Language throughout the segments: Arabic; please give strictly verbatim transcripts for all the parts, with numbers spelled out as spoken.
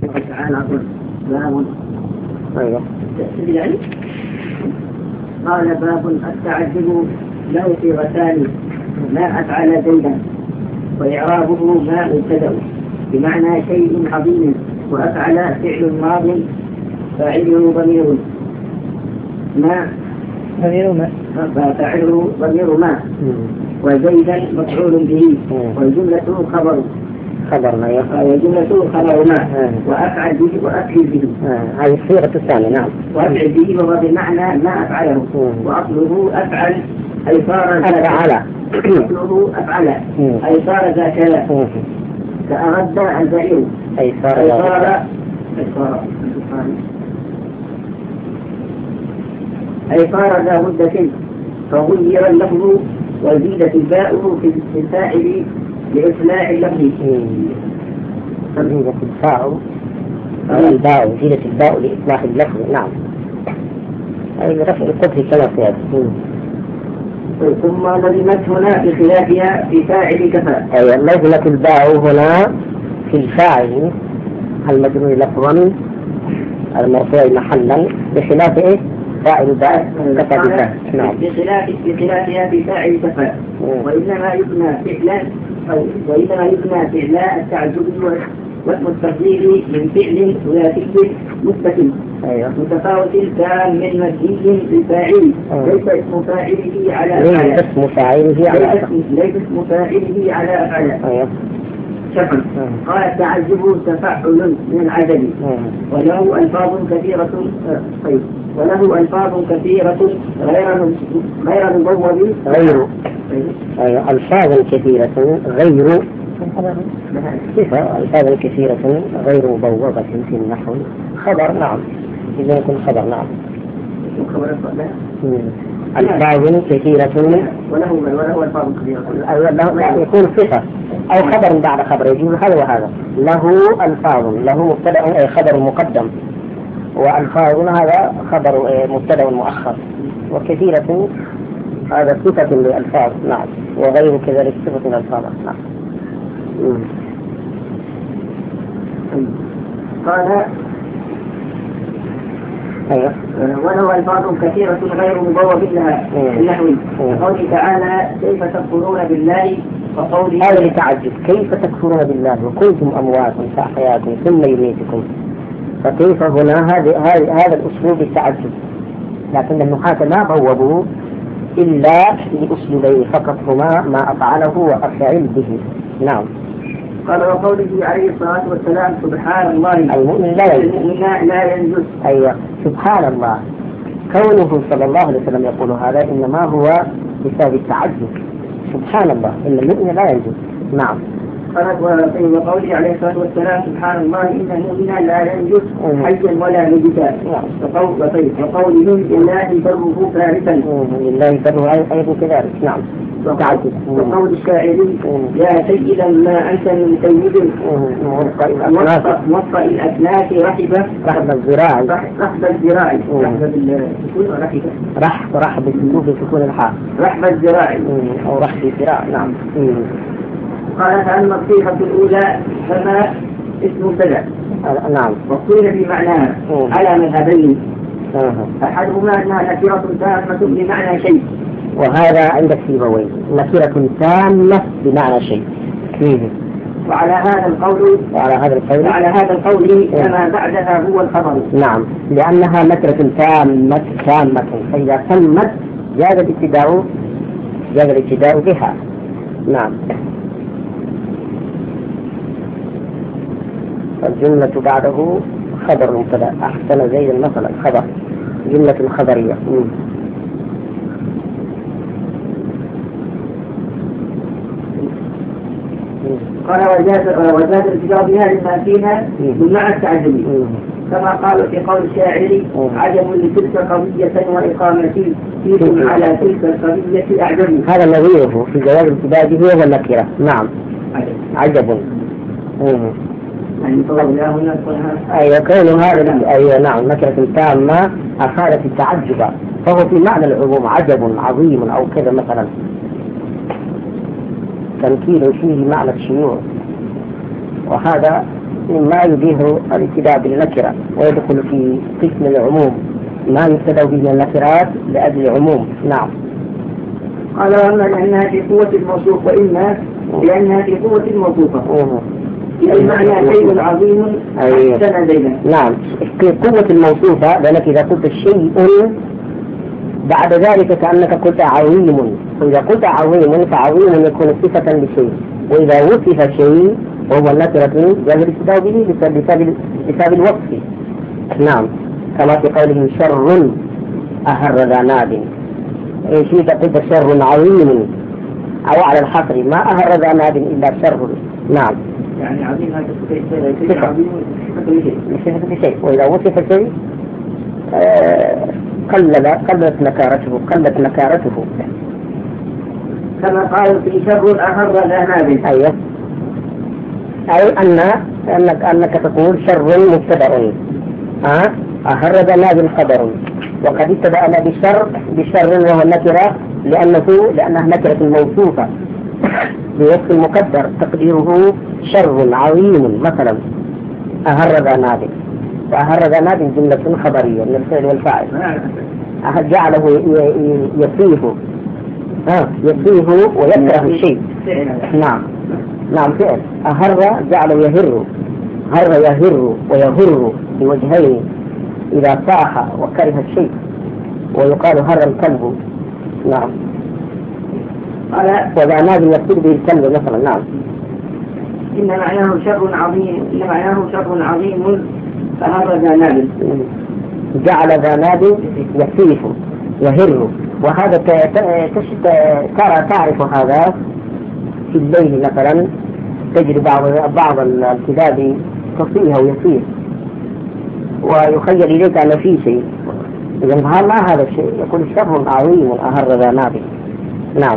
تعالى باب أيوة. قال باب التعجب له صيغتان: ما أفعل زيدا، وإعرابه ما مبتدأ بمعنى شيء عظيم، وأفعل فعل ماض فاعله ضمير ما ضمير ما فاعله ضمير ما، وزيدا مفعول به، والجملة خبر خبر ما والجملة خبر ما، وأفعل به وأفعل به. هذه الصيغة الثانية. نعم. وأفعل به وهو بمعنى ما أفعله، وأصله أفعل أي صار أفعل أصله أفعل أي صار ذا كذا، كأرد البعير أي صار أي صار أي صار ذا مدة، فغير اللفظ وزيدت الباء في الفاعل لإصلاح اللفظ. زيدت الباء الباء زيدت الباء لإصلاح اللفظ. نعم. أي رفع القدر كما سيأتي. ثم لزمت هنا بخلافها في فاعل كفى. أي لزمت الباء هنا في الفاعل المجرور لفظا المرفوع محلا بخلاف إيه؟ فاعل باء كفى بالله. نعم. بخلاف بخلافها في فاعل كفى، وإنما يبنى فعلا أو وإنما يبنى فعلا التعجب واسم التفضيل من فعل ثلاثي مثبت متفاوت تام من مجيء للفاعل، ليس اسم فاعله على أفعل ليس اسم فاعله على أفعل ليس اسم فاعله على أفعل. شكرا. قال التعجب تفعل من العجب، وله ألفاظ كثيرة طيب وله ألفاظ كثيرة غير غير مبوب غير أي ألفاظ كثيرة غير صفة ألفاظ كثيرة غير مبوبة في النحو خبر. نعم. إذا يكون خبر. نعم. ألفاظ كثيرة وله وله ألفاظ كثيرة يكون صفة أو خبر بعد خبر يجوز هذا وهذا. له ألفاظ له مبتدأ أي خبر مقدم، وألفاظ هذا خبر مبتدأ مؤخر، وكثيرة هذا صفة للألفاظ. نعم. وغير كذلك صفة الألفاظ. نعم. قال أيوة. وله ألفاظ كثيرة غير مبوب لها النحو، قوله تعالى كيف تكفرون بالله، وقوله هذا لتعجب كيف تكفرون بالله وكنتم أمواتا فأحياكم ثم يميتكم، فكيف هنا هذا هذا الأسلوب التعجب، لكن النحاة ما بوبوا إلا لأسلوبين فقط هما ما أفعله وأفعل به. نعم. قال وقوله عليه الصلاة والسلام سبحان الله المؤمن لا ينجز. المؤمن لا ينجز. أيوة. سبحان الله كونه صلى الله عليه وسلم يقول هذا إنما هو بسبب التعجب. سبحان الله إن المؤمن لا ينجز. نعم. قالت وقوله عليه الصلاة والسلام سبحان الله إن المؤمن لا ينجز حيا ولا ميتا. وقوله لله بره فارسا لله بره أيضا كذلك. نعم. وقول الشاعري يا سيدا ما أنت من سيد موطئ الأكناف رحبة رحب الزراع رحب الزراع رحب رحب بالسكون في سكون الحاء رحب الزراع أو رحب الزراع. نعم. قالت عن الصيغة الأولى فما اسم مبتدأ. نعم. والصيغة في معناها على مذهبين، أحدهما أنها نكرة تامة بمعنى شيء، وهذا عند السيبوين نكرة تامة بمعنى شيء. وعلى هذا القول وعلى هذا القول وعلى هذا القول كما بعدها هو الخبر. نعم. لأنها نكرة تامة تامة فإذا تمت جاز الابتداء جاز الابتداء بها. نعم. الجملة بعده خبر مبتدأ أحسن زيد مثلا خبر جملة خبرية. قال وجاز وجاز الابتداء بها لما فيها بمعنى التعجب، كما قالوا في قول الشاعر عجب لتلك قضية وإقامتي فيكم على تلك القضية أعجب. هذا نظيره في جواز الابتداء به هو النكرة. نعم. عجب. أي كون هذا أي نعم نكرة تامة أفادت التعجب، فهو في معنى العموم عجب عظيم أو كذا مثلا، تنكير فيه معنى الشيوع، وهذا مما يبيه الابتداء بالنكرة ويدخل في قسم العموم ما يبتدأ به النكرات لأجل العموم. نعم. قال وأما لأنها في قوة الموصوف وإما لأنها في قوة الموصوفة المعنى شيء عظيم أحسن زيدا. نعم في قوة الموصوفة، لأنك إذا قلت شيء بعد ذلك كأنك قلت عظيم، وإذا قلت عظيم فعظيم يكون صفة لشيء، وإذا وصف شيء وهو النكرة جاء الابتداء به بسبب الوصف. نعم كما في قوله شر أهر ذا ناد، إن شئت قلت شر عظيم أو على الحصر ما أهر ذا ناد إلا شر. نعم يعني عظيم هذا صفة عظيم صفة لشيء، وإذا وصف شيء قلل قلت نكارته قلت نكارته كما قال في شر أهر ذا ناد. أيوه، أي أن أنك أنك تقول شر مبتدأ ها أهر ذا ناد خبر، وقد ابتدأنا بشر بشر وهو النكرة لأنه لأنها نكرة موصوفة بوصف المقدر تقديره شر عظيم مثلا أهر ذا ناد، وأهر ذا ناد جملة خبرية من الفعل والفاعل جعله يصيح ها يصيح ويكره الشيء. نعم نعم فعل أهر جعله يهر، هر يهر ويهر بوجهين إذا صاح وكره الشيء، ويقال هر الكلب. نعم وذا ناد يقصد به الكلب مثلا. نعم إن معناه شر عظيم إن معناه شر عظيم فهر ذا ناد، جعل ذا ناد يصيح يهر، وهذا ترى تعرف هذا في الليل مثلا تجد بعض بعض الكلاب تصيح ويصيح ويخيل إليك أن في شيء، إذا ما هذا الشيء يقول شر عظيم أهر ذا ناد. نعم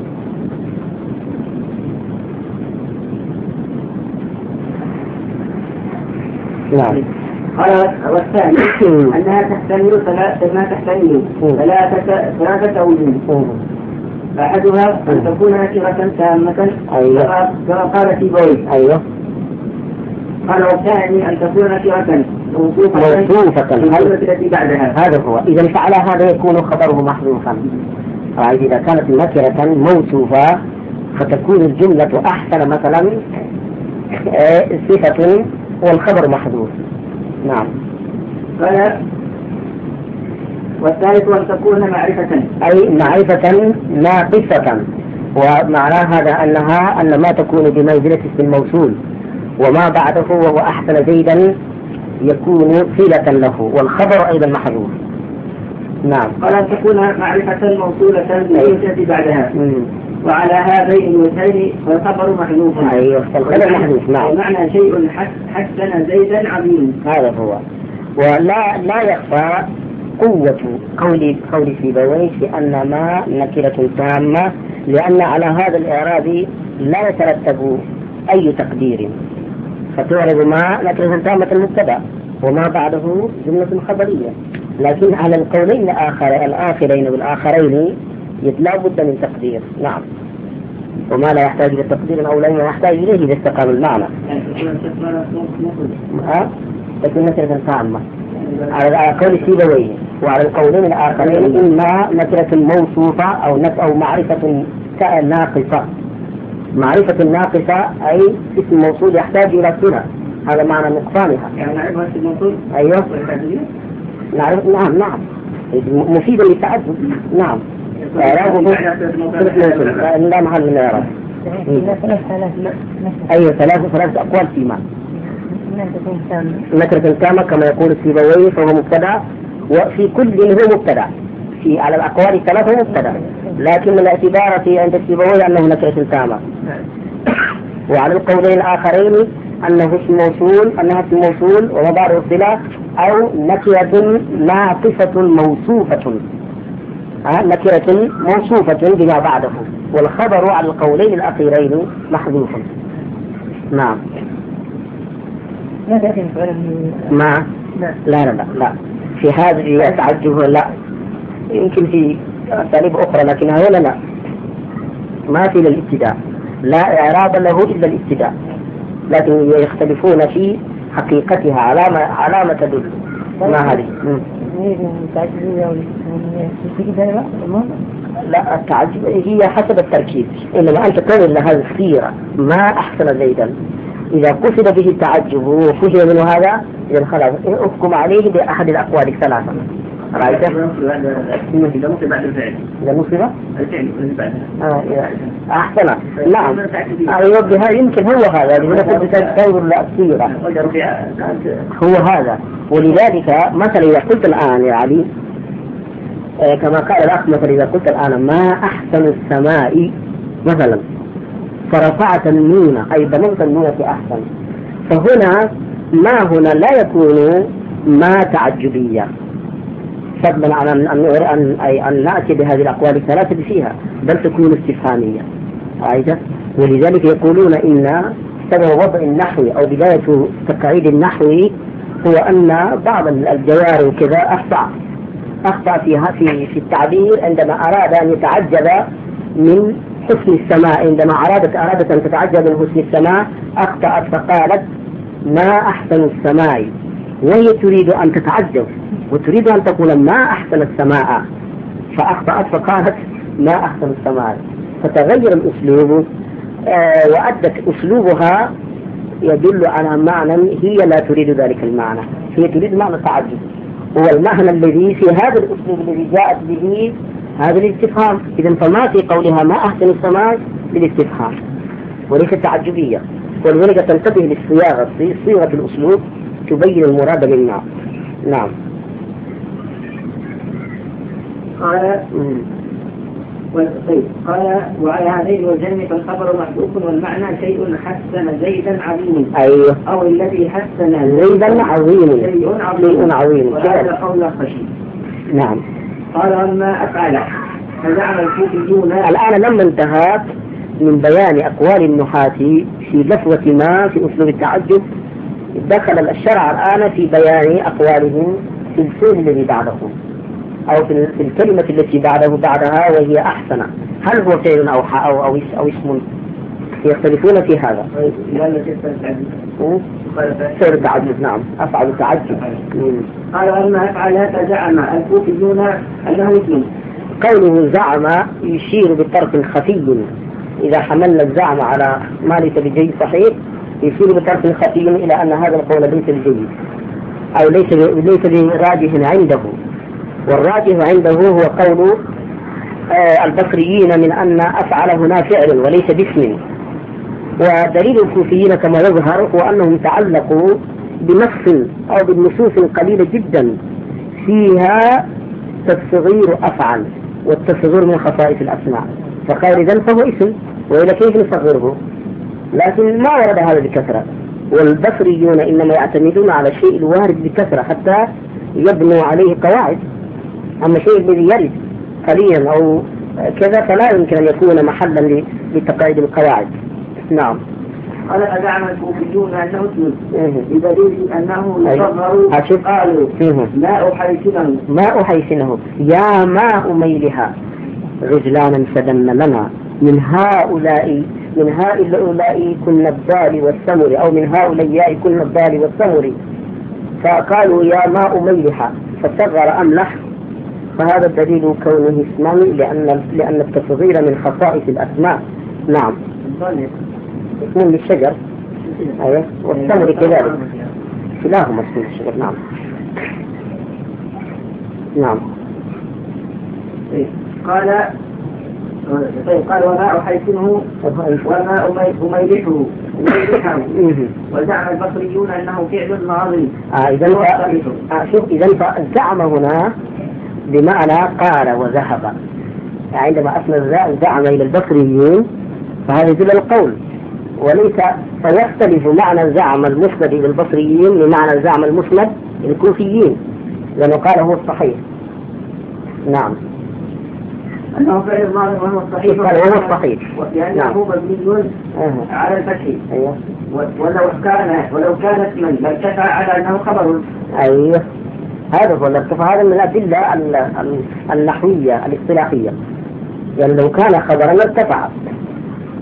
نعم. قال والثاني أنها تحتمل ثلاثة ما تحتمل ثلاثة ثلاثة وجوه، أحدها أن تكون نكرة تامة كما قال سيبويه. أيوه. قال والثاني أن تكون نكرة موصوفة التي بعدها. هذا هو. إذا فعلى هذا يكون خبره محذوفا. إذا كانت نكرة موصوفة فتكون الجملة أحسن مثلا صفة والخبر محذوف. نعم. قال والثالث أن تكون معرفة، أي معرفة ناقصة، ومعنى هذا أنها أن ما تكون بمنزلة اسم الموصول وما بعده وهو أحسن زيدا يكون صلة له، والخبر أيضا محذوف. نعم. قال أن تكون معرفة موصولة بالجملة بعدها. مم. وعلى هذين الوجهين فالخبر محذوف. أيوه الخبر محذوف. نعم. ومعنى شيء حسن زيدا عظيم. هذا هو. ولا لا يخفى قوة قول قول سيبويه أن ما نكرة تامة، لأن على هذا الإعراب لا يترتب أي تقدير، فتعرض ما نكرة تامة المبتدأ وما بعده جملة خبرية، لكن على القولين الآخر الآخرين والآخرين لا بد من تقدير. نعم. وما لا يحتاج إلى تقدير أو لا يحتاج إليه إذا استقام المعنى. ها؟ لكن نكرة تامة على قول سيبويه، وعلى القولين الآخرين إما نكرة موصوفة أو أو معرفة ناقصة. معرفة ناقصة أي اسم موصول يحتاج إلى صلة، هذا معنى نقصانها. يعني نعرف اسم موصول. أيوه. نعرف. نعم نعم. مفيد للتعدد. نعم. إعرابه لا محل من الإعراب. أيوه ثلاث ثلاث أقوال فيما. نكرة تامة كما يقول السيبويه فهو مبتدأ، وفي كل هو مبتدأ، في على الأقوال الثلاثة مبتدأ، لكن الاعتبار في عند السيبويه أنه نكرة تامة، وعلى القولين الآخرين أنه اسم موصول أنها اسم موصول ومضارع الصلة أو نكرة ناقصة موصوفة. نكرة موصوفة بما بعده، والخبر على القولين الأخيرين محذوف. نعم. ما لا لا لا لا في هذه تعجب لا، يمكن في أساليب أخرى لكن هنا لا، ما في الابتداء، لا إعراب له إلا الابتداء. لكن يختلفون في حقيقتها علامة علامة تدل. ما هذه؟ لا التعجب هي حسب التركيب، إنما أنت تقول لهذه السيرة ما أحسن زيدا، إذا قصد به التعجب وفهم منه هذا إذا خلاص احكم عليه بأحد الأقوال الثلاثة. رأيت؟ إذا نصب بعد الفعل. إذا نصب؟ الفعل بعدها. آه أحسن. نعم. يوضح يمكن هو هذا اللي كنت تدور السيرة. هو هذا، ولذلك مثلا إذا قلت الآن يا علي آه كما قال الأخ مثلا إذا قلت الآن ما أحسن السماء مثلا فرفعت النون أي بنغت النون في أحسن، فهنا ما هنا لا يكون ما تعجبية فضلا عن أن, أن, أن نأتي بهذه الأقوال الثلاثة فيها، بل تكون استفهامية. عايزة؟ ولذلك يقولون إن سبب وضع النحو أو بداية تقعيد النحو هو أن بعض الجوار وكذا أخطأ أخطأ فيها في في التعبير عندما أراد أن يتعجب من حسن السماء، عندما أرادت أرادت أن تتعجب من حسن السماء أخطأت فقالت ما أحسن السماء، وهي تريد أن تتعجب وتريد أن تقول ما أحسن السماء، فأخطأت فقالت ما أحسن السماء، فتغير الأسلوب آه وأدت أسلوبها يدل على معنى هي لا تريد ذلك المعنى، هي تريد معنى التعجب، هو المعنى الذي في هذا الأسلوب الذي جاءت به هذا الاستفهام. إذن فما في قولها ما أحسن السماء للاستفهام وليس تعجبية، ولذلك تنتبه للصياغة في صيغة الأسلوب تبين المراد منها. نعم. قال قال وعلى هذين الوجهين فالخبر محذوف والمعنى شيء حسن زيدا عظيم. أيوه. أو الذي حسن زيدا عظيم. شيء عظيم. عظيم. وهذا قول خشي. نعم. قال أما أفعل فزعم الكوفيون. الآن لما انتهت من بيان أقوال النحاة في لفظة ما في أسلوب التعجب دخل الشرع الآن في بيان أقوالهم في الفعل الذي بعده أو في الكلمة التي بعده بعدها وهي أحسن، هل هو فعل أو أو أو, أو اسم؟ يختلفون في هذا. فعل التعجب. نعم أفعل التعجب. قال أما أفعل فزعم الكوفيون أنه اسم. قوله زعم يشير بطرف خفي، إذا حملنا الزعم على ما ليس بجيد صحيح يشير بطرف خفي إلى أن هذا القول ليس بجيد أو ليس ليس براجح عنده، والراجح عنده هو قول آه البصريين من أن أفعل هنا فعل وليس باسم. ودليل الكوفيين كما يظهر هو أنهم تعلقوا بنص أو بالنصوص القليلة جدا فيها تصغير أفعل، والتصغير من خصائص الأسماء، فقال إذن فهو اسم وإلى كيف نصغره، لكن ما ورد هذا بكثرة، والبصريون إنما يعتمدون على الشيء الوارد بكثرة حتى يبنوا عليه قواعد، أما الشيء الذي يرد قليلا أو كذا فلا يمكن أن يكون محلا لتقاعد القواعد. نعم. قال فزعم الكوفيون أنه اسم بدليل أنه يصغر. قالوا ما أحيسنه ما أحيسنه يا ماء ميلها غزلانا سدن لنا من هؤلاء من هؤلاء كن الضال والثمر، أو من هؤلاء كن الضال والثمر، فقالوا يا ماء ميلها فصغر أملح، فهذا الدليل كونه اسما لأن لأن التصغير من خصائص الأسماء. نعم. اسم للشجر. أيوة. والثمر كذلك كلاهما اسم للشجر. نعم. نعم. قال قال وما أحيسنه وما أميلحه وزعم البصريون أنه فعل ماضي. إذا شوف إذا فزعم هنا بمعنى قال وذهب، عندما أسند زعم إلى البصريين فهذا يدل القول، وليس فيختلف معنى زعم المسند إلى البصريين من معنى زعم المسند إلى الكوفيين، لأنه قال هو الصحيح. نعم. أنه فعل ماضي وهو الصحيح. قال هو الصحيح. وكأنه مبني على الفتح. أيوه. ولو كان ولو كان اسما لارتفع على أنه خبر. أيوه. هذا هو الارتفاع، هذا من الأدلة النحوية الاصطلاحية، يعني لو كان خبرا لارتفع،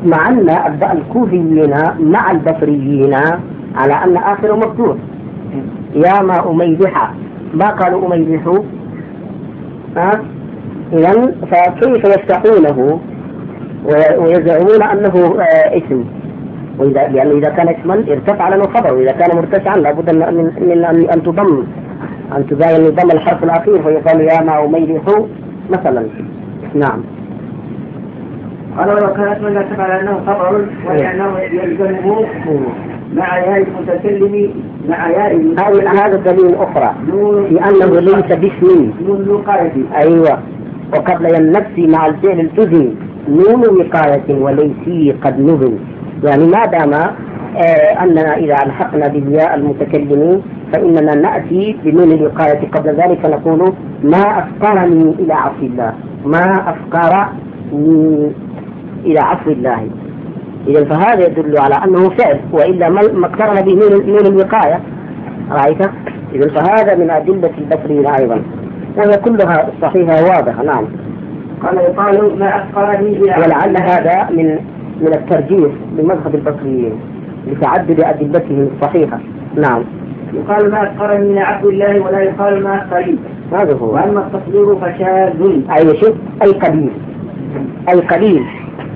مع أن الكوفيين مع البصريين على أن آخره مفتوح. يا ما أميلح، ما قالوا أميلح. ها إذن فكيف يفتحونه ويزعمون أنه اسم؟ وإذا لأنه إذا كان اسما ارتفع له خبر، وإذا كان مرتفعا لابد من من أن تضم أن تبين يضم الحرف الأخير فيقال يا ما أميلح مثلا. نعم. قال ولو كان اسما ارتفع لأنه خبر ولأنه يلزمه مع ياء المتكلم مع ياء. هذا دليل أخرى في أنه ليس باسم. نون وقاية. أيوة. وقبل النفس مع الفعل التزم نون وقاية وليسي قد نزل. يعني ما دام آه أننا إذا ألحقنا بالياء المتكلم فإننا نأتي بنون الوقاية قبل ذلك نقول ما أفقرني إلى عفو الله، ما أفقرني إلى عفو الله. إذا فهذا يدل على أنه فعل، وإلا ما اقترن به نون الوقاية. رأيت؟ إذا فهذا من أدلة البصريين أيضا، وهي كلها صحيحة واضحة. نعم. قال يقال ما أفقرني إلى عفو الله. ولعل هذا من من الترجيح لمذهب البصريين لتعدد أدلتهم الصحيحة. نعم. يقال ما أفقرني إلى عفو الله ولا يقال ما أفقرني. هذا هو. وأما التصوير فشاذ. أي شيء أي قليل أي قليل.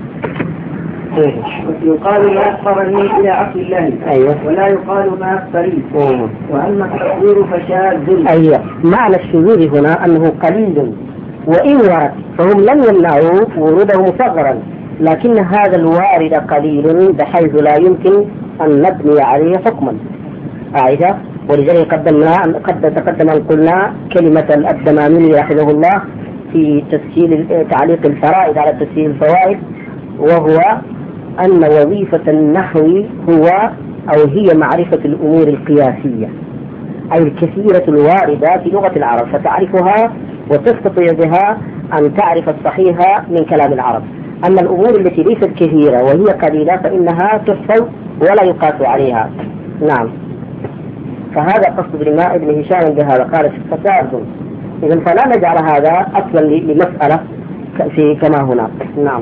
يقال ما أفقرني إلى عفو الله. أيوة. ولا يقال ما أفقرني. وأما التصوير فشاذ. أيوة. معنى الشذوذ هنا أنه قليل، وإن ورد فهم لم يمنعوا وروده مصغرا، لكن هذا الوارد قليل بحيث لا يمكن أن نبني عليه حكما. أعيده. ولذلك قدمنا قد تقدم أن قلنا كلمة الدمامي رحمه الله في تسهيل تعليق الفرائد على تسهيل الفوائد، وهو أن وظيفة النحو هو أو هي معرفة الأمور القياسية، أي الكثيرة الواردة في لغة العرب، فتعرفها وتستطيع بها أن تعرف الصحيح من كلام العرب. أما الأمور التي ليست كثيرة وهي قليلة فإنها تحفظ ولا يقاس عليها. نعم. فهذا قصد ابن هشام بهذا، قال فساد. إذن فلا نجعل هذا أصلا لمسألة في كما هنا. نعم.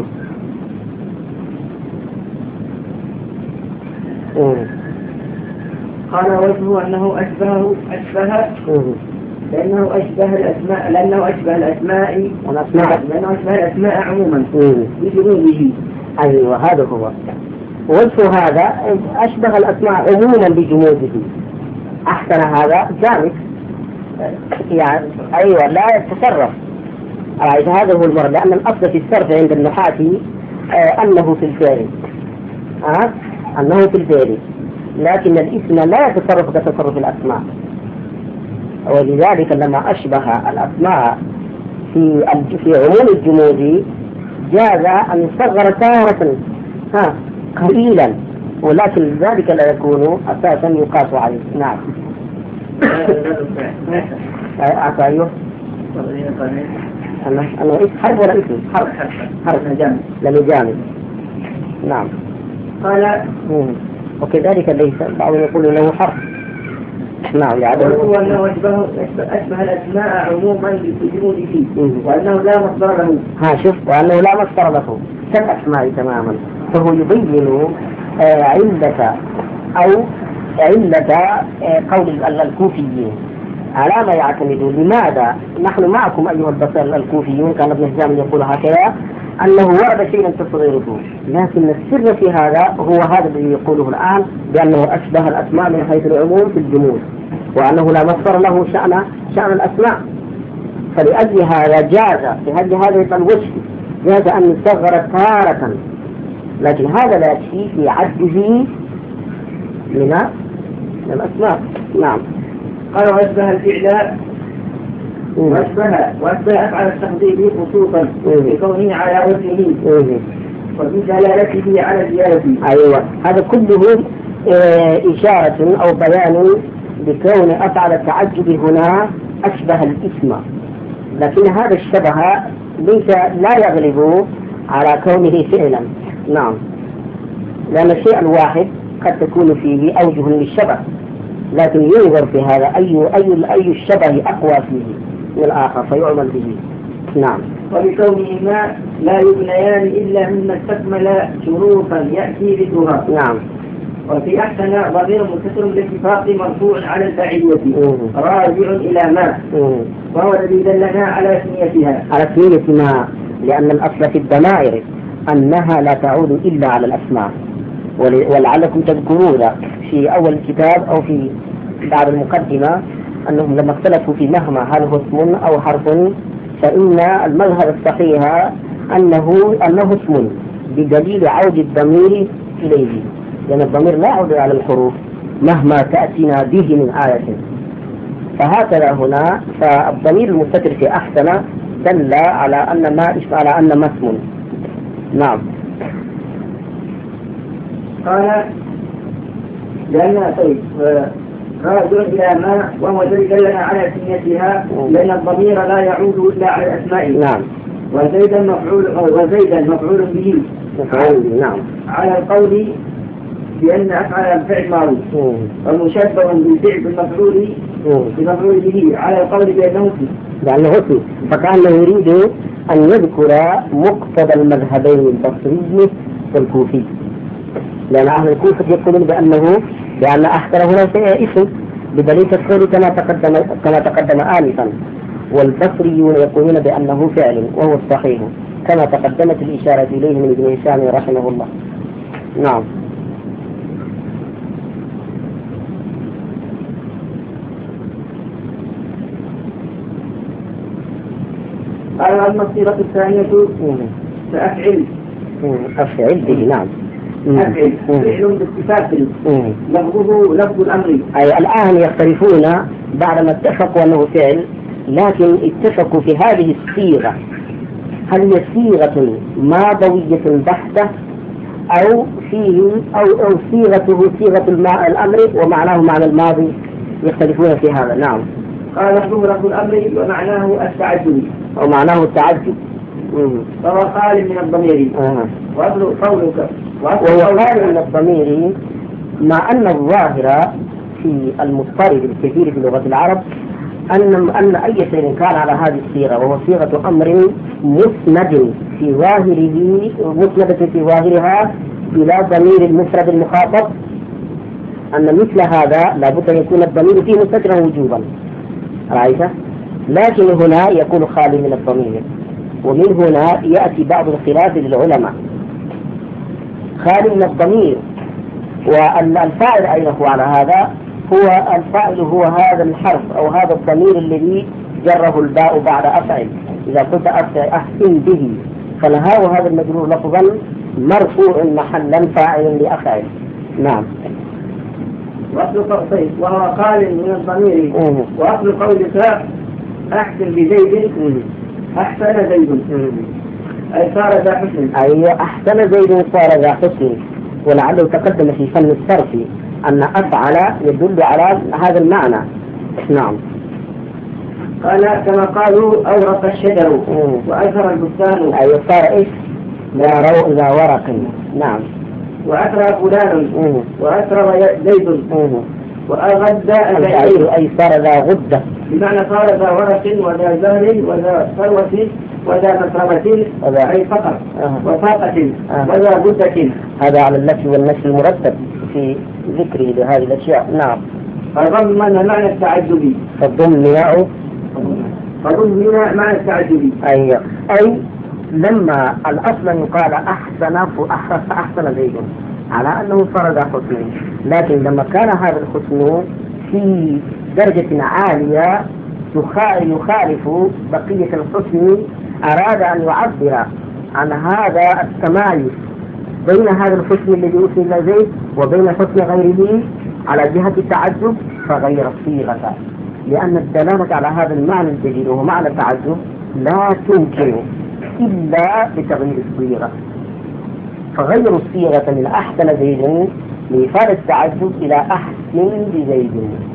قال وجهه أنه أشبه أشبه لأنه أشبه الأسماء لأنه أشبه الأسماء والأسماء لأنه أشبه الأسماء عموما بجموده. أيوة هذا هو وجه هذا أشبه الأسماء عموما بجموده. أحسن هذا جامد يعني أيوة لا يتصرف. هذا هو المرض، لأن الأصل في الصرف عند النحاة آه أنه في الفعل آه أنه في الفعل، لكن الاسم لا يتصرف كتصرف الأسماء. ولذلك لما أشبه الأسماء في في عموم الجمود جاز أن يصغر تارة ها قليلا، ولكن ذلك لا يكون أساسا يقاس عليه. نعم. أيوه. أنا أنا إيش حرف ولا اسم؟ حرف حرف جامد لأنه جامد. نعم. قال وكذلك ليس بعضهم يقول له حرف. نعم. يعني هو أنه أشبه أشبه الأسماء عموما بجموده وأنه لا مصدر له. ها شوف، وأنه لا مصدر له كالأسماء تماما. فهو يبين آه علة أو علة آه قول الكوفيين على ما يعتمدون. لماذا نحن معكم أيها البصر الكوفيون؟ كان ابن هشام يقول هكذا أنه ورد شيئا تصغيره، لكن السر في هذا هو هذا الذي يقوله الآن بأنه أشبه الأسماء من حيث العموم في الجمود، وأنه لا مصدر له شأن شأن الأسماء. فلأجل هذا جاز لأجل هذا الوجه جاز أن يصغر تارة، لكن هذا لا يكفي في عده من الأسماء. نعم. قال وأشبه الفعل وأشبه وأشبه أفعل التقدير خصوصا بكونه على وزنه وبدلالته على زيادته. أيوة هذا كله إشارة أو بيان بكون أفعل التعجب هنا أشبه الاسم، لكن هذا الشبه ليس لا يغلب على كونه فعلا. نعم. لأن الشيء الواحد قد تكون فيه أوجه للشبه، لكن ينظر في هذا أي أي أي الشبه أقوى فيه من الآخر فيعمل به. نعم. وبكونهما لا يبنيان إلا مما استكمل شروطا يأتي ذكرها. نعم. وفي أحسن ضمير منكسر بالاتفاق مرفوع على الفاعلية راجع إلى ما، وهو الذي دلنا على تسميتها على تسمية ما، لأن الأصل في الضمائر أنها لا تعود إلا على الأسماء. ولعلكم تذكرون في أول الكتاب أو في بعد المقدمة أنهم لما اختلفوا في مهما هل هو اسم أو حرف، فإن المذهب الصحيح أنه أنه اسم بدليل عود الضمير إليه، لأن الضمير لا يعود على الحروف مهما تأتينا به من آية. فهكذا هنا فالضمير المستتر في أحسن دل على أن ما على أن ما اسم. نعم. قال لأن طيب راجع إلى ما، وهو الذي دلنا على تسميتها، لأن الضمير لا يعود إلا على الأسماء. نعم. وزيدا مفعول وزيدا مفعول به. مفعول. نعم. على القول بأن أفعل الفعل ماضي، ومشبه بالفعل بالمفعول بمفعول به على القول بأنه اسم. لأنه اسم، فكأنه يريد أن يذكر مقتضى المذهبين البصري والكوفي، لأن أهل الكوفة يقولون بأنه بأن أحسن هنا اسم بدليل تذكير كما تقدم كما تقدم آنفا، والبصريون يقولون بأنه فعل، وهو الصحيح كما تقدمت الإشارة إليه من ابن هشام رحمه الله. نعم. قال أما الصيغة الثانية فأفعل. أفعل به. نعم. أفعل فعل باتفاق لفظه لفظ الأمر. أي الآن يختلفون بعدما اتفقوا أنه فعل، لكن اتفقوا في هذه الصيغة، هل هي صيغة ماضوية بحتة أو فيه أو أو صيغته صيغة الأمر ومعناه معنى الماضي؟ يختلفون في هذا. نعم. قال لفظه لفظ الأمر ومعناه التعجب، ومعناه التعجب، فهو خال من الضمير. آه. وأصل قولك وهو خال من الضمير، مع أن الظاهر في المضطرب الكثير في لغة العرب أن أن أي شيء كان على هذه الصيغة وهو صيغة أمر مسند في ظاهره مسندة في ظاهرها إلى ضمير المفرد المخاطب، أن مثل هذا لابد أن يكون الضمير فيه مستترا وجوبا. رأيت؟ لكن هنا يكون خالي من الضمير، ومن هنا يأتي بعض الخلاف للعلماء. خالي من الضمير، والفاعل أين هو على هذا؟ هو الفاعل هو هذا الحرف أو هذا الضمير الذي جره الباء بعد أفعل. إذا قلت أحسن به فالهاء هذا المجرور لفظا مرفوع محلا فاعل لأفعل. نعم. وأصل قولك وهو خال من الضمير، وأصل قولك أحسن بزيد أحسن زيد، أي صار ذا حسن. أي أحسن زيد صار ذا حسن. ولعله تقدم في فن الصرف أن أفعل يدل على هذا المعنى. نعم. قال كما قالوا أورق الشجر وأثر البستان، أي صار إيش؟ ذا ورق. نعم. وأثر فلان وأثر زيد وأغد زيد، أي صار ذا غدة، بمعنى صار ذا ورق وذا زهر وذا ثروة وذا مسرمة، أي فقر وفاقة وذا غدة. هذا على اللف والنشر المرتب في ذكره لهذه الأشياء. نعم. فضمن معنى التعجب، فضمن فضمن معنى التعجب، أي أي لما الأصل يقال أحسن فأحسن زيد على أنه صار ذا حسن، لكن لما كان هذا الحسن في درجة عالية يخالف بقية الحسن، أراد أن يعبر عن هذا التمايز بين هذا الحسن الذي أسند إلى زيد وبين حسن غيره على جهة التعجب، فغير الصيغة، لأن الدلالة على هذا المعنى الجديد وهو معنى التعجب لا تمكن إلا بتغيير الصيغة، فغيروا الصيغة من أحسن زيد لإفادة التعجب إلى أحسن بزيد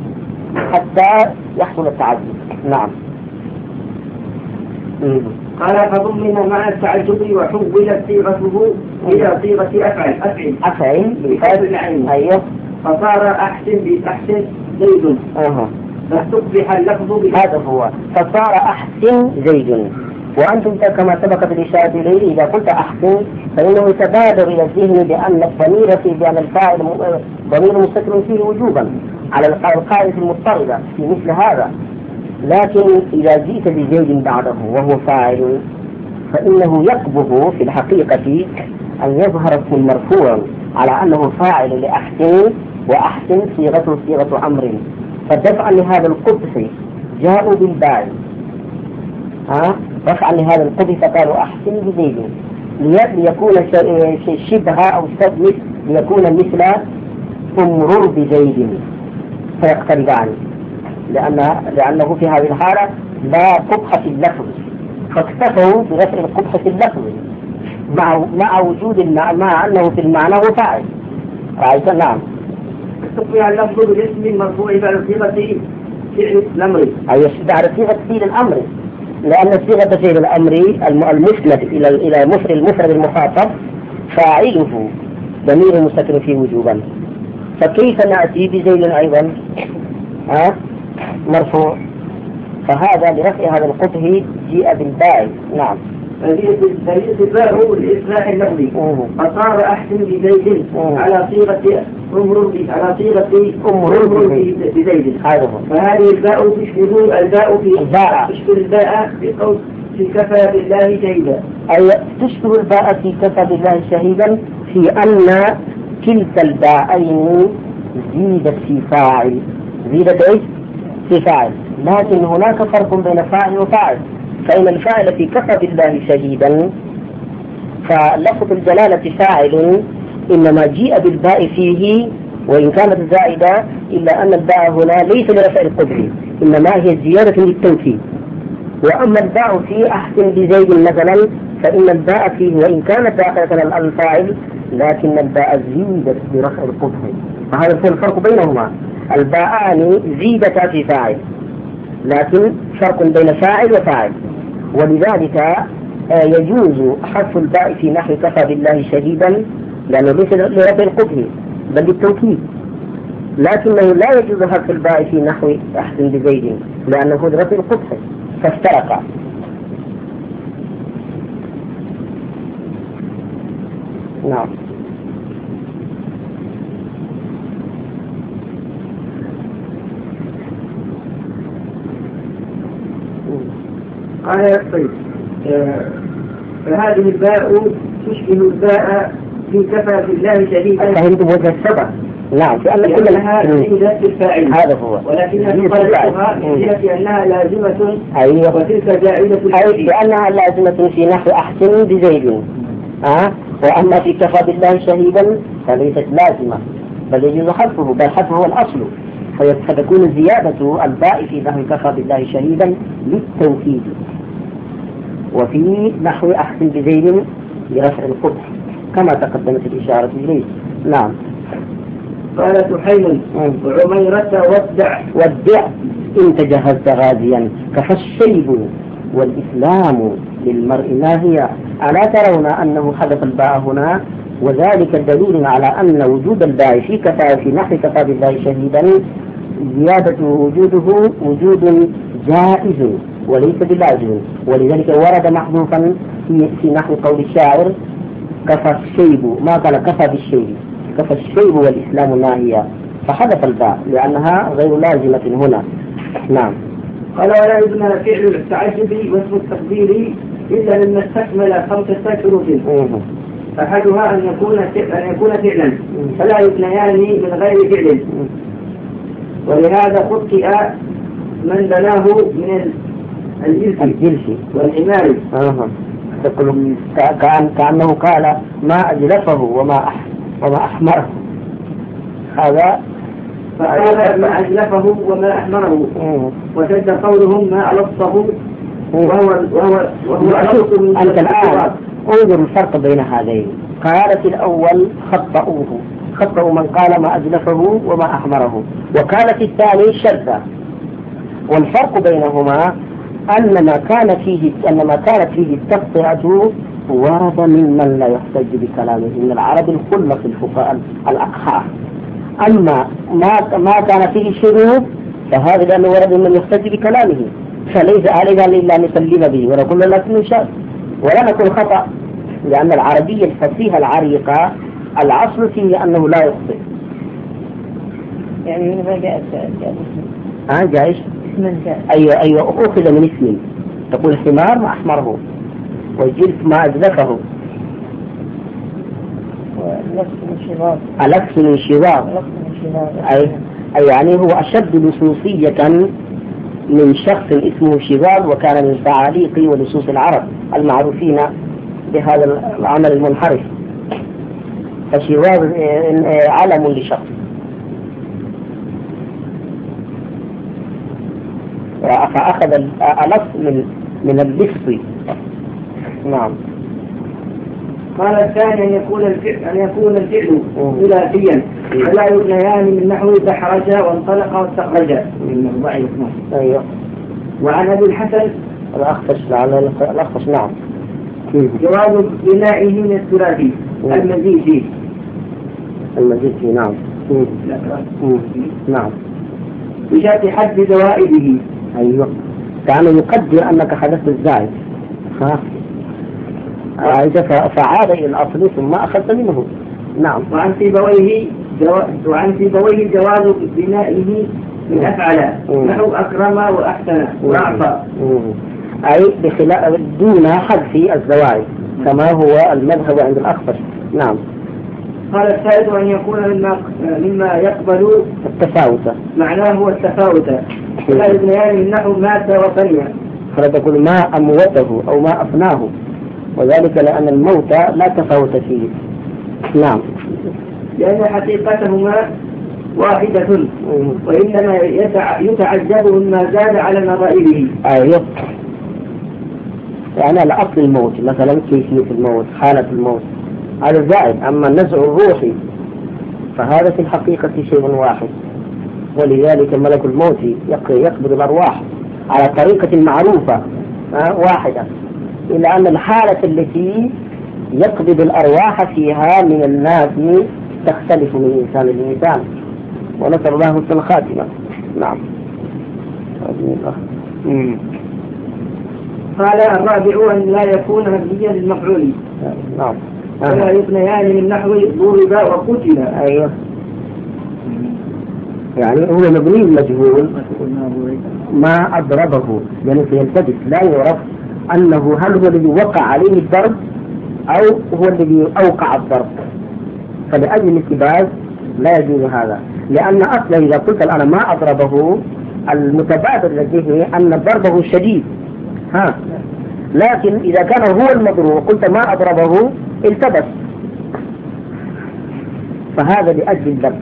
حتى يحصل التعجب. نعم. قال فضمن معنى التعجب وحولت صيغته إلى صيغة أفعل أفعل أفعل بفتح العين. أيوه. فصار أحسن بأحسن زيد. أها. فاستقبح اللفظ هذا هو، فصار أحسن زيد، وأنتم كما سبقت الإشارة إليه إذا قلت أحسن فإنه يتبادر إلى الذهن بأن الضمير في بأن الفاعل ضمير مستتر فيه وجوبا على القاعدة المضطردة في مثل هذا. لكن إذا جئت بزيد بعده وهو فاعل فإنه يقبض في الحقيقة أن يظهر اسم مرفوع على أنه فاعل لأحسن، وأحسن صيغته صيغة أمر، فدفعا لهذا القبح جاءوا بالباء، ها دفعا لهذا القبح فقالوا أحسن بزيد ليكون شبه أو مثل، ليكون مثل أمرر بزيد فيقتربان، لأن لأنه في هذه الحالة لا قبح في اللفظ، فاكتفوا برفع القبح في اللفظ مع مع وجود مع أنه في المعنى هو فاعل. رأيت؟ نعم. تقوي اللفظ بالاسم المرفوع بعد صيغة فعل الأمر. أي بعد صيغة فعل الأمر، لأن صيغة فعل الأمر المسند إلى إلى مفرد المفرد المخاطب فاعله ضمير مستتر فيه وجوبا، فكيف نأتي بزيد أيضا ها مرفوع؟ فهذا لرفع هذا القبح جيء بالباء. نعم. فالإتباع الإصلاح اللفظي فصار أحسن بزيد على صيغة أمر على صيغة أمر بزيد. فهذه الباء تشبه الباء في تشبه الباء في قول في كفى بالله شهيدا، أي تشبه الباء في كفى بالله شهيدا في أن كلتا الباءين زيدت في فاعل، زيدت إيش؟ في فاعل، لكن هناك فرق بين فاعل وفاعل، فإن الفاعل في كفى بالله شهيدا فلفظ الجلالة فاعل إنما جيء بالباء فيه وإن كانت زائدة، إلا أن الباء هنا ليس لرفع القبح إنما هي زيادة للتوكيد. وأما الباء في أحسن بزيد مثلا فإن الباء فيه وإن كانت داخلة الفاعل لكن الباء زيدت برفع القبح، فهذا هو الفرق بينهما. الباءان زيدتا في فاعل لكن فرق بين فاعل وفاعل، ولذلك يجوز حذف الباء في نحو كفى بالله شهيدا لأنه ليس لرفع القبح بل للتوكيد، لكنه لا يجوز حذف الباء في نحو أحسن بزيد لأنه لرفع القبح، فافترقا. نعم. قال طيب فهذه الباء تشبه الباء في كفى بالله شهيدا. فهمتم وجه السبب؟ نعم، لأن كلها زيدت بالفاعل هذا هو، ولكنها تقررها لأنها لازمة. أيوة. وتلك زائدة أي لأنها لازمة في نحو أحسن بزيد، أه؟ وأما في كفى بالله شهيدا فليست لازمة بل يجوز حذفه، بل حذفه هو الأصل، فتكون زيادة الباء في نحو كفى بالله شهيدا للتوكيد، وفي نحو أحسن بزيد لرفع القبح كما تقدمت الإشارة إليه. نعم. قال سحيم وعميرة ودع ودع إن تجهزت غازيا كفى الشيب والإسلام للمرء ناهيا. ألا ترون أنه حذف الباء هنا، وذلك دليل على أن وجود الباء في كفى في نحو كفى بالله شهيدا زيادة وجوده وجود جائز وليس بلازم، ولذلك ورد محذوفا في, في نحو قول الشاعر كفى الشيب، ما قال كفى بالشيب، كفى الشيب والإسلام ناهيا، فحذف الباء لأنها غير لازمة هنا. نعم. قال ولا يبنى فعل التعجب واسم التقدير إلا لما استكمل خمسة شروط، أحدها أن يكون أن يكون فعلا فلا يبنيان من غير فعل، ولهذا خطئ من بناه من الجلس والحمار. آه. تقول كأن كأنه قال ما أجلفه وما أح وما أحمره، هذا فقال ما أجلفه وما أحمره، وشد قولهم ما ألصه وهو وهو وهو ألص من. أنت الآن انظر الفرق بين هذين. قالت الأول خطأوه، خطأوا من قال ما أجلفه وما أحمره، وكانت الثاني شذا، والفرق بينهما أن ما كان فيه أن ما كانت فيه التقطيعة ورد ممن لا يحتج بكلامه من العرب الخلة في الفقهاء الأقحاء، أما ما ما كان فيه شذوذ فهذا لأنه ورد ممن يحتج بكلامه، فليس علينا إلا أن نسلم به ونقول لكنه شاذ ولا نقول خطأ، لأن العربية الفصيحة العريقة الأصل فيه أنه لا يخطئ. يعني من ما جاء ها جايش؟ من جاء أيوة أيوة أخذ من اسم، تقول حمار ما أحمره وجلد ما أجلفه نفس الشباب ألف من شباب، أي أي يعني هو أشد لصوصية من شخص اسمه شباب وكان من فعاليق ولصوص العرب المعروفين بهذا العمل المنحرف. فشباب علم لشخص. فأخذ ألف من من اللص. نعم. قال الثاني أن يكون الفعل أن يكون الفعل ثلاثيا فلا يبنيان من نحو دحرج وانطلق واستخرج من ضعيف. أيوه. وعن أبي الحسن الأخفش على الأخفش نعم. جواز بنائه من الثلاثي المزيد فيه. المزيد فيه نعم. نعم. بشرط حد زوائده. أيوه. كان يقدر أنك حدثت الزائد. ها. فعاد إلى الأصل ثم أخذت منه. نعم. وعن سيبويه جو... وعن سيبويه جواز بنائه من أفعل نحو أكرم وأحسن وأعطى. أي بخلاف دون حذف الزوائد كما هو المذهب عند الأخفش. نعم. قال الثالث أن يكون مما مما يقبل التفاوت، معناه هو التفاوت فلا يبنيان من نحو مات وفني، فلا تقول ما أموته أو ما أفناه، وذلك لأن الموت لا تفاوت فيه. نعم. لأن حقيقتهما واحدة وإنما يتعجب مما زاد على نظائره. أيوه. يعني الأصل الموت مثلا كيفية الموت حالة الموت هذا زائد، أما النزع الروحي فهذا في الحقيقة شيء واحد، ولذلك ملك الموت يقبض الأرواح على طريقة معروفة واحدة، إلا أن الحالة التي يقبض الأرواح فيها من الناس تختلف من إنسان لإنسان، ونسأل الله حسن الخاتمة. نعم. قال الرابع أن لا يكون مبنيا للمفعول. نعم. ولا يبنيان من نحو ضرب وقتل. أيوه. يعني هو مبني المجهول ما أضربه، يعني سيلتبس لا يعرف أنه هل هو الذي وقع عليه الضرب أو هو الذي أوقع الضرب، فلأجل الالتباس لا يجوز هذا، لأن أصلا إذا قلت الآن ما أضربه المتبادر لديه أن ضربه شديد، ها، لكن إذا كان هو المضروب وقلت ما أضربه التبس، فهذا لأجل الضرب.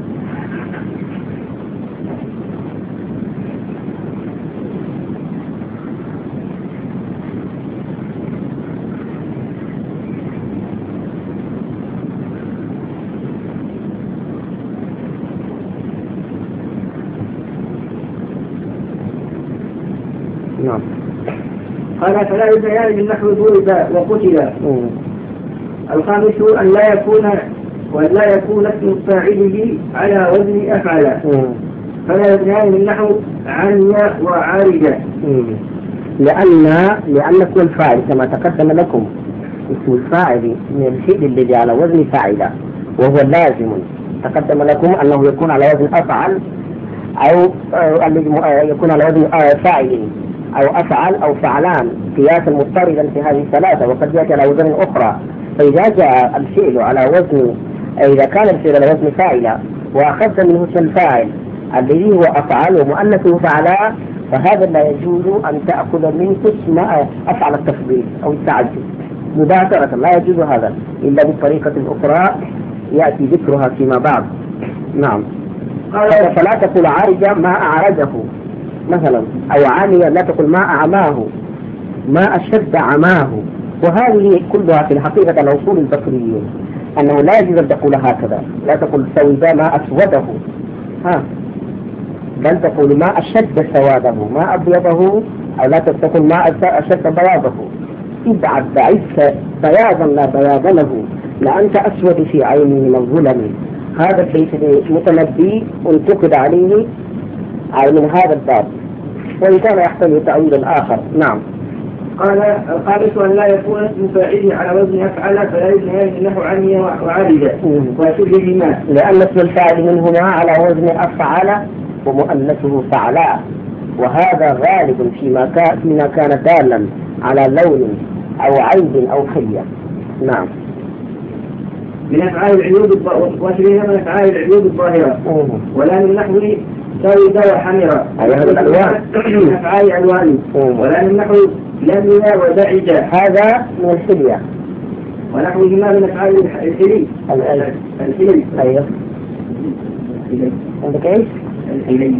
نعم. قال فلا يبنيان من نحو ضرب وقتل. الخامس أن لا يكون وأن لا يكون اسم فاعله على وزن أفعل، فلا يبنيان من نحو عني وعارج، لأن لأن اسم الفاعل كما تقدم لكم اسم الفاعل من الفعل الذي على وزن فاعل وهو لازم، تقدم لكم أنه يكون على وزن أفعل أو الذي يكون على وزن فاعل أو أفعل أو فعلان قياسا مضطردا في هذه الثلاثة، وقد يأتي على وزن أخرى. فإذا جاء الفعل على وزن، إذا كان الفعل على وزن فاعل وأخذت منه اسم الفاعل الذي هو أفعل ومؤنثه فعلا، فهذا لا يجوز أن تأخذ منه اسم أفعل التفضيل أو التعجب مباشرة، لا يجوز هذا إلا بالطريقة الأخرى يأتي ذكرها فيما بعد. نعم. فلا تقول عارج ما أعرجه مثلا، أو عاميا لا تقول ما أعماه، ما أشد عماه، وهذه كلها في الحقيقة الأصول البصريين أنه لا يجوز أن تقول هكذا، لا تقول سود ما أسوده، ها، بل تقول ما أشد سواده، ما أبيضه، أو لا تقول ما أشد بياضه، ابعد بعيدك بياضا لا بياض له، لأنت أسود في عيني من الظلم. هذا البيت المتنبي انتقد عليه من هذا الباب. وإن كان يحتمل تأويلا آخر. نعم. قال الخامس أن لا يكون اسم فاعله على وزن أفعل فلا يبنيان له عني وعالجة وشبههما، لأن اسم الفاعل منهما على وزن أفعل ومؤنثه فعلاء، وهذا غالب فيما كان فيما كان دالا على لون أو عيب أو خلية. نعم. من أفعال العيوب وشبههما من أفعال العيوب الظاهرة، ولا من نحو سودة وحمرة من أفعال ألوان، ولا من نحو لمية ودعجة هذا من الحلية، ونحوهما من أفعال الحلي. الحلي أيوه. عندك إيش؟ الحلي.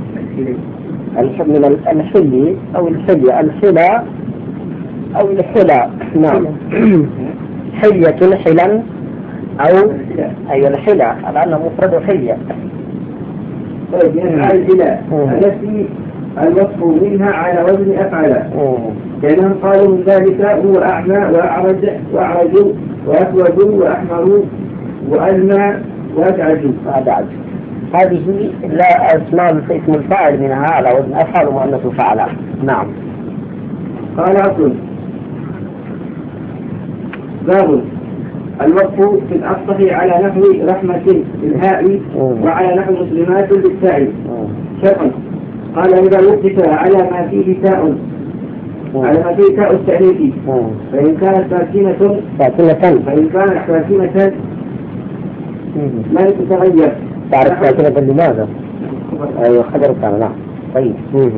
من الحلي أو الحلية، الحلا أو الحلا. نعم. حلية حلا أو أي الحلا لأنه مفرد حلية. طيب من أفعال الحلا التي الوصف منها على وزن أفعل، لأنهم قالوا من ذلك هو أعمى وأعرج وأعرج وأسود وأحمر وألمى وأدعج. أدعج هذه لا اسماء اسم الفاعل منها على وزن أفعل ومؤنث فعل. نعم. قال أصل باب الوصف في الأصح على نحو رحمة بالهاء وعلى نحو مسلمات بالتاء شرعا. قال إذا وقف على ما فيه تاء على ما فيه تاء التأنيث فإن كانت ساكنة ساكنة فإن كانت ساكنة لا تتغير. تعرف ساكنة لماذا؟ أيوة خبر كان. نعم. طيب.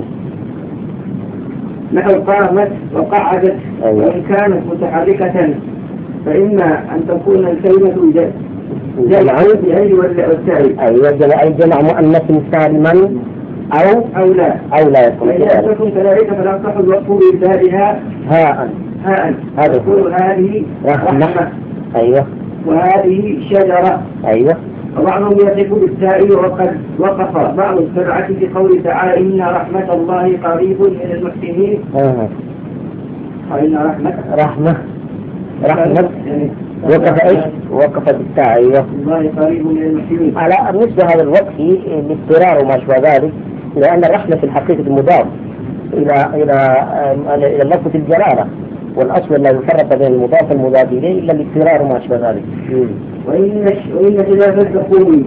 نحو قامت وقعدت. أيوة. وإن كانت متحركة فإما أن تكون الكلمة جمعا بأي والتاء. أيوة أي جمع مؤنث سالما أو أو لا أو لا يكون وإذا تكون كذلك فلا تصح الوصف بإبدالها هاء هاء هذا تقول هذه رحمة. أيوه. وهذه شجرة. أيوه. وبعضهم يصف بالتاء وقد وقف بعض السبعة في قوله تعالى إن رحمة الله قريب من المحسنين. آه. إن رحمة رحمة رحمة وقف إيش؟ وقف بالتاء. أيوه. الله قريب من المحسنين. على بالنسبة هذا الوقف الاضطرار وما شابه ذلك، لأن الرحمة في الحقيقة مضاف إلى إلى إلى لفظ الجلالة، والأصل لا يفرق بين المضاف والمضاف إليه إلا الاضطرار وما شابه ذلك. وإن وإن شجرة تقول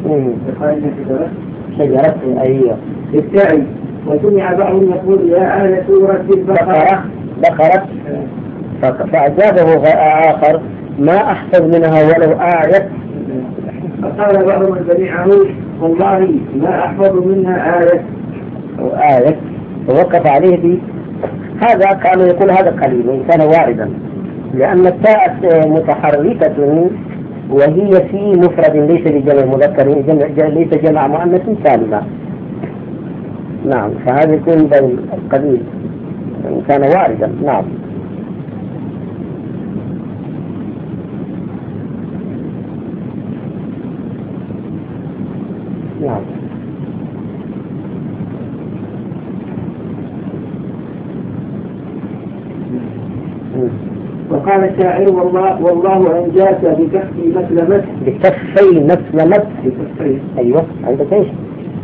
شجرة أيوه بالتاء. وسمع بعضهم يقول يا أهل سورة البقرة بقرة، فأجابه آخر ما أحفظ منها ولو آية. فقال بعض من سمعه والله ما أحفظ منها آية آية، ووقف عليه بي. هذا كانوا يقول هذا قليل وإن كان واردا، لأن التاء متحركة وهي في مفرد ليس بجمع مذكر ليس جمع مؤنث سالما. نعم. فهذا يكون بين القليل وإن كان واردا. نعم. نعم. وقال الشاعر والله والله أنجاك بكفي مسلمت. بكفي مسلمت. أيوة. عندك إيش؟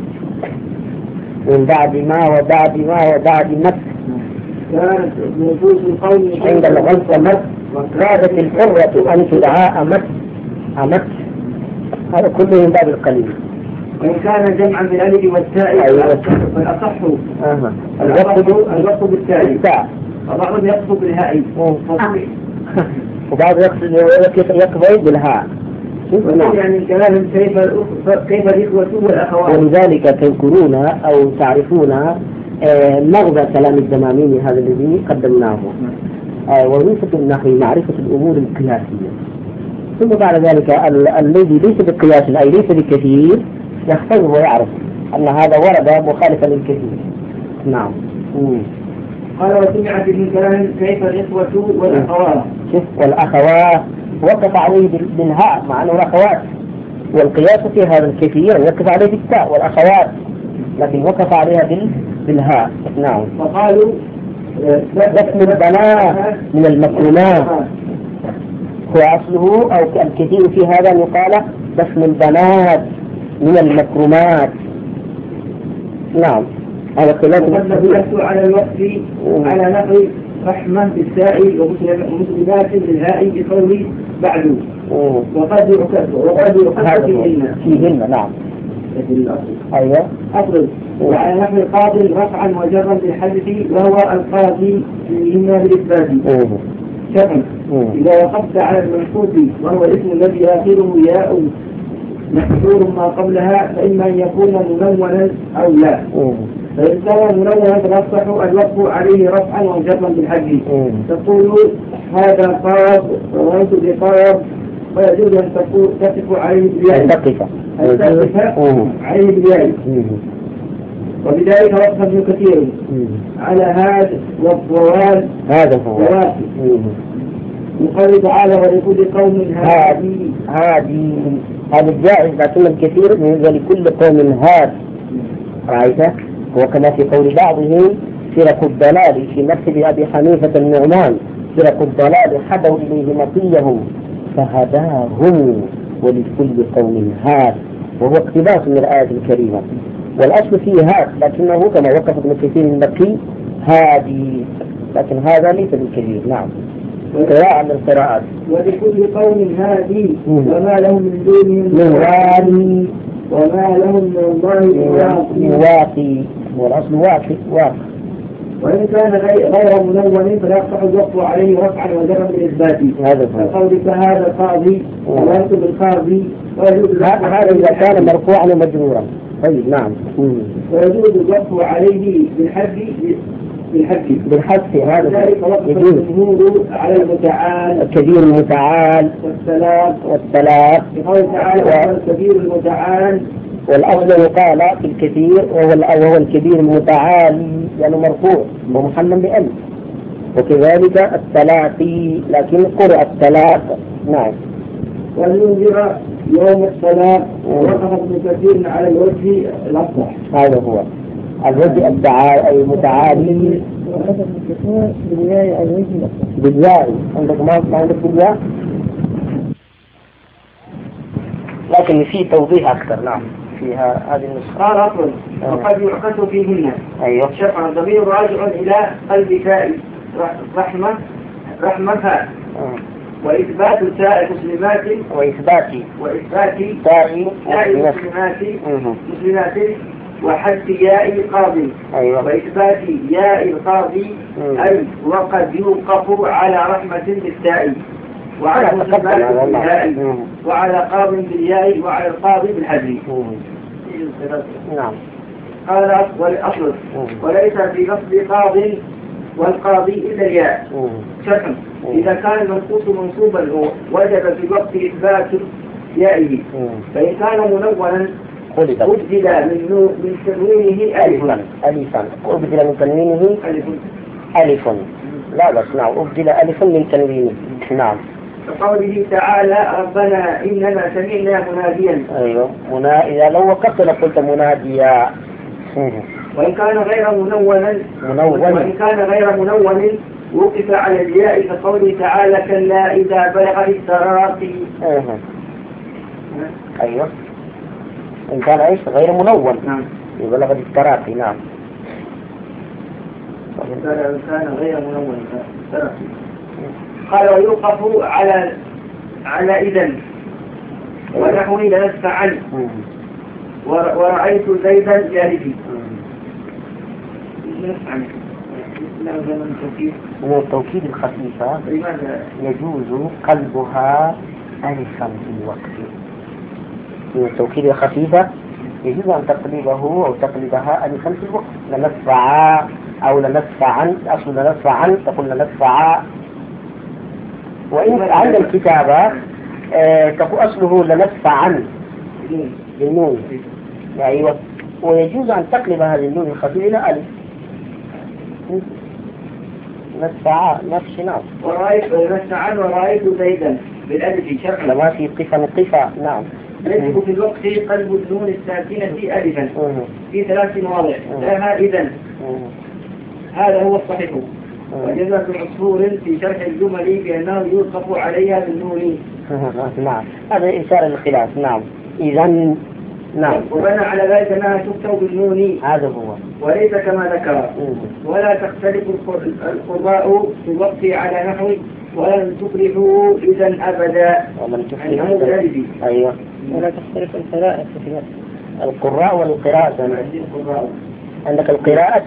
من بعد ما وبعد ما وبعد مت كانت نفوس القوم عند الغلط مت كادت الحرة أن تدعى أمت أمت. هذا كله من باب القليل. وإن كان جمعا بالألف والتاء فالأصح الوقف بالتاء، وبعضهم يقصد بالهاء وبعض يقصد يقضي بالهاء. يعني كلام كيف كيف الإخوة والأخوات. ولذلك تذكرون أو تعرفون مغزى كلام الزمامين هذا الذي قدمناه. وظيفة النحو معرفة الأمور القياسية، ثم بعد ذلك الذي ليس بالقياس أي ليس بالكثير يحفظه ويعرف أن هذا ورد مخالفا للكثير. نعم. مم. قال وسمعت من كلام كيف الإخوة والأخوات. شوف والأخوات وقف عليه بالهاء مع أنه الأخوات، والقياس في هذا الكثير وقف عليه بالتاء والأخوات، لكن وقف عليها بالهاء. نعم. وقالوا دفن البنات من المكرمات، هو أصله أو الكثير في هذا أن يقال دفن البنات من المكرمات. نعم. هذا خلاف وقد نبهت على الوقف على نحو رحمة بالساء ومسلمات بالهاء بقول بعد وقد يعكس وقد يعكس فيهن فيهن نعم أيوة أفضل وعلى نحو القاضي رفعا وجرا بالحذف وهو القاضي فيهن بالإثبات شرعا إذا وقفت على المنصوب وهو الاسم الذي آخره ياء محذور ما قبلها فإما أن يكون منونا أو لا فإن كان منونا فيصح الوقف عليه رفعا وجرا بالحذف تقول هذا قاض ورأيت بقاض ويجوز أن تقف عليه بالياء أن تقف عليه بالياء وبذلك وقف ابن كثير على هذا والضوال هذا هو وقال تعالى ولكل قوم هادي هادي هذا الجائز لكن الكثير من لكل قوم هاد رأيته وكما في قول بعضهم فرق الضلال في مسجد أبي حنيفة النعمان فرق الضلال حدوا إليه مطيهم فهداهم ولكل قوم هاد وهو اقتباس من الآية الكريمة والأصل فيه هاد لكنه كما وقف ابن كثير المكي هادي لكن هذا ليس بالكثير نعم قراءة من القراءات ولكل قوم هادي وما لهم من دونهم من والي وما لهم من الله من واقي والأصل واقي واقي وإن كان غير منون فلا يصح الوقف عليه رفعا وجرا بالإثبات كقولك هذا قاضي وأنت بالقاضي هذا إذا كان مرفوعا ومجرورا طيب نعم ويجوز الوقف عليه بالحد بالحد بالحد هذا يجوز الجمهور على المتعال الكبير المتعال والسلام والسلام بقول تعالى و... الكبير المتعال والأصل يقال في الكثير وهو, وهو الكبير المتعالي يعني مرفوع ومحمل بألف وكذلك التلاقي لكن قرأ التلاق نعم والمنذر يوم الصلاة وقف ابن كثير على الوجه الأصح هذا هو الوجه التعالي المتعالي بالياء عندك ما عندك بالياء لكن في توضيح أكثر نعم فيها هذه النسخة قال أصل وقد يعكس فيهن أيوه شرعا ضمير راجع إلى قلب تاء رحمة رحمتها وإثبات تاء مسلمات وإثبات وإثبات تاء مسلمات مسلمات وحذف ياء القاضي أيوه وإثبات ياء القاضي أي وقد يوقف على رحمة بالتاء وعلى مسلمات بالياء وعلى قاض بالياء وعلى القاضي بالحذف نعم قال والأصل وليس في لفظ قاض والقاضي إلا الياء شرحا إذا كان المنصوص منصوبا وجب في الوقت إثبات يائه فإن كان منونا أبدل من من تنوينه ألفا ألفا أبدل من تنوينه ألف ألف لا بس نعم أبدل ألف من تنوينه نعم كقوله تعالى ربنا إننا سمعنا مناديا أيوه منا إذا لو وقفت لقلت مناديا وإن كان غير منونا منون وإن كان غير منون وقف على الياء كقوله تعالى كلا إذا بلغ التراقي أيوه أيوه إن كان إيش غير منون نعم يبلغ التراقي نعم وإن كان غير منون التراقي قال ويوقف على على إذن ونحو لنسفع عنه ورأيت زيدا جالسا من التوكيد الخفيفة يجوز قلبها ألفا في الوقت من التوكيد الخفيفة يجوز أن تقلبه أو تقلبها ألفا في الوقت لنسفع أو لنسفعا أصل لنسفعا تقول لنسفع وإن عند الكتابة آه تقول أصله لنسفعا بالنون أيوة ويجوز أن تقلب هذه النون الخفيفة إلى ألف نسفع نفس نعم ورأيت نسفعا ورأيت زيدا بالألف شرعا لما في قفا قفا نعم يجب في الوقت قلب النون الساكنة ألفا في ثلاث مواضع لها إذن هذا هو الصحيح وجزاك عصفور في شرح الجمل بأنه يوقف عليها بالنون نعم هذا إشارة للخلاف نعم إذن نعم. وبنى على ذلك أنها تكتب بالنون، هذا هو، وليس كما ذكر. ولا تختلف القراء في الوقت على نحو ولن تفلحوا إذا أبدا. ولن تفلحوا. أيوة. ولا تختلف القراءة في الوقت. القراء والقراءة. عندك القراءة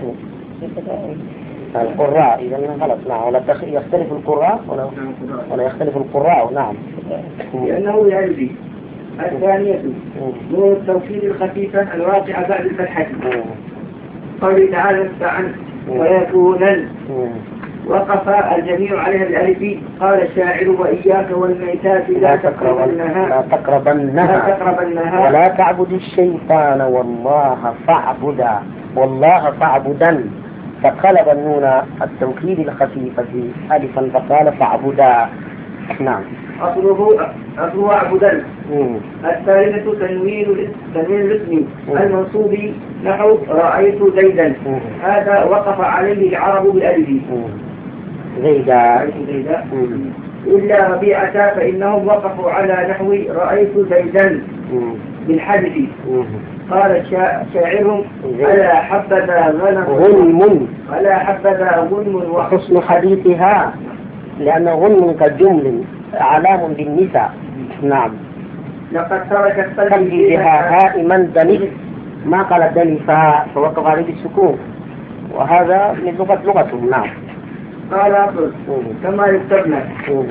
القراء إذا غلط. نعم. ولا يختلف القراء ولا ولا يختلف القراء. نعم. لأنه يعرفي. الثانية نور التوكيد الخفيفة الواقعة بعد الفتحة. قوله تعالى استعن ويكونا وقف الجميع عليها بالألف. قال الشاعر وإياك والميتات لا تقربنها لا تقربنها لا تقربنها ولا تعبد الشيطان والله فاعبدا والله فاعبدا. فقلب النون التوكيد الخفيفة ألفا فقال فاعبدا. نعم. أصله أصله أعبدا. الثالثة تنوين تنوين الاسم المنصوب نحو رأيت زيدا. هذا وقف عليه العرب بالألف. زيدا زيدا إلا ربيعة فإنهم وقفوا على نحو رأيت زيدا بالحذف. قال شاعرهم ألا حبذا غنم ألا حبذا غنم وحسن حديثها لأن غنم كجمل علام بالنساء. نعم. لقد تركت قلبي بها هائما دنف ما قال دنفا فوقف عليه بالسكون وهذا من لغة لغتهم. نعم. قال أصل كما يكتبنا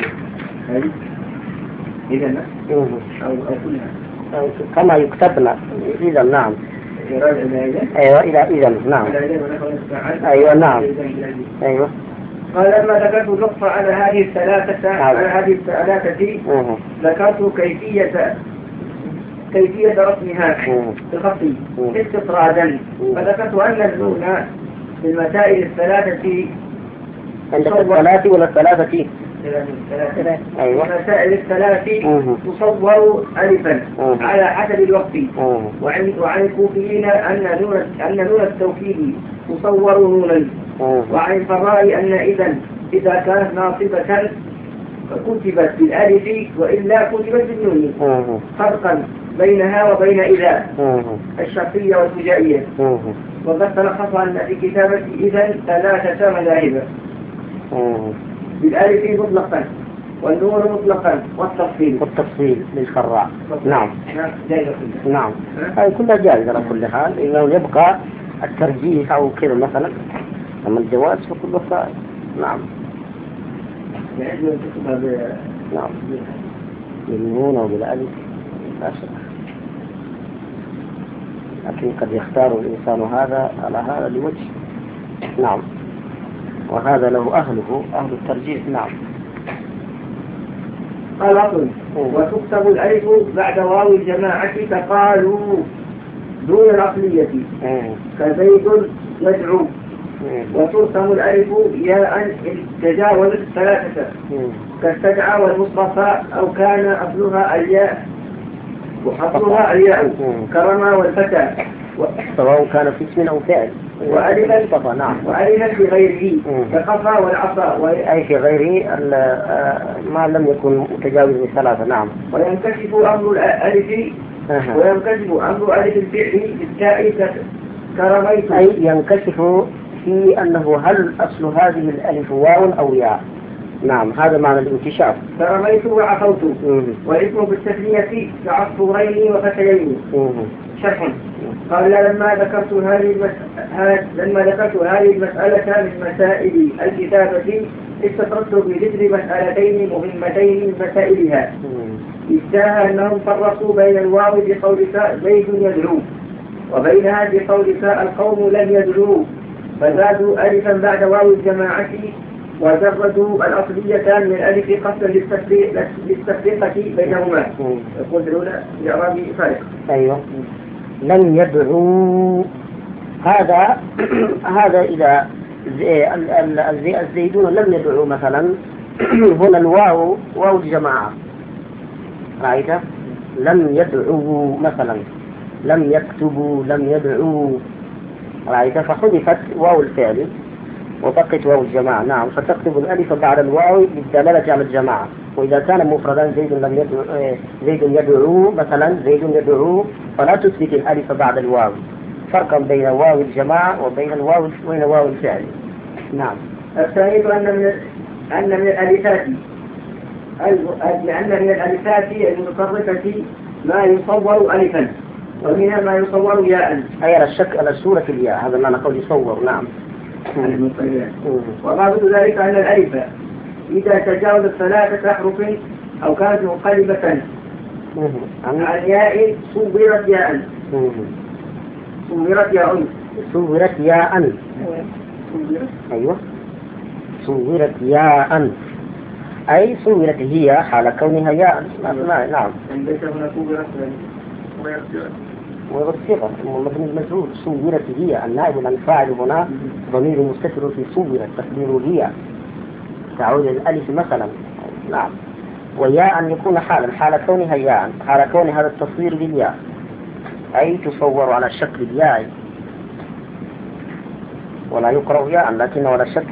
إذا أو أو كلها كما يكتبنا إذا. نعم. أيوة إلى إذا. نعم. أيوة. نعم. أيوة. قال لما ذكرت الوقف على هذه الثلاثة على هذه الثلاثة ذكرت كيفية كيفية رسمها بخطي استطرادا. فذكرت أن النون في المسائل الثلاثة عندك الثلاثة ولا الثلاثة؟ أيوة. المسائل الثلاث تصور ألفا على حسب الوقت. وعن وعن الكوفيين أن نون أن نون التوكيد تصور نونا. وعن الفراء أن إذا إذا كانت ناصبة كتبت بالألف وإلا كتبت بالنون فرقا بينها وبين إذا الشرطية والفجائية. وقد تلخص أن في كتابة إذا ثلاثة مذاهب بالألف مطلقا والنون مطلقا والتفصيل والتفصيل للفراء. نعم. جائزة. نعم. هذه كلها جائزة على كل حال. إنه يبقى الترجيح أو كذا مثلا. أما الجواز فكله صائب. نعم. نعم. بالنون وبالألف لا شك. لكن قد يختار الإنسان هذا على هذا لوجه. نعم. وهذا له أهله أهل الترجيح. نعم. قال أصل وتكتب الألف بعد واو الجماعة فقالوا دون الأصلية كزيد يدعو. وترسم الألف ياء تجاوز الثلاثة كاستدعى والمصطفى أو كان أصلها الياء وحصلها الياء كرما والفتى سواء كان في اسم أو فعل. وألفا نعم. وألفا في غيره كقفا والعصا أي في غيره ما لم يكن متجاوز لثلاثة. نعم. وينكشف أمر الألف وينكشف أمر ألف الفعل بالتاء كرميت. أي ينكشف في أنه هل أصل هذه الألف واو أو ياء. نعم. هذا معنى الانكشاف. كرميت وعفوت. والاسم بالتثنية كعصفورين وفتيين. شرح. قال لما ذكرت هذه المسألة لما ذكرت هذه المسألة من مسائل الكتابة استطردت بذكر مسألتين مهمتين من مسائلها. إحداها أنهم فرقوا بين الواو بقولك زيد يدعو وبينها بقولك القوم لم يدعوا فزادوا ألفا بعد واو الجماعة وجردوا الأصلية من ألف قصدا للتفرقة بينهما. يقول الأولى لإعراب فارق. أيوه. لم يدعوا هذا هذا إذا الزيدون لم يدعوا مثلا هنا الواو واو الجماعة رأيت لم يدعوا مثلا لم يكتبوا لم يدعوا رأيت فحذفت واو الفعل وبقيت واو الجماعة. نعم، فتكتب الألف بعد الواو للدلالة على الجماعة. وإذا كان مفردا زيد لم يدعو زيد يدعو مثلا زيد يدعو فلا تثبت الألف بعد الواو، فرقا بين واو الجماعة وبين الواو وبين واو الفعل. نعم. الثالث أن من أن من الألفات لأن من الألفات المتصرفة ما يصور ألفا ومنها ما يصور ياء. أي على الشك على سورة الياء، هذا معنى قول يصور. نعم. وضابط ذلك أن الألف إذا تجاوزت ثلاثة أحرف أو كانت منقلبة عن ياء صورت ياء. صورت ياء. صورت ياء. أيوة. صورت ياء أي صورت هي حال كونها ياء. نعم. ليس هنا صورت والصيغة مبني المجهول. صورت هي، النائب عن الفاعل هنا ضمير مستتر في صورت تقديره هي، تعود الألف مثلا. نعم. وياء أن يكون حالا حال كونها ياء، حال كون هذا التصوير بالياء أي تصور على شكل الياء ولا يقرأ ياء لكنه على شكل.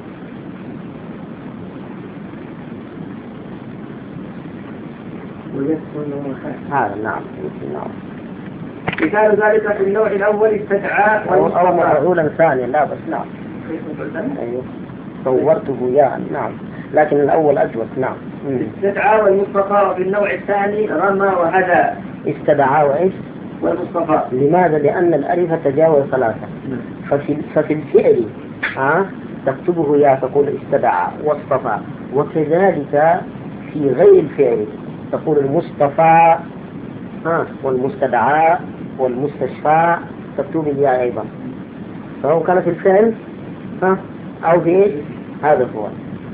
هذا نعم. نعم. مثال ذلك في النوع الأول استدعاء أو مفعولا ثانيا. لا بس. نعم. أيوه. صورته ياء. نعم، لكن الأول أجود. نعم. استدعاء والمصطفى. في النوع الثاني رمى وهدى. استدعاء وإيش؟ والمصطفى. لماذا؟ لأن الألف تجاوز ثلاثة. ففي, ففي الفعل ها تكتبه يا تقول استدعى واصطفى، وكذلك في غير الفعل تقول المصطفى ها والمستدعى والمستشفى تكتب الياء أيضا، فهو كان في الفعل ها أو في إيش؟ هذا هو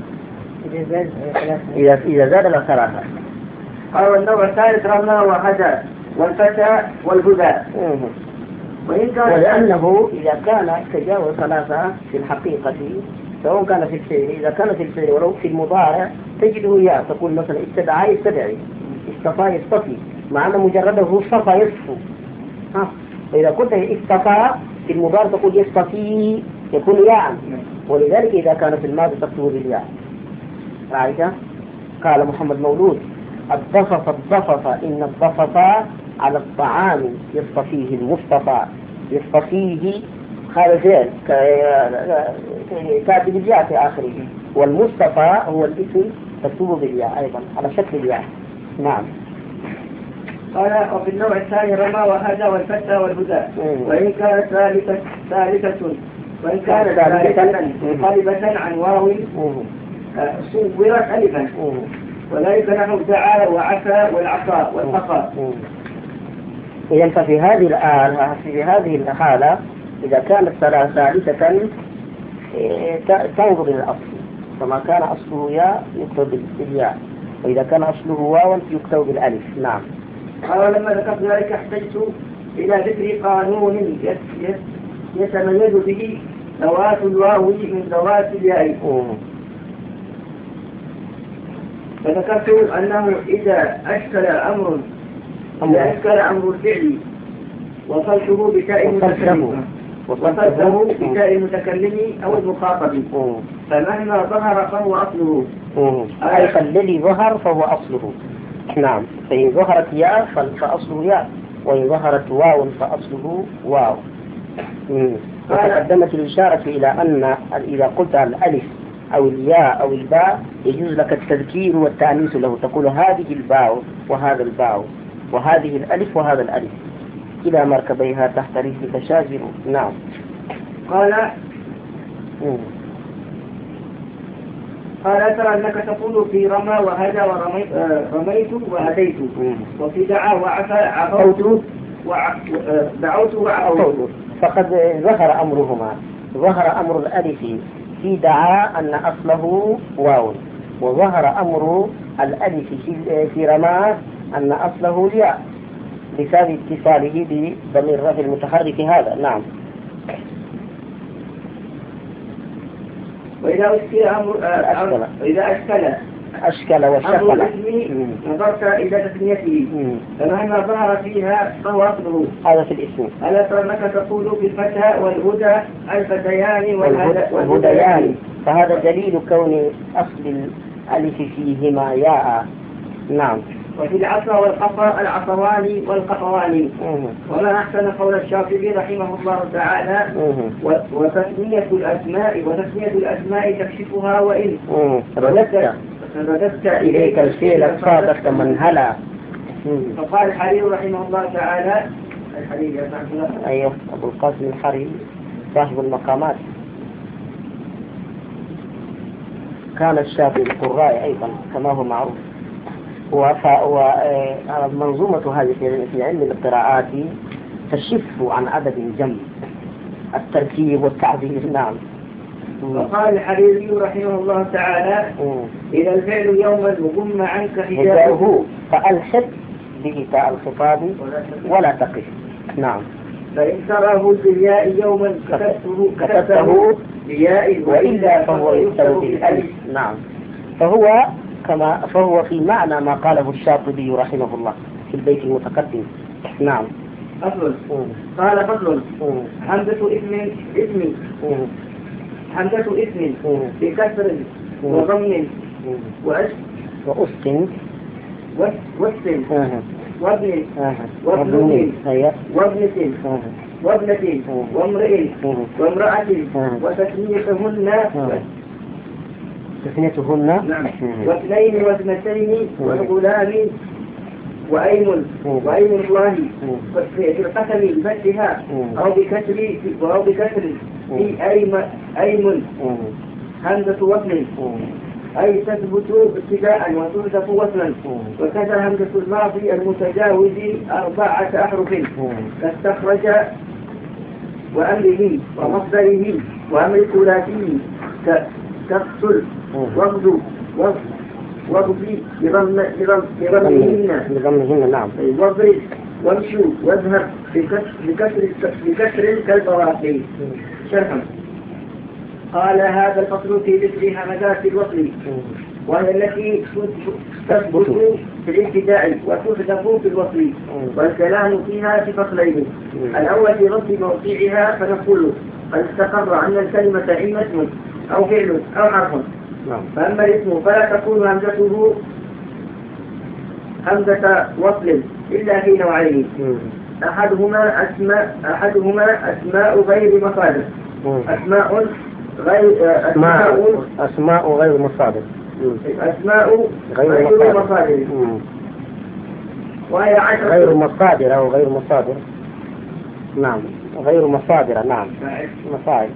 إذا إذا زاد إلى ثلاثة. قال النوع الثالث رمى وهدى والفتى والهدى. ولأنه إذا كان تجاوز ثلاثة في الحقيقة سواء كان في الفعل، إذا كان في الفعل ولو في المضارع تجده ياء، تقول مثلا استدعى يستدعي، اصطفى يصطفي، مع أن مجرده صفى يصفو. ها إذا كنت اصطفى في المضارع تقول يصطفي يكون ياء، ولذلك إذا كان في الماضي تكتب بالياء. رأيت؟ قال محمد مولود الضفف الضفف إن الضفف على الطعام يصطفيه المصطفى، يصطفيه هذا فعل كاتب الياء في آخره، والمصطفى هو الاسم تكتب بالياء أيضا على شكل الياء. نعم. قال وفي النوع الثاني رمى وهدى والفتى والهدى، وإن كانت ثالثة ثالثة وإن كانت ثالثة منقلبة عن واو صورت ألفا، وذلك نحو دعا وعفا والعصا والخفا. إذا ففي هذه الآلة في هذه الحالة إذا كانت ثالثة تنظر إلى الأصل، فما كان أصله ياء يكتب بالياء، وإذا كان أصله واو يكتب بالألف. نعم. قال لما ذكرت ذلك احتجت إلى ذكر قانون يتميز به ذوات الواو من ذوات الياء، فذكرت أنه إذا أشكل أمر إذا أشكل أمر الفعل وصلته بتاء المتكلم وصلته بتاء المتكلم أو المخاطب، فمهما ظهر فهو أصله. أي فالذي ظهر فهو أصله. نعم. فإن ظهرت ياء فأصله ياء، وإن ظهرت واو فأصله واو. وتقدمت الإشارة إلى أن إذا قلت الألف أو الياء أو الباء يجوز لك التذكير والتأنيث له، تقول هذه الباء وهذا الباء وهذه الألف وهذا الألف إلى مركبيها تحت رجلك شاجر. نعم. قال قال ترى أنك تقول في رمى وهدى ورميت رميت وهديت، وفي دعا وعفى عفوت ودعوت وعفوت، فقد ظهر أمرهما. ظهر أمر الألف في دعا أن أصله واو، وظهر أمر الألف في رمى أن أصله ياء بسبب اتصاله بضمير الرفع المتحرك هذا. نعم. وإذا أشكل أمر إذا أشكل أشكل وشكل. أمر الاسم نظرت إلى تسميته فمهما ظهر فيها فهو أصله. هذا في الاسم. ألا ترى أنك تقول بالفتى والهدى الفتيان والهديان، فهذا دليل كون أصل الألف فيهما ياء. نعم. وفي العصا والقصى العصوان والقطوان. وما أحسن قول الشافعي رحمه الله تعالى وتسمية الأسماء وتسمية الأسماء تكشفها وإن رددت رددت إليك الفعل صادقت من هلا. فقال الحريري رحمه الله تعالى الحريري يا صاحب أيوه أبو القاسم الحريري صاحب المقامات. كان الشافعي القراء أيضا كما هو معروف. ومنظومة هذه في علم القراءات تشف عن عدد جم الترتيب والتعديل. نعم. وقال الحريري رحمه الله تعالى إذا الفعل يوما وقم عنك حجابه فألحق به تاء الخطاب ولا تقف. نعم. فإن تراه بالياء يوما كتبته كتبته بياء وإلا فهو يكتب بالألف. نعم. فهو كما فهو في معنى ما قاله الشاطبي رحمه الله في البيت المتقدم. نعم. أصل قال فصل همزة اسم اسم همزة اسم بكسر وضم وأس وأسكن واسم وابن وابن وابنة وابنة وامرئ وامرأة وتسميتهن تسميتهن نعم واثنين واثنتين والغلام وأيم وأيم الله في القسم بفتحها أو بكسر أو بكسر في أيم أيم همزة وصل أي تثبت ابتداء وتحذف وصلا. وكذا همزة الماضي المتجاوز أربعة أحرف كاستخرج وأمره ومصدره وأمر ثلاثي كقتل وغدو وغدي بضمهن بضمهن. نعم. واضرب وامشوا واذهب بكسر بكسر كالبواقي. شرحا قال هذا الفصل في ذكر همزات الوصل وهي التي تثبت في الابتداء وتحذف في الوصل والكلام فيها في فصلين. الأول في ضبط موضعها فنقول قد استقر أن الكلمة إما اسم أو فعل أو حرف. فأما الاسم فلا تكون همزته همزة وصل إلا في نوعين أحدهما أسماء أحدهما أسماء غير مصادر أسماء غير أسماء أسماء غير مصادر أسماء غير مصادر وهي عشرة غير مصادر أو غير مصادر. نعم. غير مصادر. نعم. مصادر.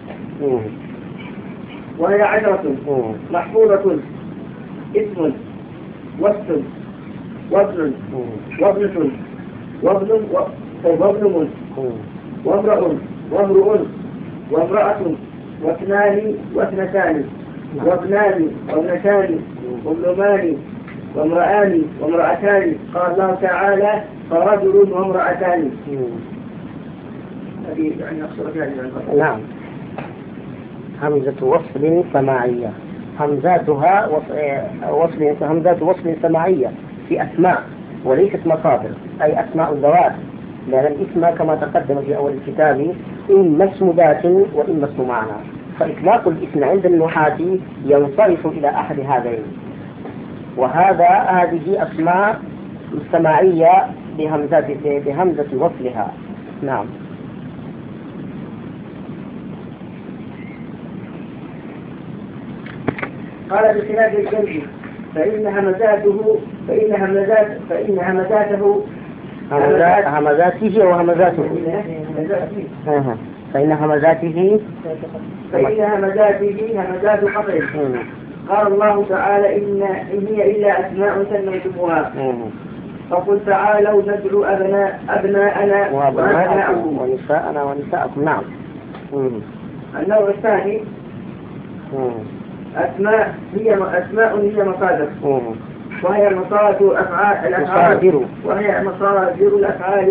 وهي عشرة محفوظة اسم وصل وابن وابنة وابن وابن وامرأ وامرؤ وامرأة واثنان واثنتان وابنان وابنتان وابنمان وامرأان وامرأتان. قال الله تعالى فرجل وامرأتان. هذه يعني أقصر فيها. نعم. همزة وصل سماعية همزاتها وصل همزات وصل سماعية في أسماء وليست مصادر أي أسماء الذوات، لأن الاسم كما تقدم في أول الكتاب إما اسم ذات وإما اسم معنى، فإطلاق الاسم عند النحاة ينصرف إلى أحد هذين، وهذا هذه أسماء سماعية بهمزة بهمزة وصلها. نعم. قال بخلاف الجمع فإن همزاته فإن همزات فإن همزاته همزاته وهمزاته فإن همزاته فإن همزاته همزات حصر. قال الله تعالى إن إن هي إلا أسماء سميتموها فقل تعالوا ندعو أبناء أبناءنا وأبناءكم ونساءنا ونساءكم. نعم. النوع الثاني أسماء هي أسماء هي مصادر وهي مصادر أفعال الأفعال وهي مصادر الأفعال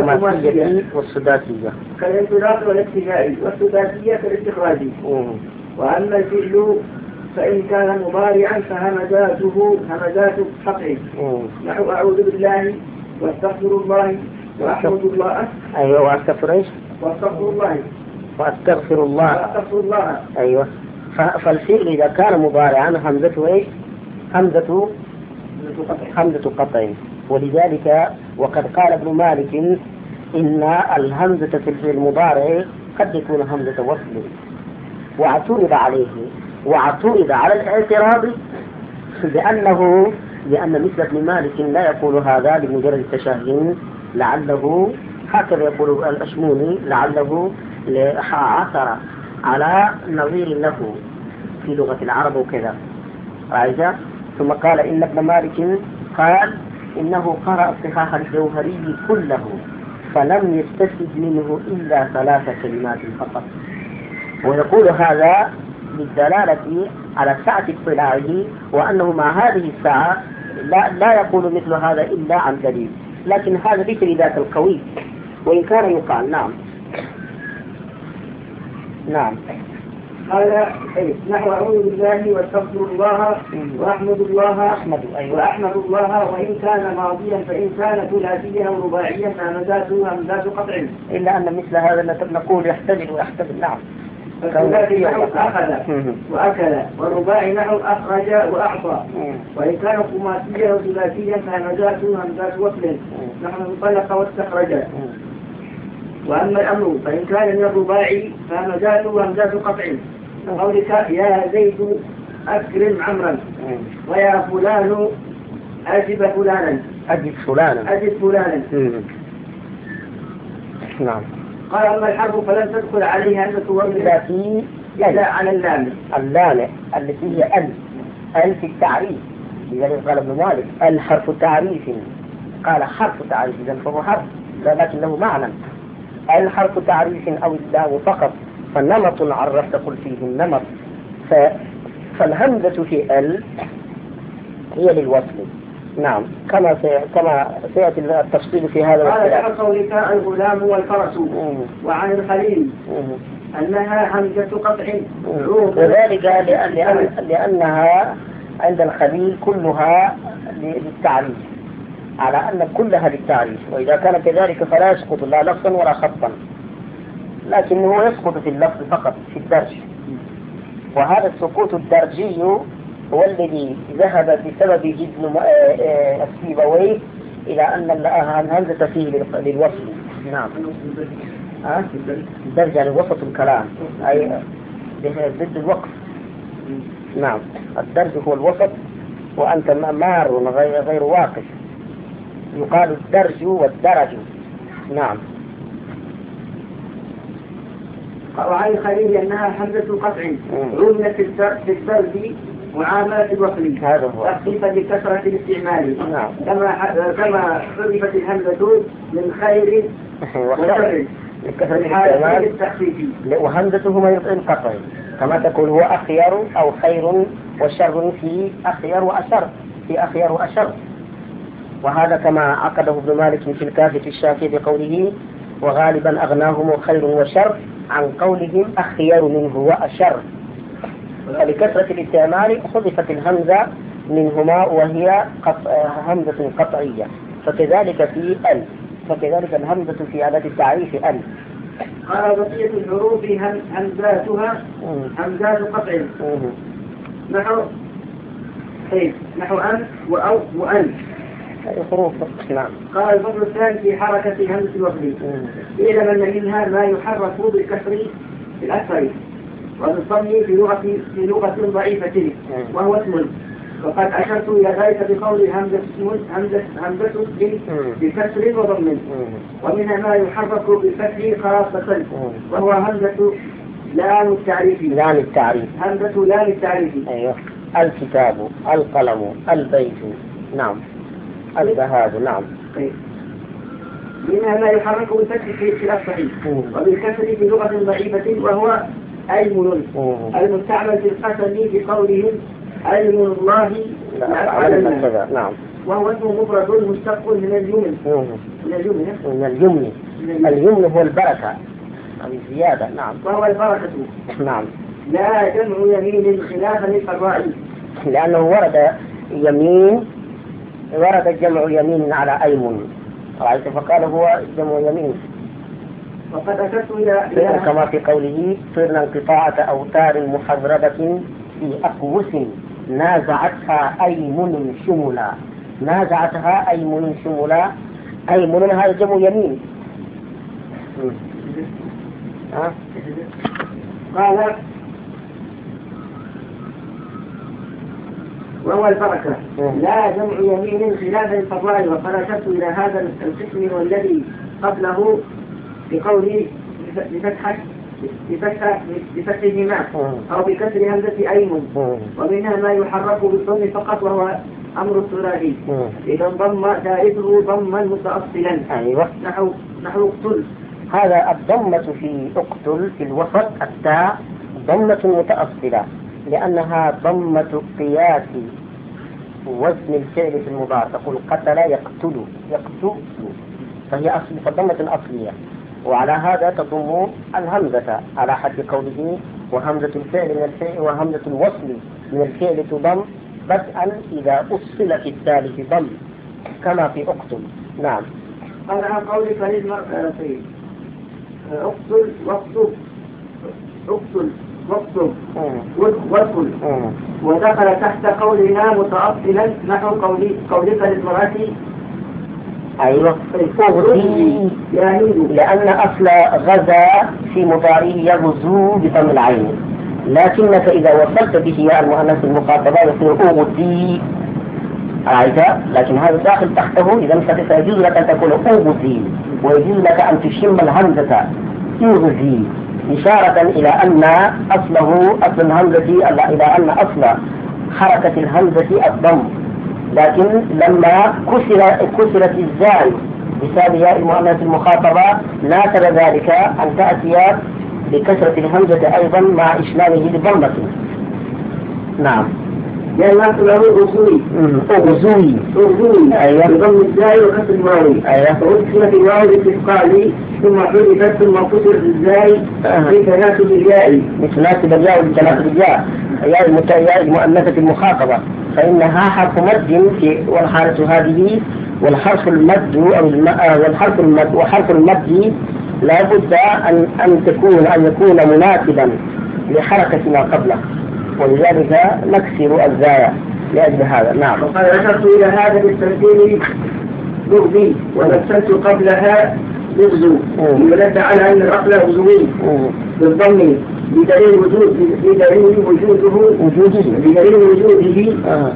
الخماسية والسداسية كالانطلاق والاكتفاء والسداسية كالاستخراج. وأما الفعل فإن كان مضارعا فهمزاته همزات قطع، نحو أعوذ بالله واستغفر الله وأحمد الله. أيوة وأستغفر إيش؟ واستغفر الله وأستغفر الله واستغفر الله. أيوة. فالفعل إذا كان مضارعا همزته إيش؟ همزة همزة قطع. ولذلك وقد قال ابن مالك إن الهمزة في الفعل المضارع قد يكون همزة وصل، واعترض عليه واعترض على الاعتراض بأنه لأن مثل ابن مالك لا يقول هذا لمجرد التشهي، لعله هكذا يقول الأشموني لعله عثر على نظير له في لغة العرب وكذا رأيت. ثم قال إن ابن مالك قال إنه قرأ الصحاح الجوهري كله فلم يستفد منه إلا ثلاث كلمات فقط، ويقول هذا بالدلالة على سعة اطلاعه، وأنه مع هذه الساعة لا, لا يقول مثل هذا إلا عن دليل، لكن هذا ليس لذاك القوي وإن كان يقال. نعم نعم. قال نحو أعوذ بالله واستغفر الله وأحمد الله أحمد أيوة. وأحمد الله وإن كان ماضيا فإن كان ثلاثيا أو رباعيا فهمزاته همزات قطع، إلا أن مثل هذا نقول يحتمل ويحتمل. نعم. فالثلاثي نحو أخذ وأكل، والرباعي نحو أخرج وأعطى، وإن كان خماسيا أو ثلاثيا فهمزاته همزات وصل، نحو انطلق واستخرج. وأما الأمر فإن كان من الرباعي فهمزاته همزات قطع، قولك يا زيد أكرم عمرا ويا فلان أجب فلانا أجب فلانا أجب فلانا. نعم. قال أما الحرف فلن تدخل عليها همزة وصل إلا على اللام اللام التي هي ال ال في التعريف. لذلك قال ابن مالك الحرف تعريف، قال حرف تعريف إذا فهو حرف لكن له معنى. الحرف تعريف أو اللام فقط، فالنمط عرفت قل فيه النمط. فالهمزة في ال هي للوصل. نعم كما كما سيأتي التفصيل في هذا. قال عن قولك الغلام والفرس وعن الخليل أنها همزة قطع، وذلك لأن لأن لأنها عند الخليل كلها للتعريف، على أن كلها للتعريف، وإذا كان كذلك فلا يسقط لا لفظا ولا خطا، لكنه يسقط في اللفظ فقط في الدرج. وهذا السقوط الدرجي هو الذي ذهب بسبب جزم السيبويه إلى أن الهمزة فيه للوصل. نعم. أه؟ الدرج يعني وسط الكلام أي ضد الوقف. نعم الدرج هو الوسط وأنت مار غير, غير واقف، يقال الدرج والدرج. نعم. وعن الخليل أنها همزة قطع عملت في الدرج معاملة الوصل تخفيفا لكثرة الاستعمال. نعم. كما كما حذفت الهمزة من خير وشر لكثرة الاستعمال التخفيفي، وهمزته ما ينقطع كما تقول هو أخير أو خير وشر في أخير وأشر في أخير وأشر. وهذا كما عقده ابن مالك في الكافية الشافية بقوله وغالبا أغناهم خير وشر عن قولهم أخير منه وأشر. فلكثرة الاستعمال حذفت الهمزة منهما وهي قطع همزة قطعية. فكذلك في ال فكذلك الهمزة في أداة التعريف ال. قال بقية الحروف همزاتها همزات قطع نحو طيب نحو أن وأو وأن حروف. نعم. قال الفصل الثاني في حركة همزة الوصل إلى من منها ما يحرك بالكسر في الأكثر والضم في لغة في لغة ضعيفة وهو اسم، وقد أشرت إلى ذلك بقول همزة همزة همزة بكسر وضم، ومنها ما يحرك بالفتح خاصة وهو همزة لام التعريف لام التعريف همزة لام التعريف. أيوه. الكتاب القلم البيت. نعم. الذهاب. نعم. منها ما يحرك بالفتح في الأصح وبالكسر في لغة ضعيفة وهو علم المستعمل في القسم في قولهم علم الله لا. نعم. وهو اسم مفرد مشتق من اليمن من اليمن من اليمن اليمن هو البركة أو الزيادة. نعم. وهو البركة. نعم. لا جمع يمين خلافا للقضاء. لأنه ورد يمين، ورد جمع يمين على أيمن، رأيت فقال هو جمع يمين. وقد أشرت إلى كما في قوله صرنا انقطاعة أوتار محربة في أقوس نازعتها أيمن شملا. نازعتها أيمن شملا، أيمن هذا جمع يمين. ها؟ قال وهو البركة لا جمع يمين خلاف الفضائل. وقد أشرت إلى هذا القسم والذي قبله بقوله بفتحة بفتحة بفتحهما أو بكسر همزة أيمن، ومنها ما يحرك بالضم فقط وهو أمر الثلاثي إذا انضم ثالثه ضما متأصلا. أيوة. نحو نحو اقتل. هذا الضمة في اقتل في الوسط التاء ضمة متأصلة لأنها ضمة قياس وزن الفعل في المضارع. تقول قتل يقتل يقتل، فهي أصل فضمة أصلية، وعلى هذا تضم الهمزة على حد قوله وهمزة الفعل من الفعل وهمزة الوصل من الفعل تضم بدءا إذا أصل في الثالث ضم كما في اقتل. نعم. قال عن قولك للمرأة اقتل واكتب اقتل واكتب وادخل، ودخل تحت قولنا متأصلا نحو قولي قولك للمرأة أيوة لأن أصل غزا في مضارعه يغزو بضم العين، لكنك إذا وصلت به يا المؤنث المخاطبة يصير أغزي. رأيت؟ لكن هذا داخل تحته، إذا سيجوز لك أن تقول أغزي ويجوز لك أن تشم الهمزة أغزي، إشارة إلى أن أصله أصل الهمزة إلى أن أصل حركة الهمزة الضم، لكن لما كسر كسرت الزاي بسبب ياء المؤنث المخاطبة ناسب ذلك أن تأتي بكسرة الهمزة أيضا مع إشماله بضمة. نعم. لأن له أصولي أغزوي أغزوي أيوة بضم الزاي وكسر الواو. أيوة. وأدخلت الواو باستثقال ثم حذفت ثم كسر الزاي في تناسب الياء بتناسب الياء بتناسب الياء ياء المؤنثة المخاطبة، فإنها حرف مد في والحالة هذه، والحرف المد أو الم... والحرف المد وحرف المد لا بد أن أن تكون أن يكون مناسبا لحركة ما قبله، ولذلك نكسر الزايا لأجل هذا. نعم. وقد أشرت إلى هذا بالتمثيل بغضي ومثلت قبلها بغزو ولد على أن الأصل غزوي بالضم بدليل وجود بدليل وجوده وجوده بدليل وجوده آه.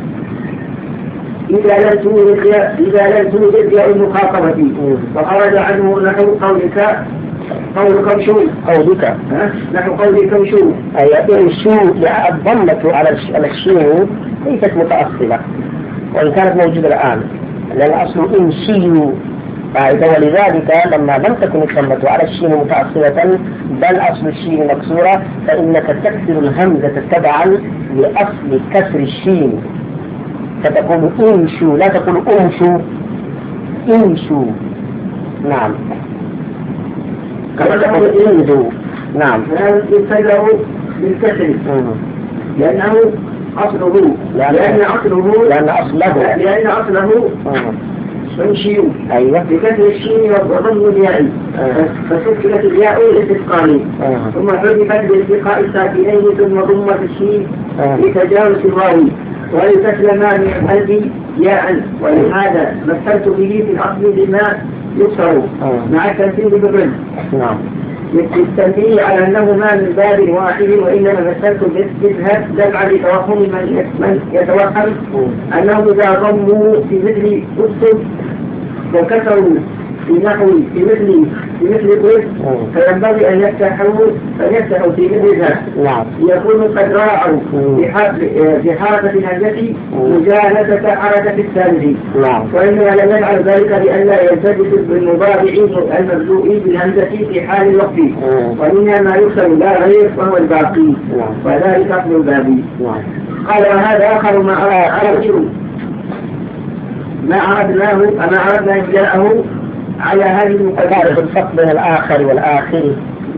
إذا لم توجد إذا لم توجد ياء المخاطبة وخرج عنه نحو قولك قولك مشو قولك نحو قولك مشو أي مشو. الضمة على الشين ليست متأصلة وإن كانت موجودة الآن، لأن أصل إنشي قاعدة، ولذلك لما لم تكن الضمة على الشين متأصلة بل أصل الشين مكسورة فإنك تكسر الهمزة تبعا لأصل كسر الشين، فتقول إنشو لا تقول أمشو إنشو. نعم. كما تقول إنزو. نعم. يبتدأ بالكسر لأنه أصله لأن أصله لأن أصله لأن أصله يمشي أيوة بكسر الشين وضم الياء فسكنت الياء الاستثقال ثم حذفت بالتقاء الساكنين ثم ضمت الشين لتجاوز الواو ولتسلما من القلب ياء، ولهذا مثلت به في الأصل بما يكسر مع التمثيل بالرد. نعم. للتنبيه على أنه ما من باب واحد، وإنما مثلت باستذهاب دفع لتوهم من يتوهم أنهم إذا ضموا في مثل أسد وكسروا في نحو في مثل في مثل قيس فينبغي أن يفتحوا فيفتحوا في مثلها ليكونوا قد راعوا في حركة الهمزة مجالسة حركة الثالث، وإنما لم يفعل ذلك لئلا يلتبس بالمضارع المبدوء بالهمزة في حال الوقت، ومنها ما يكسر لا غير وهو الباقي، وذلك أصل البابي. قال وهذا آخر ما أردناه ما أردناه ما أردنا إملاءه على هذه المقدمة. تعرف الفرق بين الآخر والآخر؟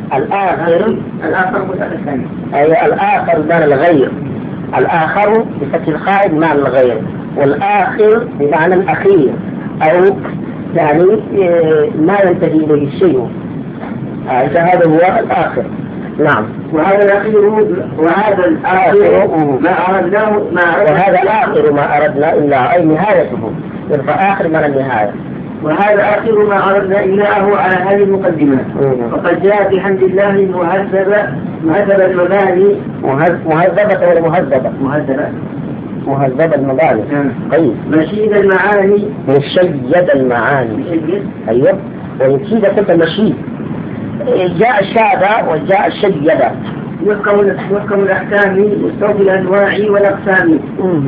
الآخر الآخر متقدم. أي الآخر بمعنى الغير، الآخر بفتح الخاء بمعنى الغير، والآخر بمعنى الأخير، أو يعني ما ينتهي إليه الشيء، هذا هو الآخر. نعم. وهذا الأخير وهذا الآخر ما أردناه ما أردنا وهذا الآخر ما أردنا إلا أي نهايته، يبقى آخر من النهاية. وهذا آخر ما أردنا إلاه على هذه المقدمة. وقد جاء بحمد الله مهذبة مهذبة المباني مهذبة ولا مهذبة؟ مهذبة مهذبة المباني. طيب. مشيد المعاني مشيد المعاني. مشيد. أيوه. ومشيد كنت مشيد. جاء الشادة وجاء الشيدة. يحكم الأحكام مستوفي الأنواع والأقسام.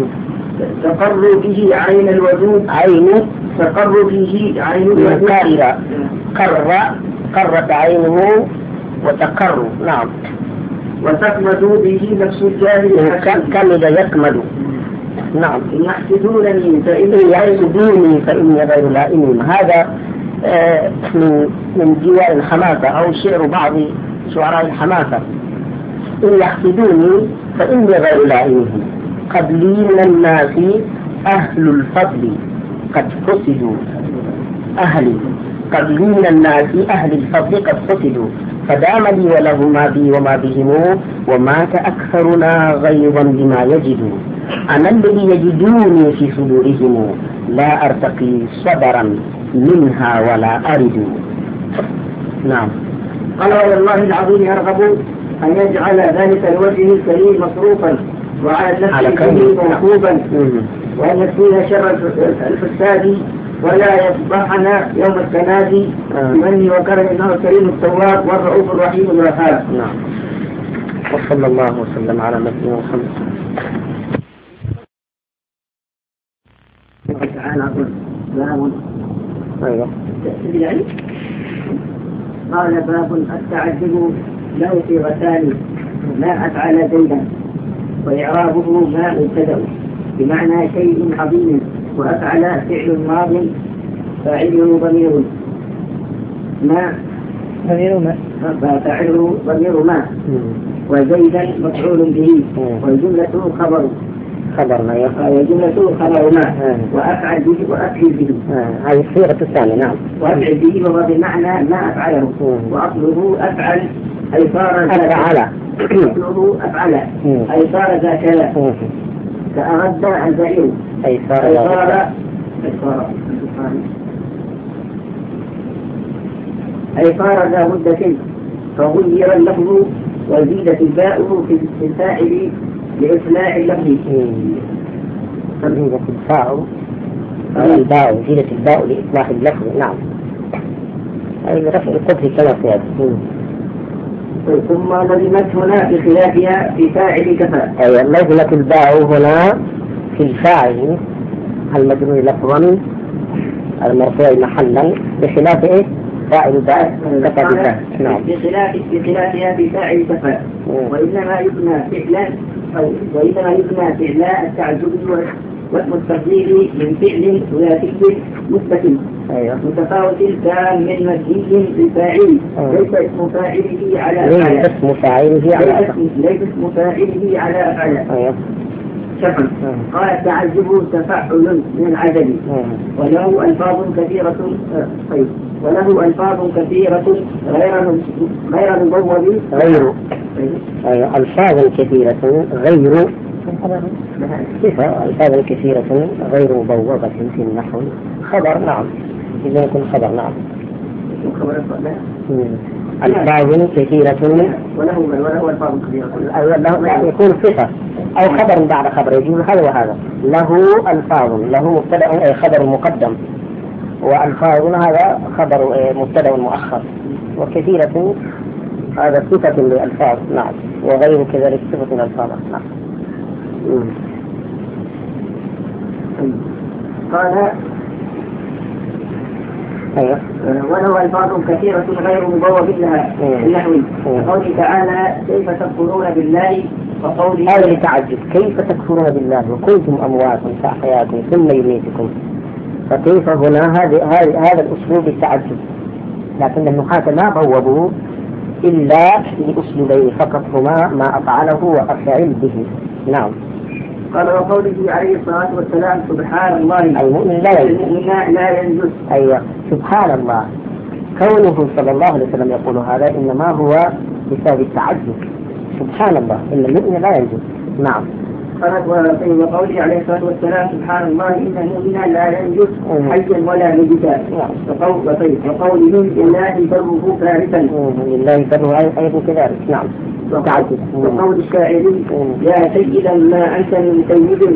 تقر به عين الوجود. عين. تقر به عين الوجود. قر قر قرت عينه وتقر. نعم. وتكمد به نفس الجاهل. كمد يكمد. نعم. يحسدونني فإني يحسدوني فإني غير لائم. هذا آه من من ديوان الحماسة أو شعر بعض شعراء الحماسة. إن يحسدوني فإني غير لائمهم، قبلي من الناس أهل الفضل قد حسدوا. أهلي قبلي من الناس أهل الفضل قد حسدوا، فدام لي وله ما بي وما بهم، ومات أكثرنا غيظا بما يجدوا. أنا الذي يجدوني في صدورهم، لا أرتقي صبرا منها ولا أرد. نعم. قال والله العظيم أرغب أن يجعل ذلك الوجه الكريم مصروفا وعلى النفس موقوفا، وأن يكفينا شر الفساد ولا يفضحنا يوم التنادي بمنه وكرم إنه الكريم التواب والرؤوف الرحيم الوهاب. نعم. وصلى الله وسلم على نبينا محمد. تعالى باب. أيوه. قال باب التعجب له صيغتان، ما أفعل زيدا، وإعرابه ما مبتدأ بمعنى شيء عظيم، وأفعل فعل ماض فاعله ضمير ما ضمير ما فاعله ضمير ما، وزيدا مفعول به، والجملة خبر خبر ما والجملة خبر ما، وأفعل به وأفعل به. هذه الصيغة الثانية. نعم. وأفعل به وهو بمعنى ما أفعله، وأصله أفعل أي صار أفعل. أصله أفعل أي صار ذا كذا، كأرد الزعير أي صار أي صار أي صار ذا مدة، فغير اللفظ وزيدت الباء في الفاعل لإصلاح اللفظ. زيدت الباء الباء زيدت الباء لإصلاح اللفظ. نعم. أي رفع القدر كما سيأتي. ثم لزمت هنا بخلافها في فاعل كفى. أي لزمت الباء هنا في الفاعل المجرور لفظا المرفوع محلا، بخلاف إيه؟ فاعل باء كفى بفاء. نعم. بخلاف بخلافها في فاعل كفى، وإنما يبنى فعلا وإنما يبنى فعلا التعجب واسم التفضيل من فعل ثلاثي مثبت متفاوت تام من مجيء للفاعل، ليس اسم فاعله على أفعل. ليس اسم فاعله على أفعل. ليس اسم فاعله على أفعل. شفا. قال التعجب تفعل من العدد، وله ألفاظ كثيرة. طيب. وله ألفاظ كثيرة غير غير مبوب. غير أي ألفاظ كثيرة غير صفة. ألفاظ كثيرة غير مبوبة في النحو خبر. نعم. إذا يكون خبر. نعم. ألفاظ كثيرة وله وله ألفاظ كثيرة يكون صفة أو خبر بعد خبر، يجوز هذا وهذا. له ألفاظ، له مبتدأ أي خبر مقدم، وألفاظ هذا خبر مبتدأ مؤخر، وكثيرة هذا صفة للألفاظ. نعم. وغير كذلك صفة الألفاظ. نعم. قال أيوه. وله ألفاظ كثيرة غير مبوب لها النحو، قوله تعالى كيف تكفرون بالله، وقوله هذا لتعجب كيف تكفرون بالله وكنتم أمواتا فأحياكم ثم يميتكم، فكيف هنا هذا هذا الأسلوب التعجب، لكن النحاة ما بوبوا إلا لأسلوبين فقط هما ما أفعله وأفعل به. نعم. قال وقوله عليه الصلاة والسلام سبحان الله المؤمن لا ينجز. المؤمن لا ينجز. أيوة سبحان الله. كونه صلى الله عليه وسلم يقول هذا إنما هو بسبب التعجب. سبحان الله إن المؤمن لا ينجز. نعم. قالت وقوله عليه الصلاة والسلام سبحان الله إن المؤمن لا ينجز حيا ولا ميتا. وقوله لله بره فارسا. لله بره أيضا كذلك. نعم. وقول الشاعري يا سيدا ما أنت من سيد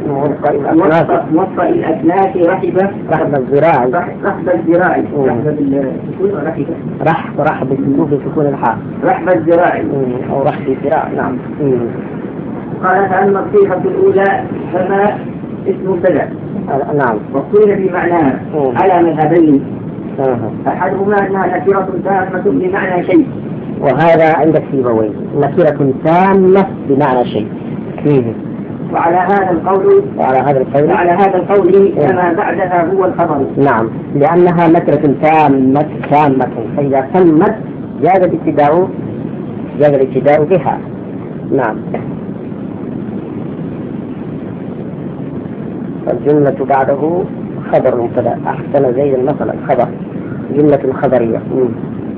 موطئ الأكناف رحبة رحب الذراع رحب الذراع رحب بالسكون ورحبة رحب رحب بالسكون في سكون الحاء رحب الذراع أو رحب الذراع. نعم. قال فأما الصيغة الأولى فما اسم مبتدأ. نعم. والصيغة بمعناها على مذهبين. أحدهما أنها نكرة تامة بمعنى شيء وهذا عند السيبوين نكرة تامة بمعنى شيء. وعلى هذا القول وعلى هذا القول وعلى هذا القول فما بعدها هو الخبر. نعم لأنها نكرة تامة تامة فإذا تمت جاز الابتداء جاز الابتداء بها. نعم. الجملة بعده خبر مبتدأ أحسن زيد مثلا خبر جملة خبرية. مم.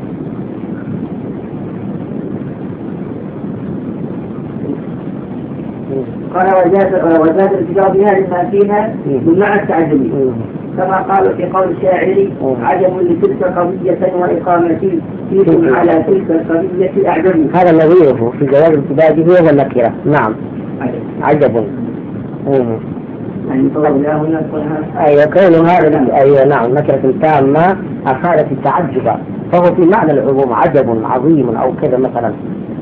قال وزاد وزاد الابتداء بها لما فيها من معنى التعجب كما قال في قول الشاعر عجب لتلك قضية وإقامتي فيكم على تلك القضية أعجب. هذا نظيره في جواز الابتداء به هو النكرة. نعم. عجب. يعني أيوة كون هذا أيوة نعم نكرة تامة أفادت التعجب فهو في معنى العموم عجب عظيم أو كذا مثلا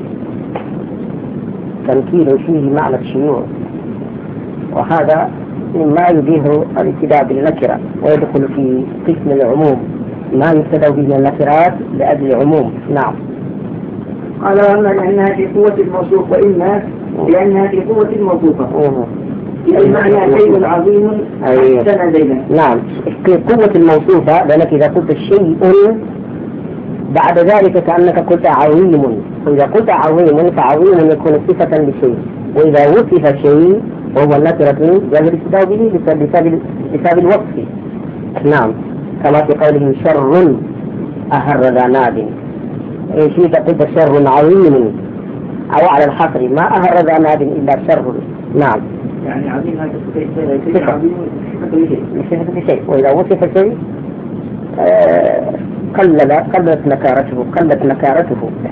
تنكير فيه معنى الشيوع وهذا مما يبيه الابتداء بالنكرة ويدخل في قسم العموم ما يبتدأ به النكرات لأجل العموم. نعم. قال وأما لأنها في قوة الموصوف وإما لأنها في قوة الموصوفة المعنى شيء عظيم أحسن زيدا. نعم في قوة الموصوفة لأنك إذا قلت شيء بعد ذلك كأنك قلت عظيم وإذا قلت عظيم فعظيم يكون صفة لشيء وإذا وصف شيء وهو النكرة جاز الابتداء به بسبب الوصف. نعم كما في قوله شر أهر ذا ناد إيش قلت شر عظيم أو على الحصر ما أهر ذا ناد إلا شر. نعم يعني عظيم هذا عظيم صفة لشيء وإذا وصف شيء آه قلل قلت نكارته قلت نكارته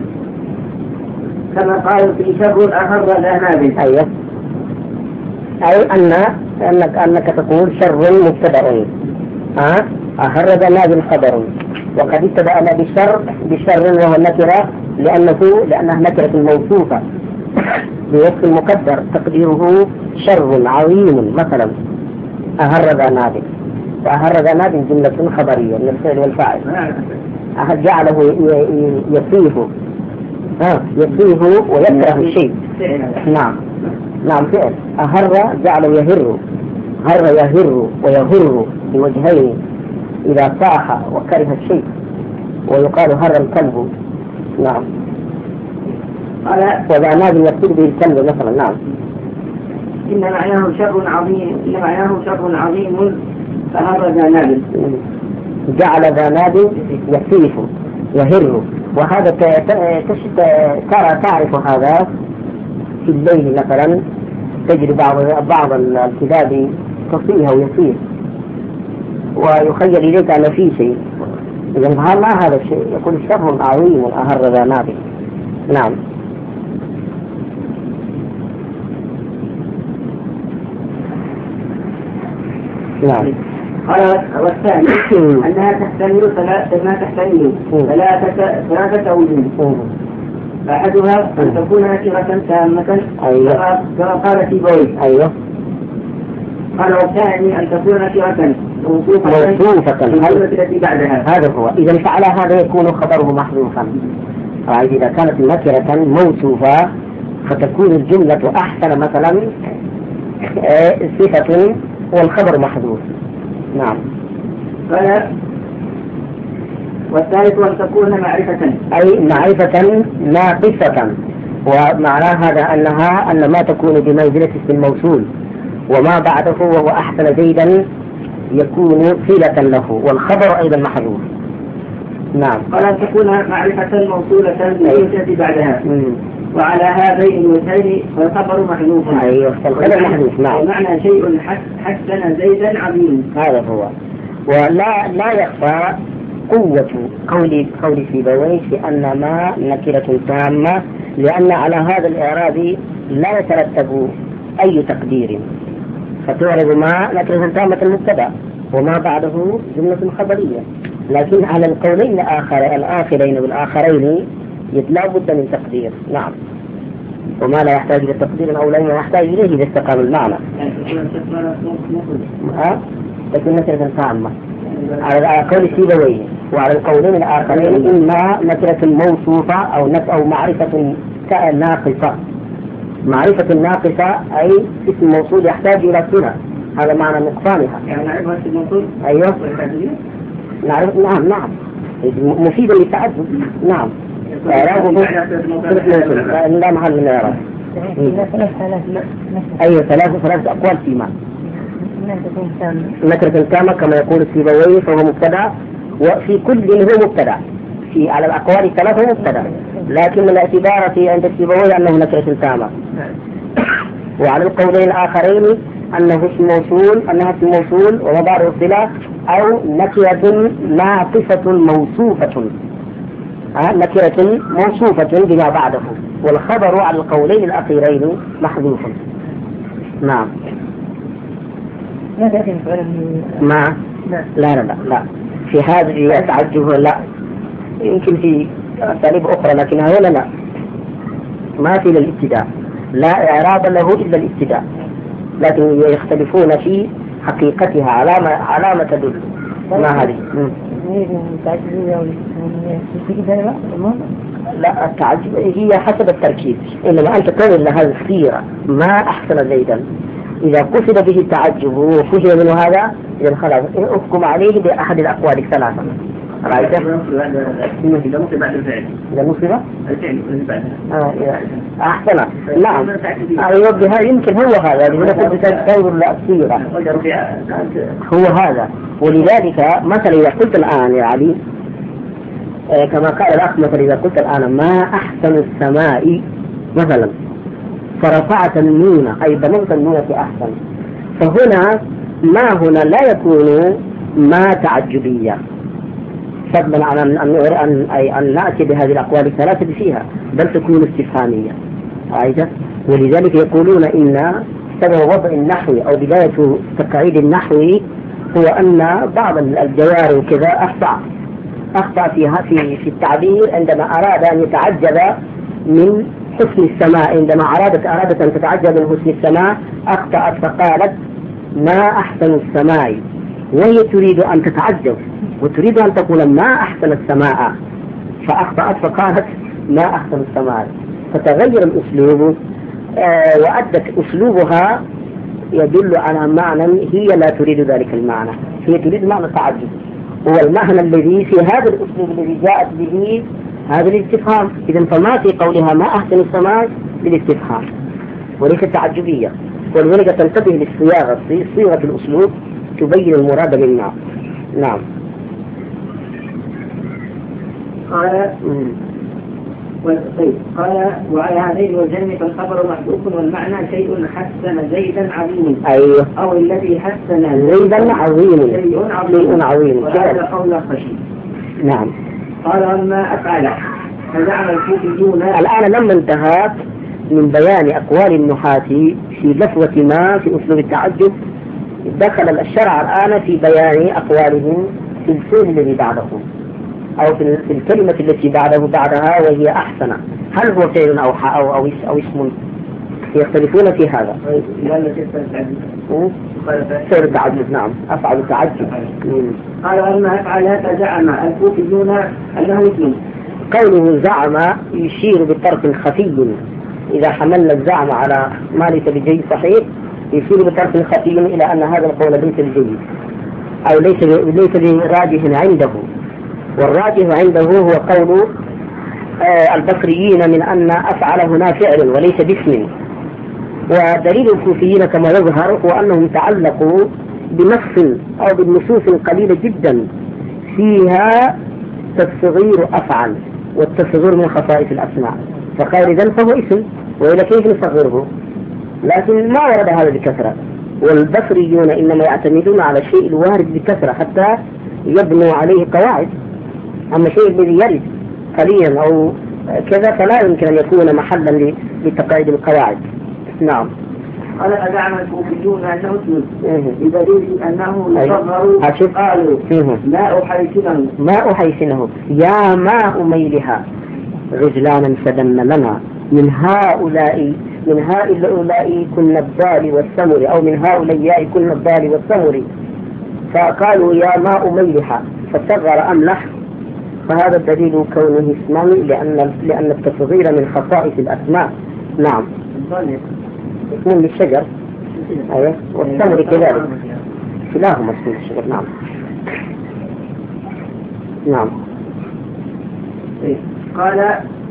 كما قال في شر أهر ذا ناد. أيوه أي أن أنك أنك تقول شر مبتدأ ها أهر ذا ناد خبر وقد ابتدأنا بشر بشر وهو النكرة لأنه لأنها نكرة موصوفة بوصف المقدر تقديره شر عظيم مثلا أهر ذا ناد وأهر ذا ناد جملة خبرية من الفعل والفاعل جعله يصيح ها يصيح ويكره الشيء. نعم نعم فعل أهر جعله يهر هر يهر ويهر بوجهين إذا صاح وكره الشيء ويقال هر الكلب. نعم وذا ناد يقصد به الكلب مثلا. نعم إن معناه شر عظيم إن معناه شر عظيم فهر ذا ناد جعل ذا ناد يصيح يهر وهذا ترى تعرف هذا في الليل مثلا تجد بعض بعض الكلاب تصيح ويصيح ويخيل إليك أن في شيء إذا ما هذا الشيء يقول شر عظيم أهر ذا ناد. نعم نعم. قال والثاني أنها تحتمل ثلاثة ما تحتمل ثلاثة ثلاثة وجوه أحدها أن تكون نكرة تامة كما قال في بوي. أيوه. قال والثاني أن تكون نكرة موصوفة التي بعدها. هذا هو إذا فعلى هذا يكون خبره محذوفا. إذا كانت نكرة موصوفة فتكون الجملة أحسن مثلا صفة والخبر محذوف. نعم. قال والثالث أن تكون معرفة، أي معرفة ناقصة، ومعنى هذا أنها أن ما تكون بمنزلة اسم الموصول وما بعده وهو أحسن زيدا يكون صلة له، والخبر أيضا محذوف. نعم. قال أن تكون معرفة موصولة بالجملة بعدها. مم. وعلى هذين الوجهين فالخبر محذوف. أيوه الخبر محذوف. نعم. ومعنى شيء حسن زيدا عظيم. هذا هو. ولا لا يخفى قوة قول قول سيبويه أن ما نكرة تامة، لأن على هذا الإعراب لا يترتب أي تقدير، فتعرب ما نكرة تامة المبتدأ وما بعده جملة خبرية، لكن على القولين الآخر الآخرين والآخرين لا بد من تقدير. نعم. وما لا يحتاج إلى تقدير أو لا يحتاج إليه إذا استقام المعنى. ها؟ لكن نكرة تامة على قول سيبويه، وعلى القولين الآخرين إما نكرة موصوفة أو أو معرفة ناقصة. معرفة ناقصة أي اسم موصول يحتاج إلى صلة، هذا معنى نقصانها. يعني نعرف اسم موصول. أيوه. نعرف. نعم نعم. مفيدة للتعدد. نعم. إعرابه لا محل من الإعراب. أيوه ثلاث ثلاث أقوال فيما. نكرة تامة كما يقول السيبويه فهو مبتدأ، وفي كل هو مبتدأ، في على الأقوال الثلاثة مبتدأ، لكن الاعتبار في عند السيبويه أنه نكرة تامة. وعلى القولين الآخرين أنه اسم موصول أنها اسم موصول ومضارع الصلة أو نكرة ناقصة موصوفة. نكرة موصوفة بما بعده، والخبر على القولين الأخيرين محذوف. نعم. ما لا لا لا لا في هذه التعجب لا، يمكن في أساليب أخرى لكن هذا لا، ما في الابتداء، لا إعراب له إلا الابتداء، لكن يختلفون في حقيقتها علامة علامة تدل. ما هذه؟ لا التعجب هي حسب التركيب، إنما أنت تقول لها السيرة ما أحسن زيدا، إذا قصد به التعجب وفهم منه هذا إذا خلاص أحكم عليه بأحد الأقوال الثلاثة. رأيت؟ إذا نصب بعد الفعل. إذا نصب؟ الفعل بعدها. آه أحسن. نعم. يوضح يمكن هو هذا اللي نقول تنظر للسيرة. هو هذا، ولذلك مثلا إذا قلت الآن يا علي آه كما قال الأخ مثلا إذا قلت الآن ما أحسن السماء مثلا، فرفعت النون أي بلغت النون في أحسن، فهنا ما هنا لا يكون ما تعجبية فضلا عن أن أي أن نأتي بهذه الأقوال الثلاثة فيها، بل تكون استفهامية. عايزة، ولذلك يقولون إن سبب وضع النحو أو بداية تقعيد النحو هو أن بعض الجوار وكذا أخطأ أخطأ فيها في في التعبير عندما أراد أن يتعجب من حسن السماء، عندما أرادت أرادت أن تتعجب من حسن السماء أخطأت فقالت ما أحسن السماء، وهي تريد أن تتعجب وتريد أن تقول ما أحسن السماء، فأخطأت فقالت ما أحسن السماء، فتغير الأسلوب آه وأدت أسلوبها يدل على معنى هي لا تريد ذلك المعنى، هي تريد معنى التعجب، هو المعنى الذي في هذا الأسلوب الذي جاءت به هذا الاستفهام. إذن فما في قولها ما أحسن السماء للاستفهام وليس التعجبية، ولذلك تنتبه للصياغة، صيغة الأسلوب تبين المراد منها. نعم. قال طيب قال وعلى هذين الوجهين فالخبر محذوف والمعنى شيء حسن زيدا عظيم. أيوه. أو الذي حسن زيدا عظيم. شيء عظيم. عظيم. وهذا قول خشي. نعم. قال أما أفعل فزعم الكوفيون. الآن لما انتهت من بيان أقوال النحاة في لفظة ما في أسلوب التعجب، دخل الشرع الآن في بيان أقوالهم في الفعل الذي بعده أو في الكلمة التي بعده بعدها وهي أحسن، هل هو فعل أو أو أو, أو اسم؟ يختلفون في هذا. فعل التعجب. نعم أفعل التعجب. قال أما أفعل فزعم الكوفيون أنه اسم. قوله زعم يشير بطرف خفي، إذا حملنا الزعم على ما ليس بجيد صحيح يشير بطرف خفي إلى أن هذا القول ليس بجيد أو ليس ليس براجح عنده، والراجح عنده هو قول آه البصريين من أن أفعل هنا فعل وليس باسم. ودليل الكوفيين كما يظهر هو أنهم تعلقوا بنص أو بالنصوص القليلة جدا فيها تصغير أفعل، والتصغير من خصائص الأسماء، فقال إذن فهو اسم وإلى كيف نصغره، لكن ما ورد هذا بكثرة. والبصريون إنما يعتمدون على الشيء الوارد بكثرة حتى يبنوا عليه قواعد، أما الشيء الذي يرد قليلا أو كذا فلا يمكن أن يكون محلا لتقاعد القواعد. نعم. قال أزعم الكوفيون أنه اسم بدليل أنه يصغر، قالوا ماء حيسنه ماء حيسنه يا ماء ميلها غزلانا سدن لنا من هؤلاء من هؤلاء كن الضال والثمر، أو من هؤلاء كن الضال والثمر، فقالوا يا ماء ميلها فصغر أملح، فهذا الدليل كونه اسما لأن لأن التصغير من خصائص الأسماء. نعم. اسم للشجر، أيوة، والثمر كذلك، كلاهما اسم للشجر. نعم. نعم. قال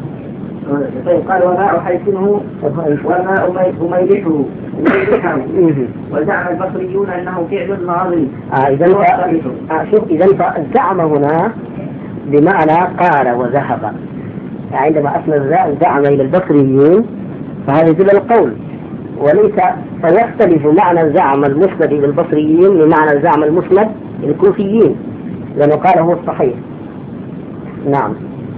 طيب قال وماء حيثنه وماء ميلحه ميلحه وزعم البصريون أنه فعل ماضي. آه إذا آه شوف إذا فزعم هنا بمعنى قال وذهب، عندما أسند زعم إلى البصريين فهذا يدل القول، وليس فيختلف معنى زعم المسند إلى البصريين من معنى زعم المسند للكوفيين، لأنه قال هو الصحيح. نعم.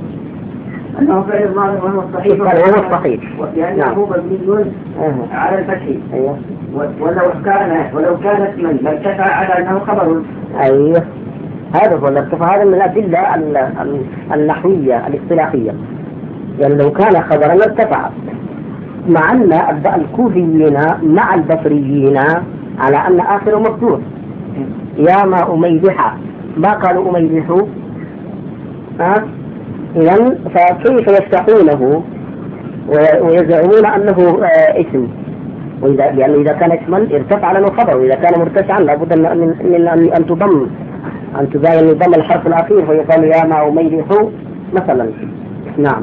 أنه فعل ماضي وهو الصحيح، قال هو الصحيح لأنه مبني على الفتح. أيوه. ولو كان ولو كان اسما لارتفع على أنه خبر. أيوه، هذا هو الارتفاع، هذا من الأدلة النحوية الاصطلاحية، يعني لو كان خبرا لارتفع، مع أن الكوفيين مع البصريين على أن آخر مفتوح. يا ما أميلح، ما قالوا أميلحوا، ها؟ إذن فكيف يفتحونه ويزعمون أنه اسم؟ وإذا لأن إذا كان اسما ارتفع لنا خبر، وإذا كان مرتفعا لابد من من أن تضم أن تبين يضم الحرف الأخير فيقال يا ما أميلح مثلا. نعم.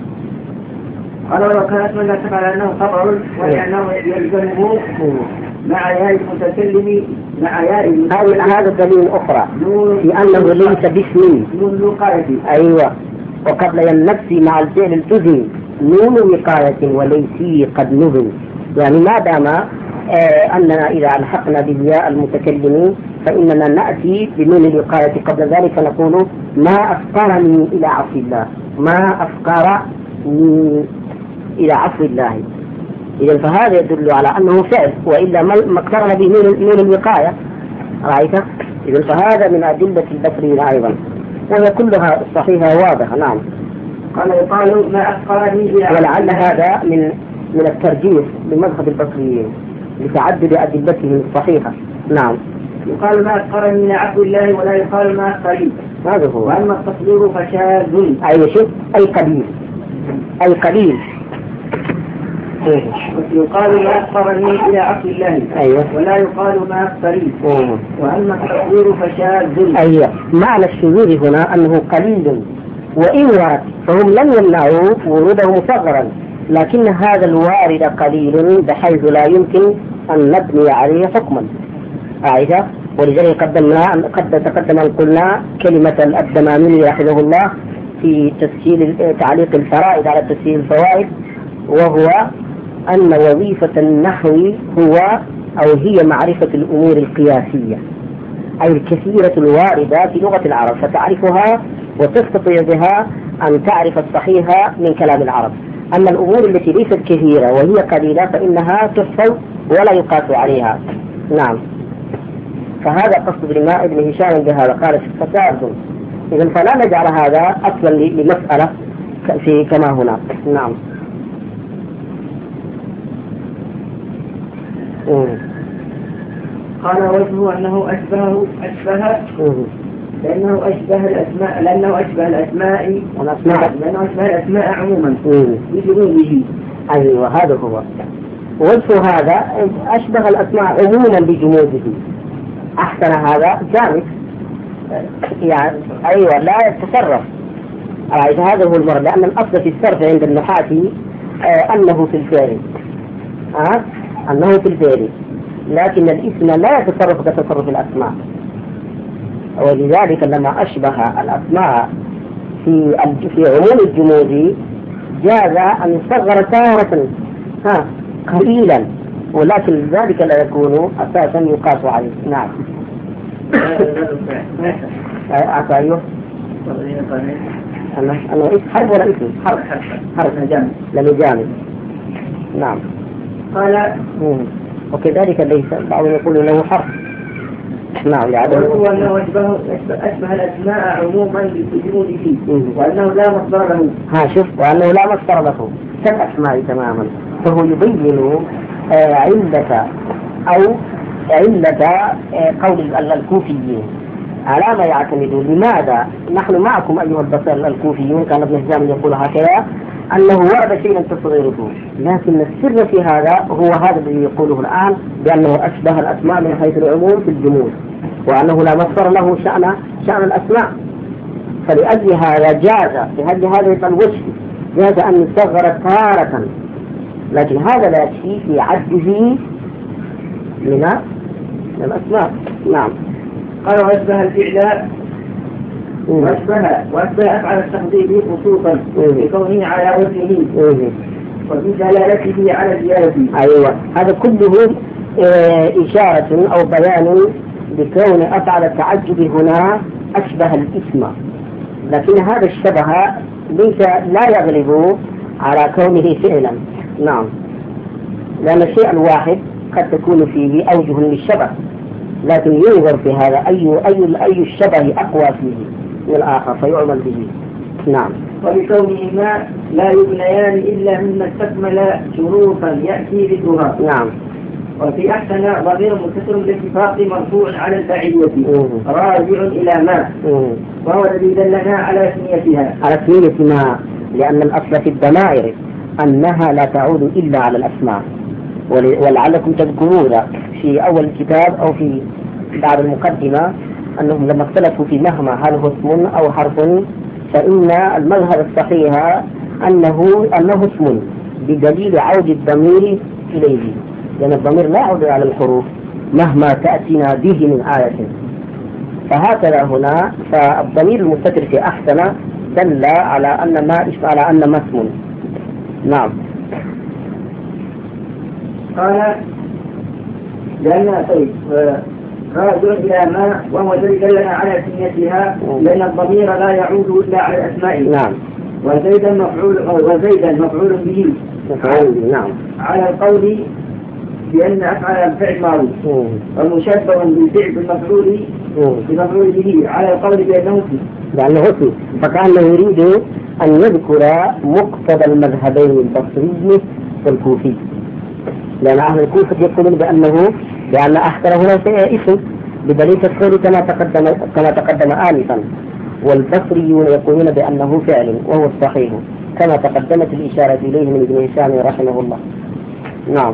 قال ولو كان اسما ارتفع لأنه خبر ولأنه يلزمه مع ياء المتكلم مع ياء هذا دليل أخرى في أنه ليس باسم. نون وقاية. أيوة. وقبل النفس مع الفعل التزم نون وقاية وليسي قد نزل، يعني ما دام آه أننا إذا ألحقنا بالياء المتكلمين فإننا نأتي بنون الوقاية قبل ذلك نقول ما أفقرني إلى عفو الله، ما أفقرني إلى عفو الله. إذا فهذا يدل على أنه فعل، وإلا ما اقترن به نون الوقاية، رأيت؟ إذا فهذا من أدلة البصريين أيضا، وهي كلها صحيحة واضحة. نعم. قال يقال ما أفقرني إلى، ولعل هذا من من الترجيح لمذهب البصريين لتعدد أدلتهم الصحيحة. نعم. يقال ما أفقرني إلى عفو الله ولا يقال ما أفقرني، هذا هو. وأما التصوير فشاذ. أي شيء أي قليل أي قليل. يقال ما أفقرني إلى عفو الله. أيوة. ولا يقال ما أفقرني. وأما التصوير فشاذ. أيوة. معنى الشذوذ هنا أنه قليل، وإن ورد فهم لم يمنعوا وروده مصغرا، لكن هذا الوارد قليل بحيث لا يمكن أن نبني عليه حكما. أعيده. ولذلك قدمنا قد تقدم أن قلنا كلمة الدمامي رحمه الله في تسهيل تعليق الفرائد على تسهيل الفوائد، وهو أن وظيفة النحو هو أو هي معرفة الأمور القياسية، أي الكثيرة الواردة في لغة العرب، فتعرفها وتستطيع بها أن تعرف الصحيح من كلام العرب. أما الأمور التي ليست كثيرة وهي قليلة فإنها تحفظ ولا يقاس عليها. نعم. فهذا قصد ابن هشام بهذا، قال فساد. إذن فلا نجعل هذا أصلا لمسألة في كما هنا. نعم. قال وجهه أنه أشبه أشبه لأنه أشبه الأسماء لأنه أشبه الأسماء والأسماء لأنه أشبه الأسماء عموما بجموده. أيوة، هذا هو وجه هذا، أشبه الأسماء عموما بجموده. أحسن هذا جامد، يعني أيوة لا يتصرف. رأيت هذا هو المرض، لأن الأصل في الصرف عند النحاة آه أنه في الفعل آه أنه في الفعل، لكن الاسم لا يتصرف كتصرف الأسماء. ولذلك لما أشبه الأسماء في في عموم الجمود جاز أن يصغر تارة ها قليلا، ولكن ذلك لا يكون أساسا يقاس عليه. نعم. أعطيه أنا أنا إيش حرف ولا اسم؟ حرف حرف جامد لأنه جامد. نعم. قال وكذلك ليس بعضهم يقول له حرف. نعم. لعدم هو أنه أشبه أشبه الأسماء عموما بالجمود فيه، وأنه لا مصدر له. ها شوف، وأنه لا مصدر له كالأسماء تماما. فهو يبين آه علة أو علة آه قول الكوفيين على ما يعتمدون. لماذا نحن معكم أيها البصر الكوفيون؟ كان ابن هشام يقول هكذا أنه ورد شيئا تصغيره، لكن السر في هذا هو هذا الذي يقوله الآن بأنه أشبه الأسماء من حيث العموم في الجمود، وأنه لا مصدر له شأن شأن الأسماء. فلأجل هذا جاز في هذه هذا الوجه جاز أن يصغر تارة، لكن هذا لا يكفي في عده من الأسماء. نعم. قال وأشبه الفعل وأشبه وأشبه أفعل التقدير خصوصا بكونه على وزنه وفي دلالته على زيادته. أيوة، هذا كله إشارة أو بيان بكون أفعل التعجب هنا أشبه الاسم، لكن هذا الشبه ليس لا يغلب على كونه فعلا. نعم، لأن الشيء الواحد قد تكون فيه أوجه للشبه، لكن ينظر في هذا أي أي أي الشبه أقوى فيه من الآخر فيعمل به. نعم. وبكونهما لا يبنيان إلا مما استكمل شروطا يأتي ذكرها. نعم. وفي أحسن ضمير متصل بالاتفاق مرفوع على البعيدة راجع إلى ما، وهو الذي دلنا على تسميتها على تسمية ما، لأن الأصل في الضمائر أنها لا تعود إلا على الأسماء. ولعلكم تذكرون في أول الكتاب أو في بعد المقدمة أنهم لما اختلفوا في مهما هل هو اسم أو حرف، فإن المذهب الصحيح أنه أنه اسم بدليل عود الضمير إليه، لأن الضمير لا يعود على الحروف مهما تأتينا به من آية. فهكذا هنا فالضمير المستتر في أحسن دل على أن ما على أن ما اسم. نعم. قال لأن طيب راجع إلى ما، وهو الذي دلنا على تسميتها، لأن الضمير لا يعود إلا على الأسماء. نعم. وزيدا مفعول وزيدا مفعول به. مفعول. نعم. على القول بأن أفعل الفعل ماضي، ومشبه بالفعل بالمفعول بمفعول به على القول بأنه اسم. لأنه اسم، فكأنه يريد أن يذكر مقتضى المذهبين البصري والكوفي، لأن أهل الكوفة يقولون بأنه بأن أحسن هنا شيء اسم بدليل تذكر كما تقدم كما تقدم آنفا، والبصريون يقولون بأنه فعل وهو الصحيح كما تقدمت الإشارة إليه من ابن هشام رحمه الله. نعم.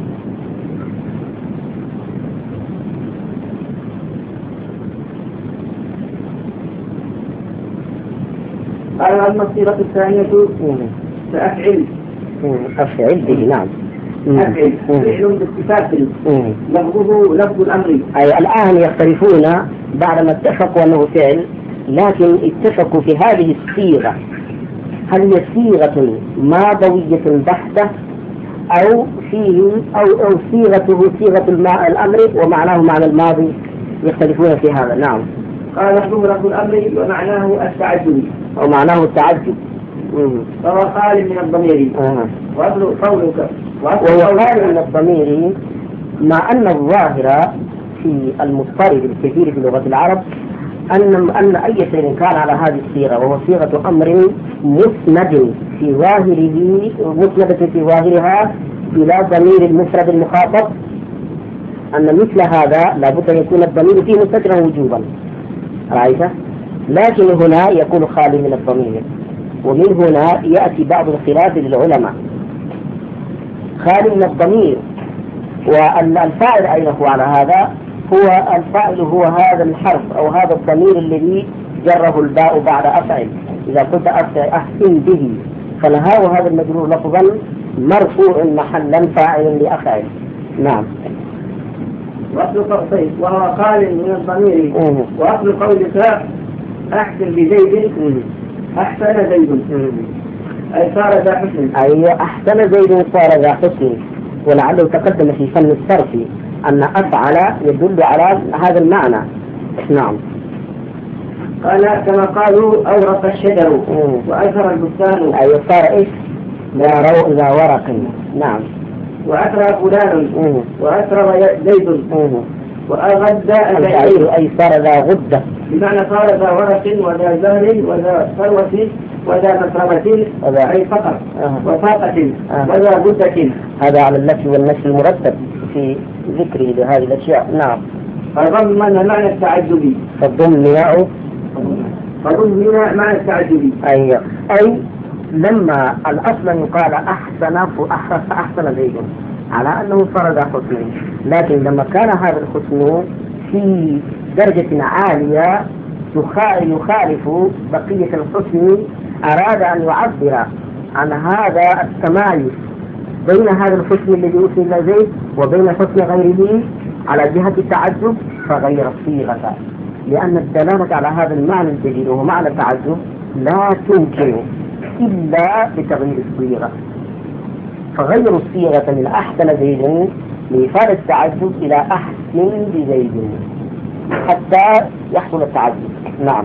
قال أما الصيغة الثانية فأفعل أفعل به. نعم. أفعل فعل باتفاق لفظه لفظ الأمر. أي الآن يختلفون بعدما اتفقوا أنه فعل، لكن اتفقوا في هذه الصيغة هل هي صيغة ماضوية بحتة أو فيه أو أو صيغته صيغة الأمر ومعناه معنى الماضي، يختلفون في هذا. نعم. قال لفظه لفظ الأمر ومعناه التعجب أو معناه التعجب، فهو خال من الضمير. آه. وأصل قولك وهو خال من الضمير، مع أن الظاهر في المضطرب الكثير في لغة العرب أن أن أي شيء كان على هذه الصيغة وهو صيغة أمر مسند في ظاهره مسندة في ظاهرها إلى ضمير المفرد المخاطب، أن مثل هذا لابد أن يكون الضمير فيه مستترا وجوبا. رأيت؟ لكن هنا يكون خالي من الضمير، ومن هنا يأتي بعض الخلاف للعلماء. خالي من الضمير والفاعل أين هو على هذا؟ هو الفاعل هو هذا الحرف أو هذا الضمير الذي جره الباء بعد أفعل. إذا قلت أحسن به فالهاء هذا المجرور لفظا مرفوع محلا فاعل لأفعل. نعم. وأصل قصير وهو خال من الضمير. وأصل قولك أحسن بزيد أحسن زيد أي صار ذا حسن. أي أحسن زيد صار ذا حسن. ولعله تقدم في فن الصرف أن أفعل يدل على هذا المعنى. نعم. قال كما قالوا أورق الشجر وأثر البستان أي صار إيش ذا ورق. نعم. وأثر فلان وأثر زيد وأغد الشعير أي صار ذا غدة بمعنى صار ذا ورق وذا زهر وذا ثروة وذا مسرمة أي فقر وفاقة وذا غدة. هذا على اللف والنسل المرتب في ذكره لهذه الأشياء. نعم. فضمن معنى التعجب فضمن فضمن معنى التعجب أي أي لما الأصل يقال أحسن فأحسن زيد على أنه صار ذا حسن، لكن لما كان هذا الحسن في درجة عالية يخالف بقية الحسن أراد أن يعبر عن هذا التمايز بين هذا الحسن الذي أسند إلى زيد وبين حسن غيره على جهة التعجب فغير الصيغة، لأن الدلالة على هذا المعنى الجديد وهو معنى التعجب لا تمكن إلا بتغيير الصيغة، فغيروا الصيغة من أحسن زيد لإفادة التعجب إلى أحسن بزيد حتى يحصل التعجب. نعم.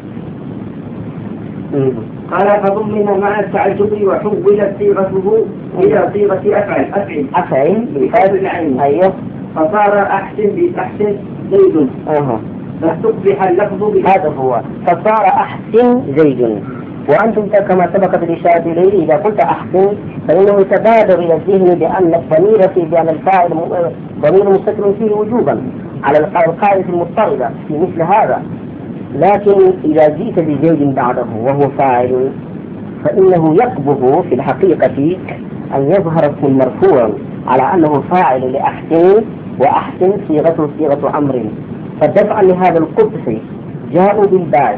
قال فضمن معنى التعجب وحولت صيغته إلى صيغة أفعل أفعل أفعل بفتح العين. أيوه. فصار أحسن بأحسن زيد. أها. فاستقبح اللفظ هذا هو فصار أحسن زيد. وأنتم كما سبقت الإشارة إليه إذا قلت أحسن فإنه يتبادر إلى الذهن بأن الضمير في بأن الفاعل ضمير مستتر فيه وجوبا على القاعدة المضطردة في مثل هذا، لكن إذا جئت بزيد بعده وهو فاعل فإنه يقبض في الحقيقة أن يظهر اسم مرفوع على أنه فاعل لأحسن، وأحسن صيغته صيغة أمر، فدفعا لهذا القبح جاءوا بالباء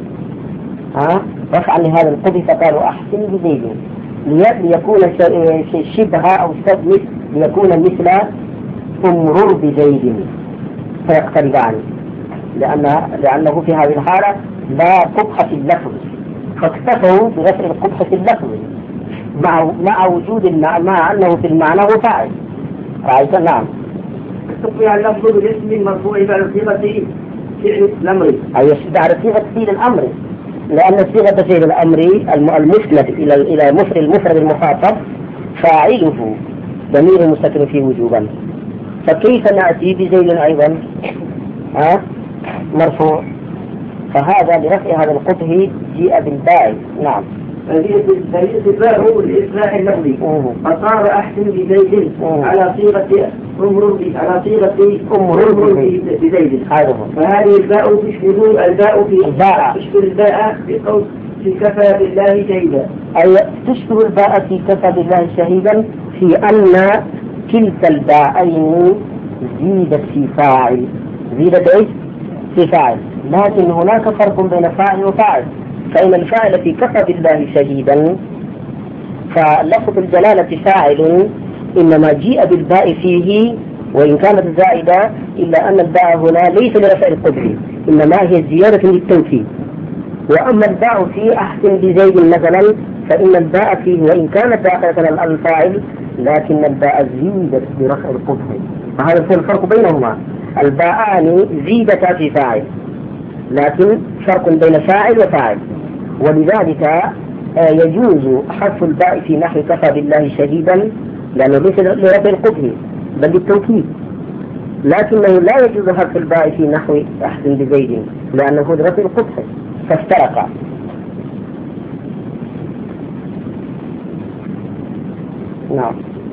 ها رفعا لهذا القبح فقالوا أحسن بزيد ليكون شبه أو مثل ليكون مثل امرر بزيد فيقتربان، لأن لأنه في هذه الحالة لا قبح في اللفظ، فاكتفوا برفع القبح في اللفظ مع مع وجود مع أنه في المعنى هو فاعل. رأيت؟ نعم. استقبح اللفظ بالاسم المرفوع بعد صيغة فعل الأمر. أي بعد صيغة فعل الأمر، لأن صيغة فعل الأمر المسند إلى إلى مفرد المفرد المخاطب فاعله ضمير مستتر فيه وجوبا، فكيف نأتي بزيد أيضا ها مرفوع؟ فهذا لرفع هذا القبح جيء بالباء. نعم. فالإصلاح الإصلاح اللفظي فصار أحسن بزيد على صيغة أمر على صيغة أمر بزيد. فهذه الباء تشبه الباء في تشبه الباء في قول في كفى بالله شهيدا، أي تشبه الباء في كفى بالله شهيدا في أن كلتا الباءين زيدت في فاعل، زيدت إيش؟ في فاعل، لكن هناك فرق بين فاعل وفاعل، فإن الفاعل في كفى بالله شهيدا فلفظ الجلالة فاعل إنما جيء بالباء فيه وإن كانت زائدة، إلا أن الباء هنا ليس لرفع القبح إنما هي زيادة للتوكيد. وأما الباء في أحسن بزيد مثلا فإن الباء فيه وإن كانت داخلة الفاعل لكن الباء زيدت برفع القبح، فهذا هو الفرق بينهما، الباءان زيدتا في فاعل لكن فرق بين فاعل وفاعل، ولذلك يجوز حذف الباء في نحو كفى بالله شهيدا لأنه ليس لرفع القبح بل للتوكيد، لكنه لا يجوز حذف الباء في نحو أحسن بزيد لأنه لرفع القبح، فافترقا. نعم.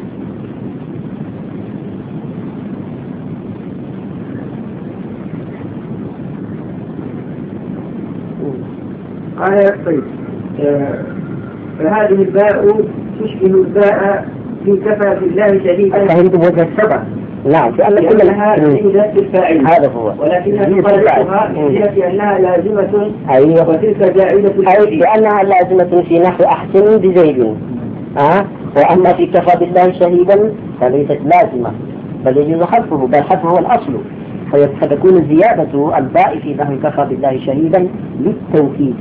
قال طيب فهذه الباء تشبه الباء في كفى بالله شهيدا. فهمتم وجه السبب؟ نعم، لأن لأنها زيدت بالفاعل، هذا هو، ولكنها تخالفها من جهة أنها لازمة. أيوه. وتلك زائدة، أي لأنها لازمة في نحو أحسن بزيد، أه؟ وأما في كفى بالله شهيدا فليست لازمة، بل يجوز حذفه، بل حذفه هو الأصل، فتكون زيادة الباء في نحو كفى بالله شهيدا للتوكيد،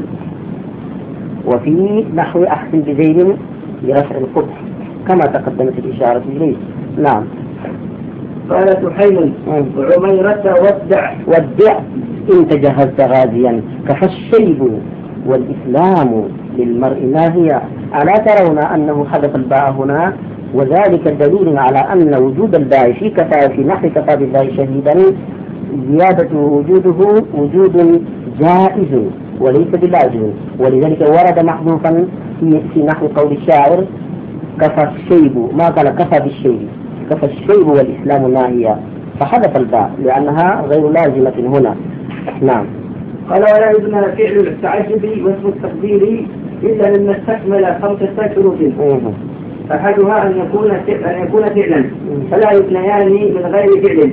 وفي نحو أحسن بزيد لرفع القبح كما تقدمت الإشارة إليه. نعم. قال سحيم وعميرة ودع ودع إن تجهزت غازيا، كفى الشيب والإسلام للمرء ناهيا. ألا ترون أنه حذف الباء هنا، وذلك دليل على أن وجود الباء في كفى في نحو كفى بالله شهيدا زيادة وجوده وجود جائز وليس بلازم، ولذلك ورد محذوفا في, في نحو قول الشاعر كفى الشيب، ما قال كفى بالشيب، كفى الشيب والإسلام ناهيا، فحذف الباء لأنها غير لازمة هنا. نعم. قال ولا يبنى فعل التعجب واسم التقدير إلا مما استكمل خمسة شروط، أحدها أن يكون أن يكون فعلا فلا يبنيان من غير فعل،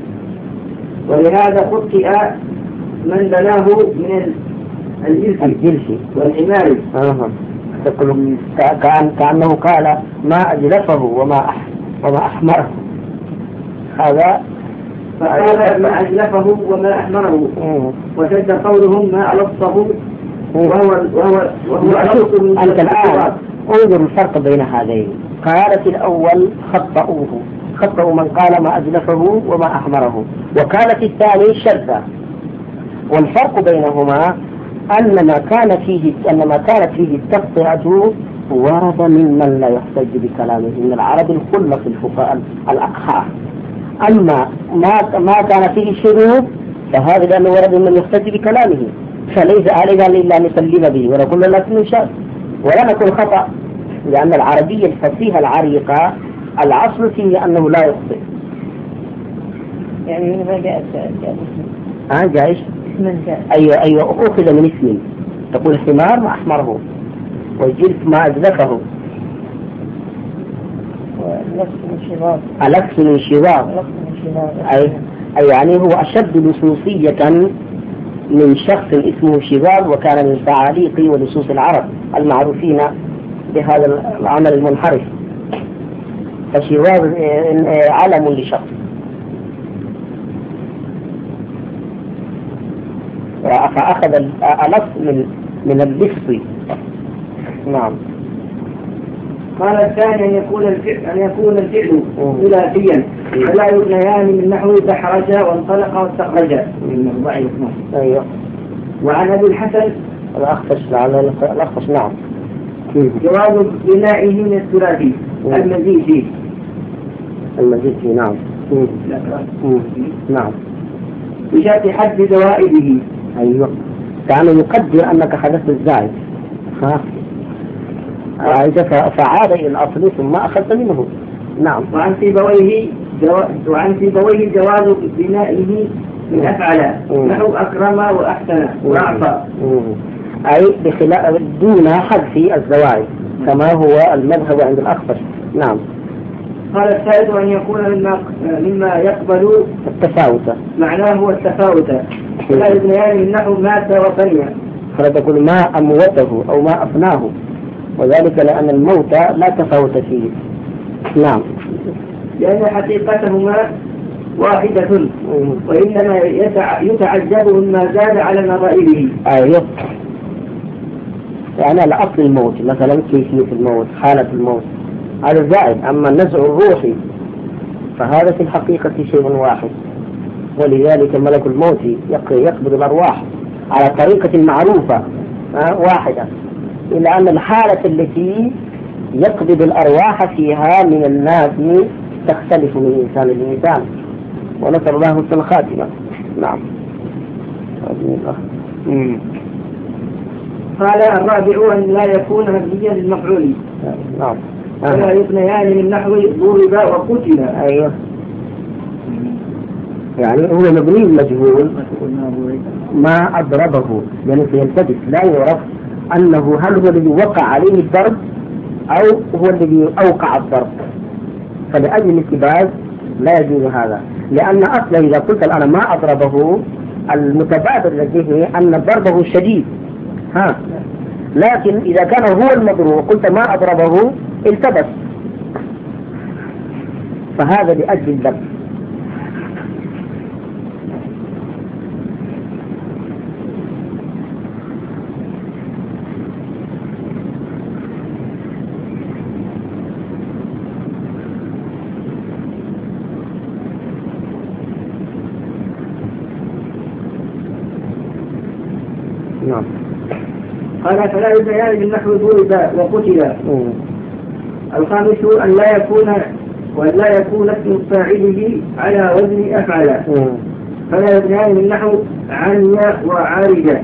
ولهذا خطئ من بناه من الجلس والإمال. أه. تقول كأن كأنه قال ما أجلفه وما أح وما أحمره، هذا فقال ما أجلفه وما أحمره، وشد قولهم ما ألصه وهو وهو وهو أنت الآن انظر الفرق بين هذين. قالت الأول خطأوه، خطأوا من قال ما أجلفه وما أحمره، وكانت الثاني شذا. والفرق بينهما أن ما كان فيه أن ما كانت فيه التقطيعة ورد ممن لا يحتج بكلامه من العرب الخلة الفقهاء الأقحاء. أما ما ما كان فيه شذوذ فهذا لأنه ورد ممن يحتج بكلامه، فليس علينا إلا أن نسلم به ونقول لكنه شاذ ولا نقول خطأ، لأن العربية الفصيحة العريقة الأصل فيه أنه لا يخطئ. يعني من ما جاء ها جائش؟ أيوة أيوة أخذ من اسم، تقول حمار ما أحمره، والجلد ما أجلفه، ولبس من شباب، ألبس من شباب، أي أي يعني هو أشد لصوصية من شخص اسمه شباب، وكان من فعاليق ولصوص العرب المعروفين بهذا العمل المنحرف، فشباب علم لشخص. فأخذ ألف من من اللص. نعم. قال الثاني أن يكون الفعل أن يكون الفعل ثلاثيا فلا يبنيان من نحو دحرج وانطلق واستخرج. أيوه. وعن أبي الحسن الأخفش على الأخفش. نعم. جواز بنائه من الثلاثي المزيد المزيد نعم. نعم. بشرط حد زوائده. أيوه. كان يقدر أنك حدثت الزائد ها فعاد إلى الأصل ثم أخذت منه. نعم. وعن سيبويه جو... وعن سيبويه جواز بنائه من أفعل نحو أكرم وأحسن وأعطى، أي بخلاف دون حذف الزوائد كما هو المذهب عند الأخفش. نعم. قال الثالث أن يكون مما مما يقبل التفاوت، معناه هو التفاوت، فلا يبنيان من نحو مات وفني، فلا تقول ما أموته أو ما أفناه، وذلك لأن الموت لا تفاوت فيه. نعم. لأن حقيقتهما واحدة، وإنما يتعجب مما زاد على نظائره. أيوه. يعني على أصل الموت مثلا كيفية الموت، حالة الموت، هذا زائد. أما النزع الروحي فهذا في الحقيقة شيء واحد، ولذلك ملك الموت يقبض الأرواح على طريقة معروفة واحدة، إلا أن الحالة التي يقبض الأرواح فيها من الناس تختلف من إنسان لإنسان، ونسأل الله حسن الخاتمة. نعم. قال الرابع أن لا يكون مبنيا للمفعول. نعم. ولا يبنيان من نحو ضرب وقتل. أيوه. يعني هو مبني المجهول ما أضربه، يعني يلتبس لا يعرف أنه هل هو الذي وقع عليه الضرب أو هو الذي أوقع الضرب، فلأجل الالتباس لا يجوز هذا، لأن أصلا إذا قلت الآن ما أضربه المتبادر للذهن أن ضربه شديد، ها، لكن إذا كان هو المضروب وقلت ما أضربه التبس، فهذا لأجل اللبس. نعم. قال فلا يدعيان بالنحو ضرب وقتل. الخامس أن لا يكون وأن لا يكون اسم فاعله على وزن أفعل، فلا يدعيان بالنحو عني وعارج،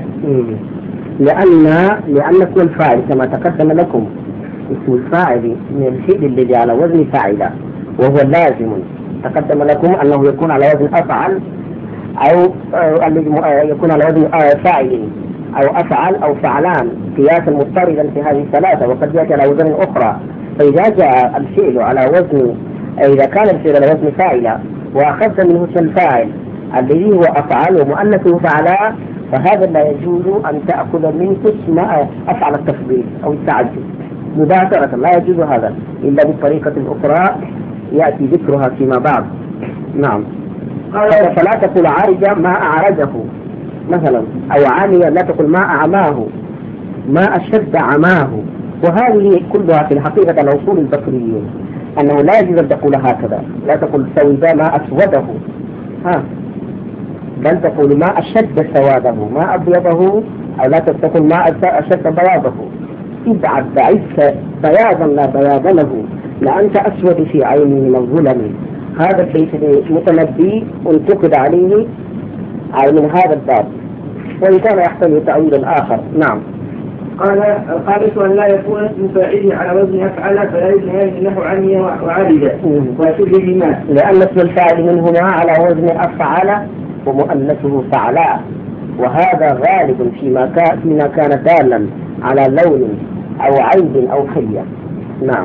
لأن لأن اسم الفاعل كما تقدم لكم اسم الفاعل من الفعل الذي على وزن فاعل وهو لازم، تقدم لكم أنه يكون على وزن أفعل أو يكون على وزن فاعل أو أفعل أو فعلان قياسا مضطردا في هذه الثلاثة، وقد يأتي على وزن أخرى. فإذا جاء الفعل على وزن، إذا كان الفعل على وزن فاعل وأخذت منه اسم الفاعل الذي هو أفعل ومؤنثه فعلا، فهذا لا يجوز أن تأخذ منه اسم أفعل التفضيل أو التعجب مباشرة، لا يجوز هذا إلا بالطريقة الأخرى يأتي ذكرها فيما بعد. نعم. فلا تقول عارج ما أعرجه مثلا، أو عاميا لا تقل ما أعماه، ما أشد عماه. وهذه كلها في الحقيقة الأصول البصريين، أنه لا يجوز أن تقول هكذا، لا تقول سود ما أسوده، ها، بل تقول ما أشد سواده، ما أبيضه، أو لا تقول ما أشد بياضه. إذا ادعيت بياضا لا بياض له لأنت أسود في عيني من الظلم. هذا البيت المتنبي انتقد عليه من هذا الباب، وإن كان يحتمل تأويل آخر. نعم. قال الخامس أن لا يكون اسم فاعله على وزن أفعل، فلا يجوز أنه عني وعارج وشبههما، لأن اسم الفاعل منهما على وزن أفعل ومؤنثه فعلا، وهذا غالب فيما كان فيما كان دالا على لون أو عيب أو خلية. نعم.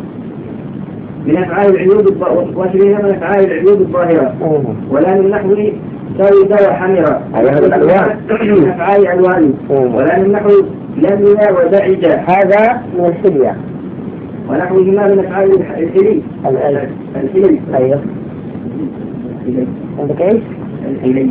من أفعال العيوب وشبههما من أفعال العيوب الظاهرة، ولا من نحو سود وحمرة، من أفعال ألوان، ولا من نحو لميا ودعج، هذا من الحلية، ونحوهما من أفعال الحلي. الحلي أيوه. عندك إيش؟ الحلي.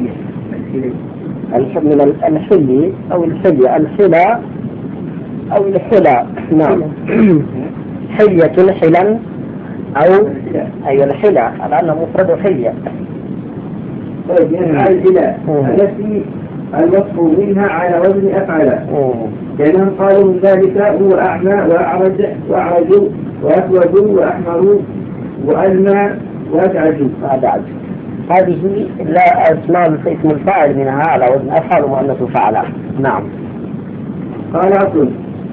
من الحلي أو الحلية، الحلا أو الحلا. نعم. حلية حلا أو أي الحلا، الآن مفرد حلية. طيب من أفعال الحلا التي الوصف منها على وزن أفعل، لأنهم قالوا من ذلك هو أعمى وأعرج وأعرج وأسود وأحمر وألمى وأدعج. أدعج هذه لا أسماء اسم الفاعل منها على وزن أفعل ومؤنث فعلا. نعم. قال أصل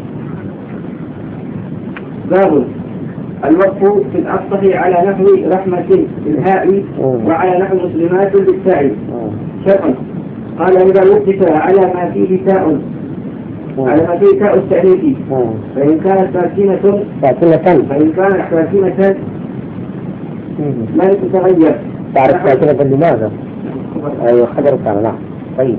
باب الوصف في الأصح على نحو رحمة بالهاء وعلى نحو مسلمات بالتاء شرعا. قال إذا وقف على ما فيه تاء على ما فيه تاء التأنيث، فإن كانت ساكنة ساكنة فإن كانت ساكنة لا تتغير. تعرف ساكنة لماذا؟ أيوة خبر كان. نعم. طيب.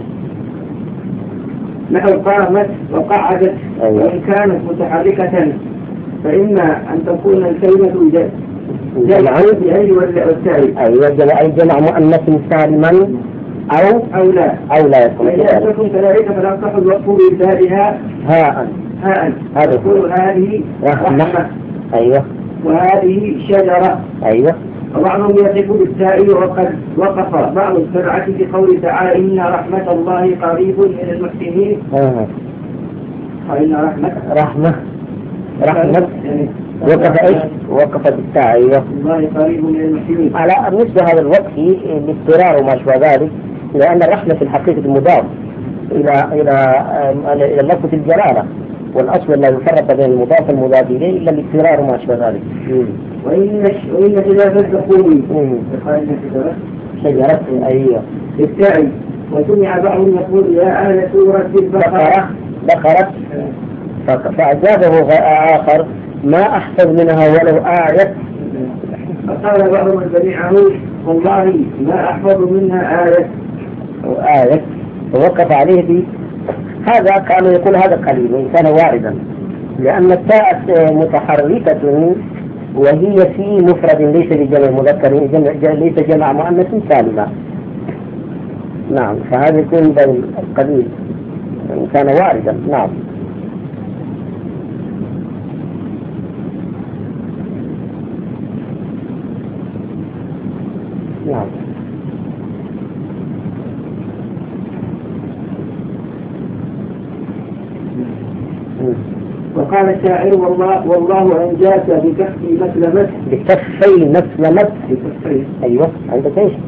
نحو قامت وقعدت، أيوة. وإن كانت متحركة فإما أن تكون الكلمة جمعا بأي والتاء. أيوة جمع أي جمع مؤنث سالما أو أو لا أو لا يكون وإذا تكون كذلك فلا تصح الوصف بإبدالها هاء هاء هذا تقول هذه رحمة. أيوه. وهذه شجرة. أيوه. وبعضهم يصف بالتاء، وقد وقف بعض السبعة في قول تعالى إن رحمة الله قريب من المحسنين. آه. وإن رحمة رحمة رحمة وقف إيش؟ وقف بالتاء. أيوه. الله قريب من المحسنين. على بالنسبة هذا الوقف الاضطرار وما شابه ذلك، لأن الرحمة في الحقيقة مضاف إلى إلى إلى لفظ الجلالة، والأصل لا يفرق بين المضاف والمضاف إليه إلا الاضطرار وما شابه ذلك. وإن وإن شجرة تقوم شجرة أيوه بالتاء، وسمع بعضهم يقول يا أهل سورة البقرة بقرة، فأجابه آخر ما أحفظ منها ولو آية فقال بعض من سمعه والله ما أحفظ منها آية آية ووقف عليه ب هذا كانوا يقول هذا قليل وإن كان واردا، لأن التاء متحركة وهي في مفرد ليس بجمع مذكر، ليس جمع مؤنث سالما. نعم، فهذا يكون بين القليل إن كان واردا. نعم. نعم. وقال الشاعر والله والله أنجاك بكفي مسلمت بكفي مسلمت بكفي. أيوة عندك إيش؟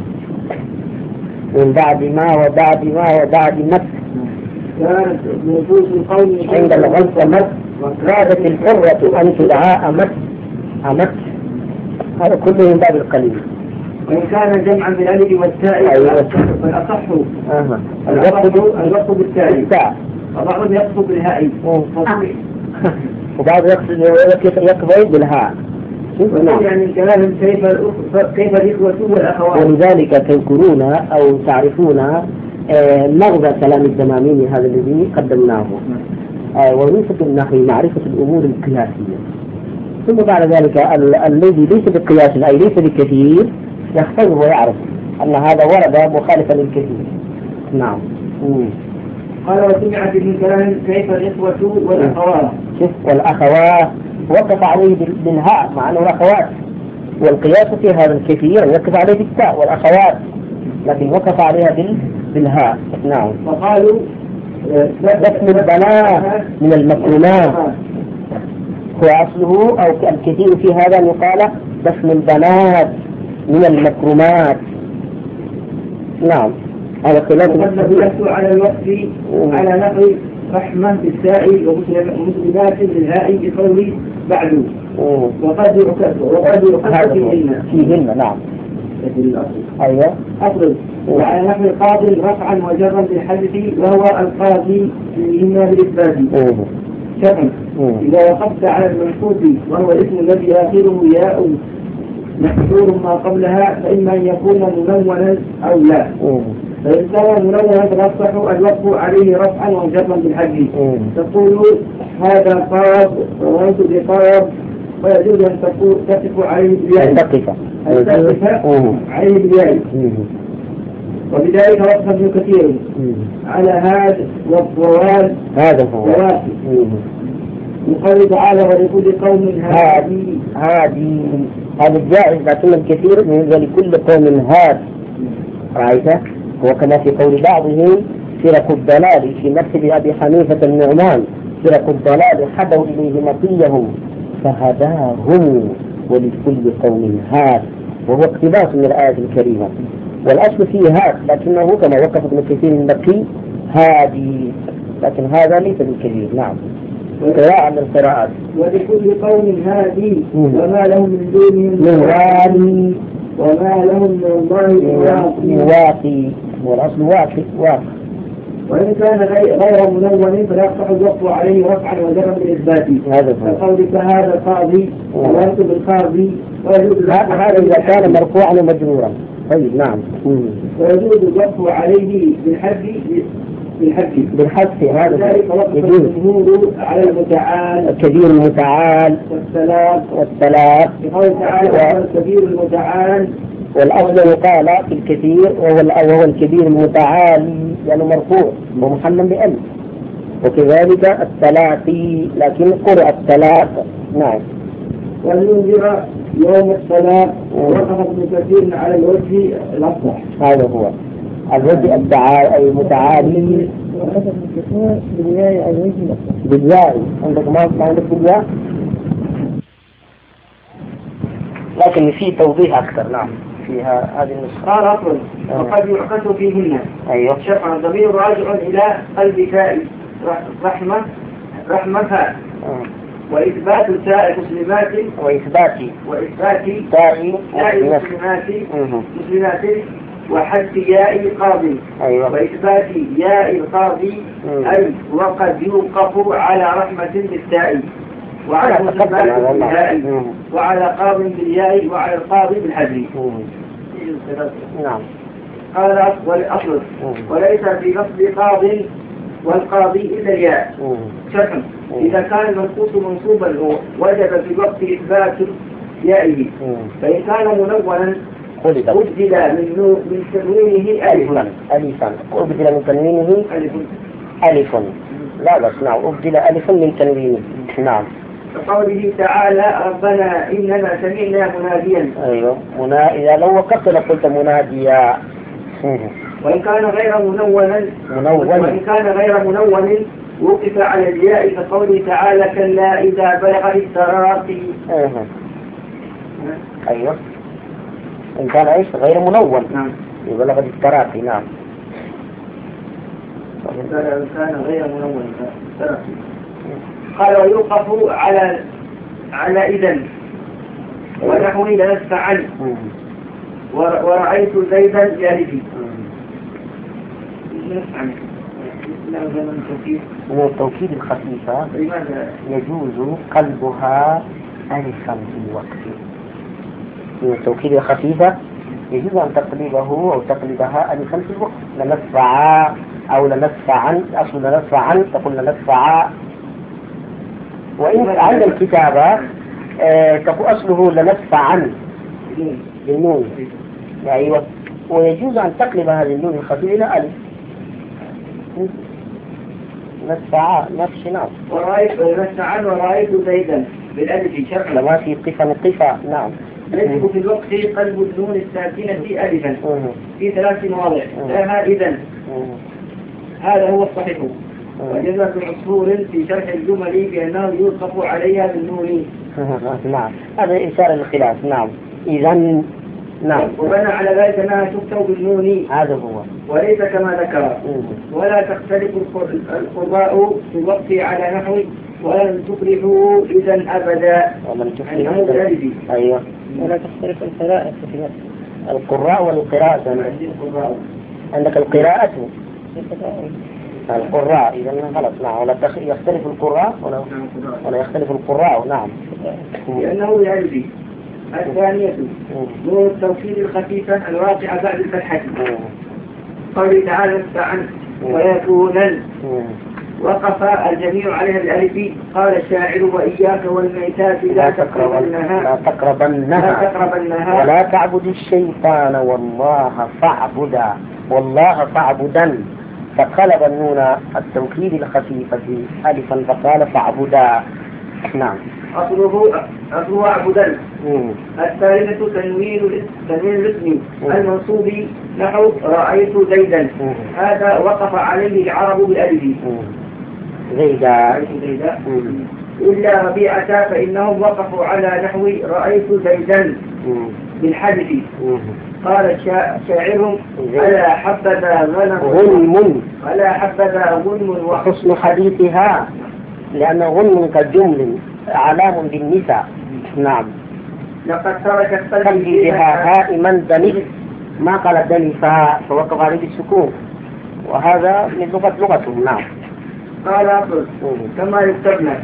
من بعد ما وبعد ما وبعد مت كانت نفوس القوم عند الغلط مت وكادت الحرة أن تدعى أمت أمت. هذا كله من باب القليل. وإن كان جمعا بالألف والتاء فالأصح أها الوقت بالتاء، وبعضهم يقصد بالهاء وبعض يقصد يقضي بالهاء. يعني كلام كيف كيف الإخوة والأخوات. ولذلك تذكرون أو تعرفون مغزى كلام الزمامين هذا الذي قدمناه. وظيفة النحو معرفة الأمور القياسية، ثم بعد ذلك الذي ليس بقياس أي ليس بكثير يحفظه ويعرف أن هذا ورد مخالفا للكثير. نعم. قال وسمعت من كلام كيف الإخوة والأخوات. شوف والأخوات وقف عليه بالهاء مع أنه الأخوات، والقياس في هذا الكثير وقف عليه بالتاء والأخوات، لكن وقف عليها بالهاء. نعم. وقالوا دفن البنات من المكرمات، هو أصله أو الكثير في هذا أن يقال دفن البنات من المكرمات. نعم. هذا خلاف الكثير على الوقف على نحو رحمة بالتاء ومسلمات بالهاء بقول بعد وقد يعكس وقد يعكس فيهن فيهن. نعم. أيوة. أفضل. وعلى نحو القاضي رفعا وجرا بالحذف وهو القاضي فيهن بالإثبات. شرعا إذا وقفت على المنصوب وهو الاسم الذي آخره ياء محصور ما قبلها فإما أن يكون منونا أو لا. فإن كان منونا فيصح الوقف عليه رفعا وجرا بالحذف. تقول هذا قاض وأنت بقاض، ويجوز أن تقف عليه بالياء. تقف عليه بالياء. وبذلك وصف ابن كثير على هذا والضوال هذا هو يقول تعالى ولكل قوم هادي. هادي هذا الجائز، لكن الكثير من لكل قوم هاد. رأيته؟ وكما في قول بعضهم فرق الضلال في مكتب أبي حنيفة النعمان فرق الضلال حدوا إليه مطيهم فهداهم ولكل قوم هاد، وهو اقتباس من الآية الكريمة. والأصل فيه هاد، لكنه كما وقف ابن كثير المكي هادي، لكن هذا ليس بالكثير. نعم. قراءة من القراءات. ولكل قوم هادي وما لهم من دونهم من والي وما لهم من الله من واقي، والأصل واقي واقي. وإن كان غير منون فلا يصح الوقف عليه رفعا وجرا بالإثبات. هذا كقولك هذا قاضي وأنت بالقاضي. هذا إذا كان مرفوعا ومجرورا. طيب. نعم. ويجوز الوقف عليه بالحذف بالحذف بالحذف. هذا يجوز الجمهور على المتعال الكبير المتعال والسلام والسلام بقول تعالى و... الكبير المتعال. والأصل يقال في الكثير وهو, وهو الكبير المتعالي يعني مرفوع ومحمل بألف، وكذلك الثلاثي لكن قرأ الثلاث. نعم. ولينذر يوم الصلاة وقف ابن كثير على الوجه الأصح. هذا هو الوجه التعالي أي المتعالي. وقف ابن كثير بالياء على الوجه الأصح. بالياء عندك ما عندك بالياء، لكن في توضيح أكثر. نعم. فيها هذه النسخة. قال أصل وقد يعكس فيهن. أيوه. شرعا ضمير راجع إلى قلب تاء رحمة رحمتها. وإثبات تاء مسلمات وإثبات وإثبات تاء مسلمات مسلمات وحذف ياء القاضي. أيوة. وإثبات ياء القاضي أي وقد يوقف على رحمة بالتاء وعلى المتبع بالياء وعلى قاض بالياء وعلى القاضي بالحذف. نعم. قال والأصل وليس في لفظ قاض والقاضي إلا الياء. شرح إذا كان المنصوص منصوبا وجب في الوقت إثبات يائه، فإن كان منونا أبدل من من تنوينه ألفا ألفا أبدل من تنوينه ألف ألف لا بس نعم أبدل ألف من تنوينه. نعم. كقوله تعالى ربنا إننا سمعنا مناديا. أيوه منا إذا لو وقفت لقلت مناديا. وإن كان غير منون منون وإن كان غير منون وقف على الياء كقوله تعالى كلا إذا بلغ التراقي. أيوه. أيوه إن كان إيش غير منون. نعم. يبلغ التراقي. نعم. إن كان غير منون التراقي. قال ويوقف على على إذن ونحو لنسف عنه ورأيت زيدا جالسا. من التوكيد الخفيفة يجوز قلبها ألفا في الوقت. من التوكيد الخفيفة يجوز أن تقلبه أو تقلبها ألفا في الوقت. لنسفع أو لنسفعا أصل لنسفعا تقول لنسفع. وإن عند الكتابة آه تقول أصله لنسفعا بالنون. أيوة. ويجوز أن تقلب هذه النون الخفيفة إلى ألف. نسفع نفس نعم. ورأيت نسفعا ورأيت زيدا بالألف شرعا. لما في قفا قفا. نعم. يجب في الوقت قلب النون الساكنة ألفا في ثلاث مواضع. لها إذن هذا هو الصحيح. وجزاك عصفور في شرح الجمل بأنه يوقف عليها بالنون. نعم هذا إشارة للخلاف. نعم إذن نعم. وبنى على ذلك أنها تكتب بالنون. هذا هو وليس كما ذكر. ولا تختلف القراء في الوقت على نحو ولن تفلحوا إذا أبدا. ولن تفلحوا. أيوة. ولا تختلف القراءة في الوقت. القراء والقراءة. عندك القراءة القراء إذا غلط. نعم. ولا يختلف القراء ولا ولا يختلف القراء. نعم. لأنه يعرفي. الثانية نور التوكيد الخفيفة الواقعة بعد الفتحة. قوله تعالى استعن ويكونا وقف الجميع عليها بالألف. قال الشاعر وإياك والميتات لا تقربنها لا تقربنها لا تقربنها ولا تعبد الشيطان والله فاعبدا والله فاعبدا. فقلب النون التوكيد الخفيفة ألفا فقال فاعبدا. نعم. أصله أصله أعبدا. الثالثة تنوين تنوين الاسم المنصوب نحو رأيت زيدا. هذا وقف عليه العرب بالألف. زيدا زيدا إلا ربيعة فإنهم وقفوا على نحو رأيت زيدا بالحذف. قال شاعرهم ألا حبذا غنم ألا حبذا غنم وحسن حديثها لأن غنم كجمل علام بالنساء. نعم. لقد تركت قلبي بها هائما دنف ما قال دنفا فوقف عليه بالسكون وهذا من لغة لغتهم. نعم. قال أصل كما يكتبنا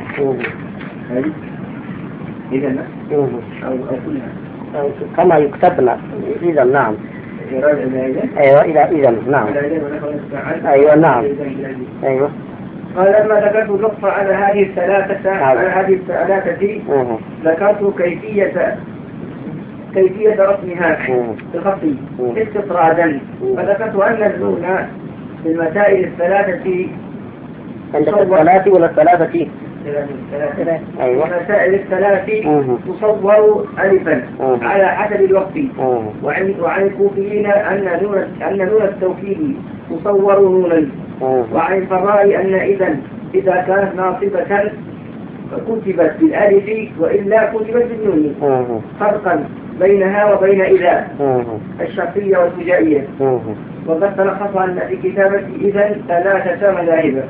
إذا أو أو كلها كما يكتبنا إذا. نعم. أيوة إلى إذا. نعم. أيوة. نعم. أيوة. قال لما ذكرت الوقف على هذه الثلاثة على هذه الثلاثة ذكرت كيفية كيفية رسمها بخطي استطرادا. فذكرت أن النون في المسائل الثلاثة عندك الثلاثة ولا الثلاثة؟ أيوة. المسائل الثلاث تصور ألفا على حسب الوقت. وعن وعن الكوفيين أن نون أن نون التوكيد تصور نونا. وعن الفراء أن إذا إذا كانت ناصبة كتبت بالألف وإلا كتبت بالنون فرقا بينها وبين إذا الشرطية والفجائية. وقد تلخص أن في كتابة إذا ثلاثة مذاهب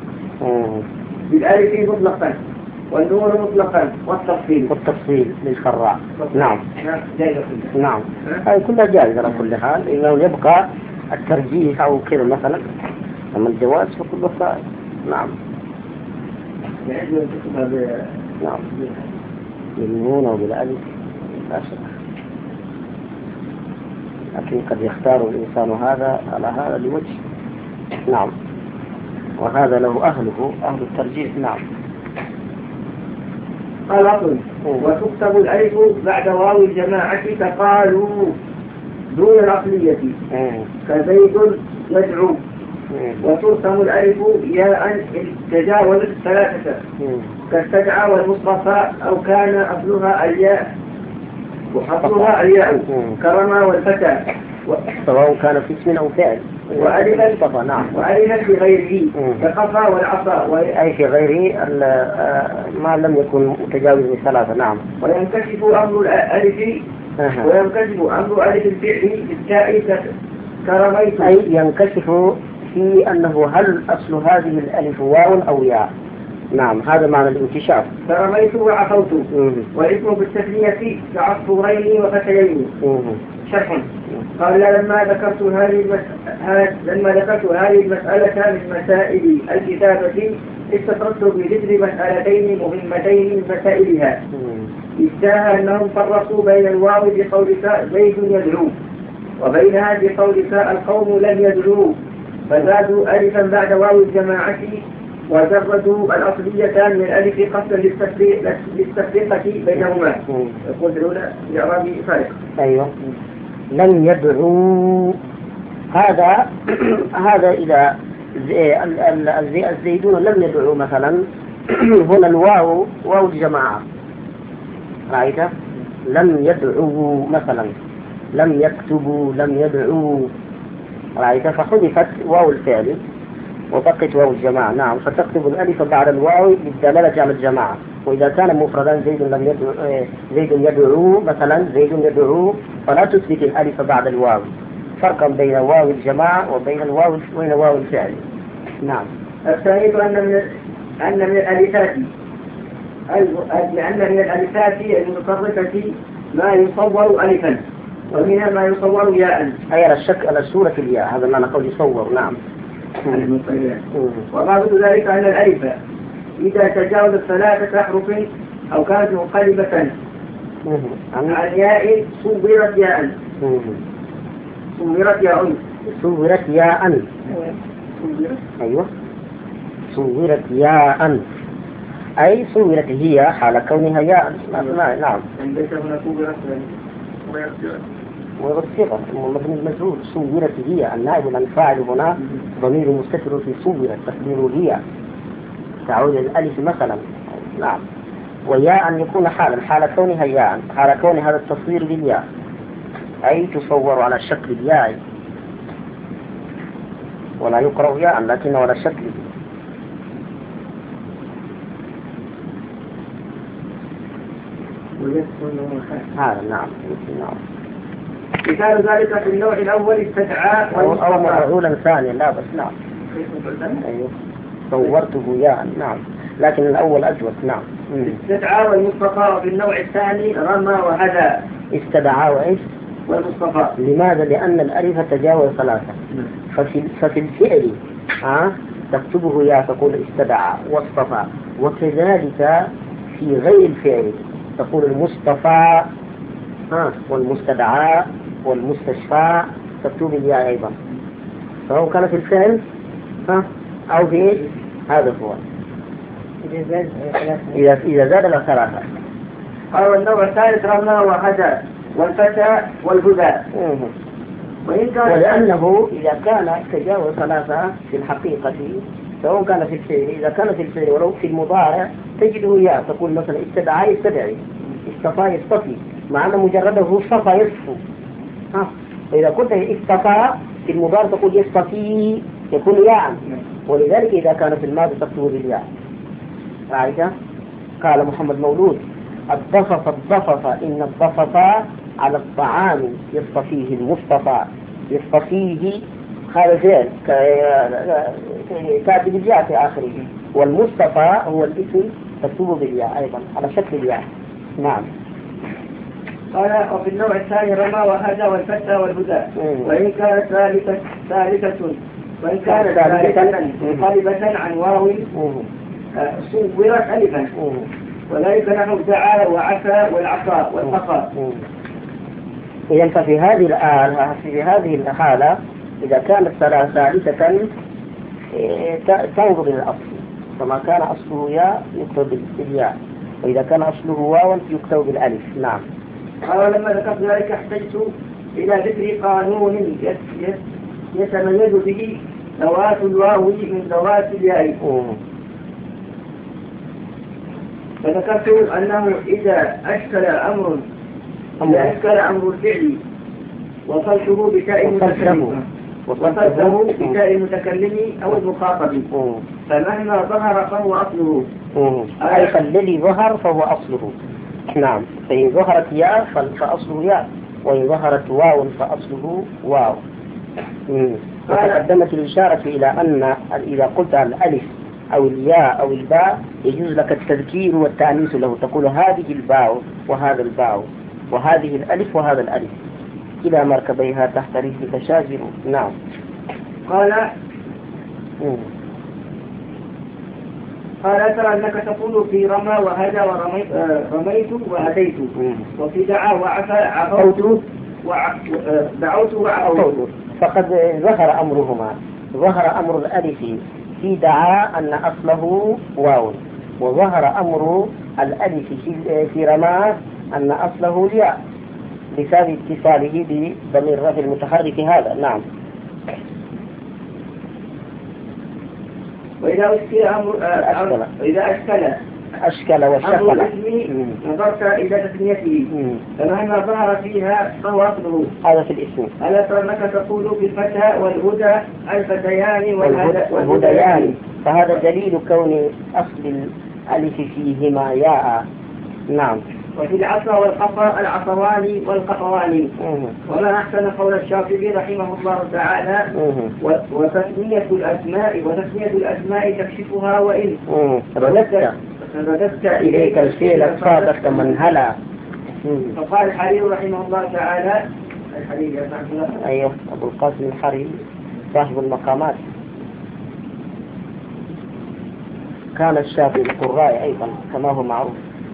بالألف مطلقا والنون مطلقا والتفصيل والتفصيل للفراء. نعم. جائزة. نعم. هذه كلها جائزة على كل حال. إنه يبقى الترجيح أو كذا مثلا. أما الجواز فكله صائب. نعم. يعني نعم بالنون أو بالألف لا شك، لكن قد يختار الإنسان هذا على هذا لوجه. نعم وهذا له أهله أهل الترجيح. نعم. غلط. وتكتب الألف بعد واو الجماعة فقالوا دون الأصلية كزيد يدعو. وترسم الألف ياء تجاوز ثلاثة كاستدعى والمصطفى أو كان أصلها الياء وحصلها الياء كرما والفتى سواء كان في اسم أو فعل. وألفا نعم وألفا في غيره كقفا والعصا أي في غيره ما لم يكن متجاوز لثلاثة. نعم. وينكشف أمر الألف وينكشف أمر ألف الفعل بالتاء كرميت. أي ينكشف في أنه هل أصل هذه الألف واو أو ياء. نعم هذا معنى الانكشاف. كرميت وعصوت. والاسم بالتثنية كعصفورين وفتيين. شرح. قال لما ذكرت هذه المسألة لما ذكرت هذه المسألة من مسائل الكتابة استطردت بذكر مسألتين مهمتين من مسائلها. إحداها أنهم فرقوا بين الواو بقولك زيد يدعو وبينها بقولك القوم لم يدعوا فزادوا ألفا بعد واو الجماعة وجردوا الأصلية من الألف قصدا للتفرقة بينهما. يقول الأولى لإعراب فارق. أيوه لم يدعوا هذا هذا إذا الزيدون لم يدعوا مثلا هنا الواو واو الجماعة رأيت لم يدعوا مثلا لم يكتبوا لم يدعوا رأيت فحذفت واو الفعل وبقيت واو الجماعة. نعم فتكتب الألف بعد الواو للدلالة على الجماعة. وإذا كان مفردا زيد لم يدعو زيد يدعو مثلا زيد يدعو فلا تثبت الألف بعد الواو فرقا بين واو الجماعة وبين الواو وبين واو الفعل. نعم. الثاني أن من أن من الألفات لأن من الألفات المتصرفة ما يصور ألفا ومنها ما يصور ياء. أي على الشك على سورة الياء هذا معنى قول يصور. نعم. وضابط ذلك أن الألف إذا تجاوزت ثلاثة أحرف أو كانت منقلبة عن ياء صورت ياء صورت ياء صورت ياء أيوه صورت ياء أي صورت هي حال كونها ياء. نعم. والصيغة مبني المجهول صورت هي النائب عن الفاعل هنا ضمير مستتر في صورت تقديره هي تعود الألف مثلا. نعم. وياء أن يكون حالا حال كونها ياء حال كون هذا التصوير بالياء أي تصور على شكل الياء ولا يقرأ ياء لكنه على شكل. هذا نعم. نعم. مثال ذلك في النوع الأول استدعاء أو مفعولا ثانيا. لا بس. نعم. أيوه صورته ياء. نعم لكن الأول أجود. نعم. استدعاء والمصطفى في النوع الثاني رمى وهدى. استدعاء وإيش والمصطفى. لماذا؟ لأن الألف تجاوز ثلاثة ففي, ففي الفعل ها تكتبه يا تقول استدعى واصطفى وكذلك في غير الفعل تقول المصطفى ها والمستدعى والمستشفى تكتب الياء أيضا سواء كان في الفعل ها أو في إيش. هذا هو إذا إذا زاد إلى ثلاثة. أو النوع الثالث رمى وهدى والفتى والهدى. وإن كان ولأنه إذا كان تجاوز ثلاثة في الحقيقة سواء كان في الفعل إذا كان في الفعل ولو في المضارع تجده ياء تقول مثلا استدعى يستدعي اصطفى يصطفي مع أن مجرده صفى يصفو. ها إذا كنت اصطفى في المضارع تقول يصطفي يكون ياء ولذلك إذا كان في الماضي تكتب بالياء. رأيت قال محمد مولود الضفف الضفف إن الضفف على الطعام يصطفيه المصطفى يصطفيه هذا فعل كاتب الياء في آخره والمصطفى هو الاسم تكتب بالياء أيضا على شكل الياء. نعم. قال وفي النوع الثاني رمى وهدى والفتى والهدى وإن كانت ثالثة ثالثة وإن كانت ثالثة منقلبة عن واو صورت ألفا وذلك نحو دعا وعفا والعصا والقصا. إذا ففي هذه الآلة في هذه الحالة إذا كانت ثالثة تنظر إلى الأصل، فما كان أصله ياء يكتب بالياء، وإذا كان أصله واو يكتب بالألف. نعم. قال لما ذكرت ذلك احتجت إلى ذكر قانون يتميز به ذوات الواو من ذوات الياء، فذكرت أنه إذا أشكل أمر إذا أشكل أمر الفعل وصلته بتاء المتكلم وصلته بتاء المتكلم أو المخاطب، فمهما ظهر فهو أصله. أي فالذي ظهر فهو أصله. نعم. فإن ظهرت ياء فأصله ياء، وإن ظهرت واو فأصله واو. وتقدمت الإشارة إلى أن إذا قلت الألف أو الياء أو الباء يجوز لك التذكير والتأنيث له، تقول هذه الباء وهذا الباء وهذه الألف وهذا الألف إلى مركبيها تحت رجلك شاجر. نعم. قال قال ترى أنك تقول في رمى وهدى ورميت رميت وهديت، وفي دعا وعفى عفوت ودعوت وعفوت. فقد ظهر أمرهما، ظهر أمر الألف في دعا أن أصله واو، وظهر أمر الألف في رمى أن أصله ياء بسبب اتصاله بضمير الرفع المتحرك هذا. نعم. وإذا أشكل أمر أشكل إذا أشكل أشكل وشكل نظرت إلى تسميته، فمهما ظهر فيها فهو أصله. هذا في الاسم. ألا ترى أنك تقول بالفتى والهدى الفتيان والهديان، فهذا دليل كون أصل الألف فيهما ياء. نعم. وفي العصا والقصا العصوان والقطوان. وما أحسن قول الشافعي رحمه الله تعالى وتسمية الأسماء وتسمية الأسماء تكشفها وإن رددت إليك الفعل صادقت من هلا. فقال الحريري رحمه الله تعالى الحريري يا صاحب أيوه أبو القاسم الحريري صاحب المقامات، كان الشافعي القراء أيضا كما هو معروف.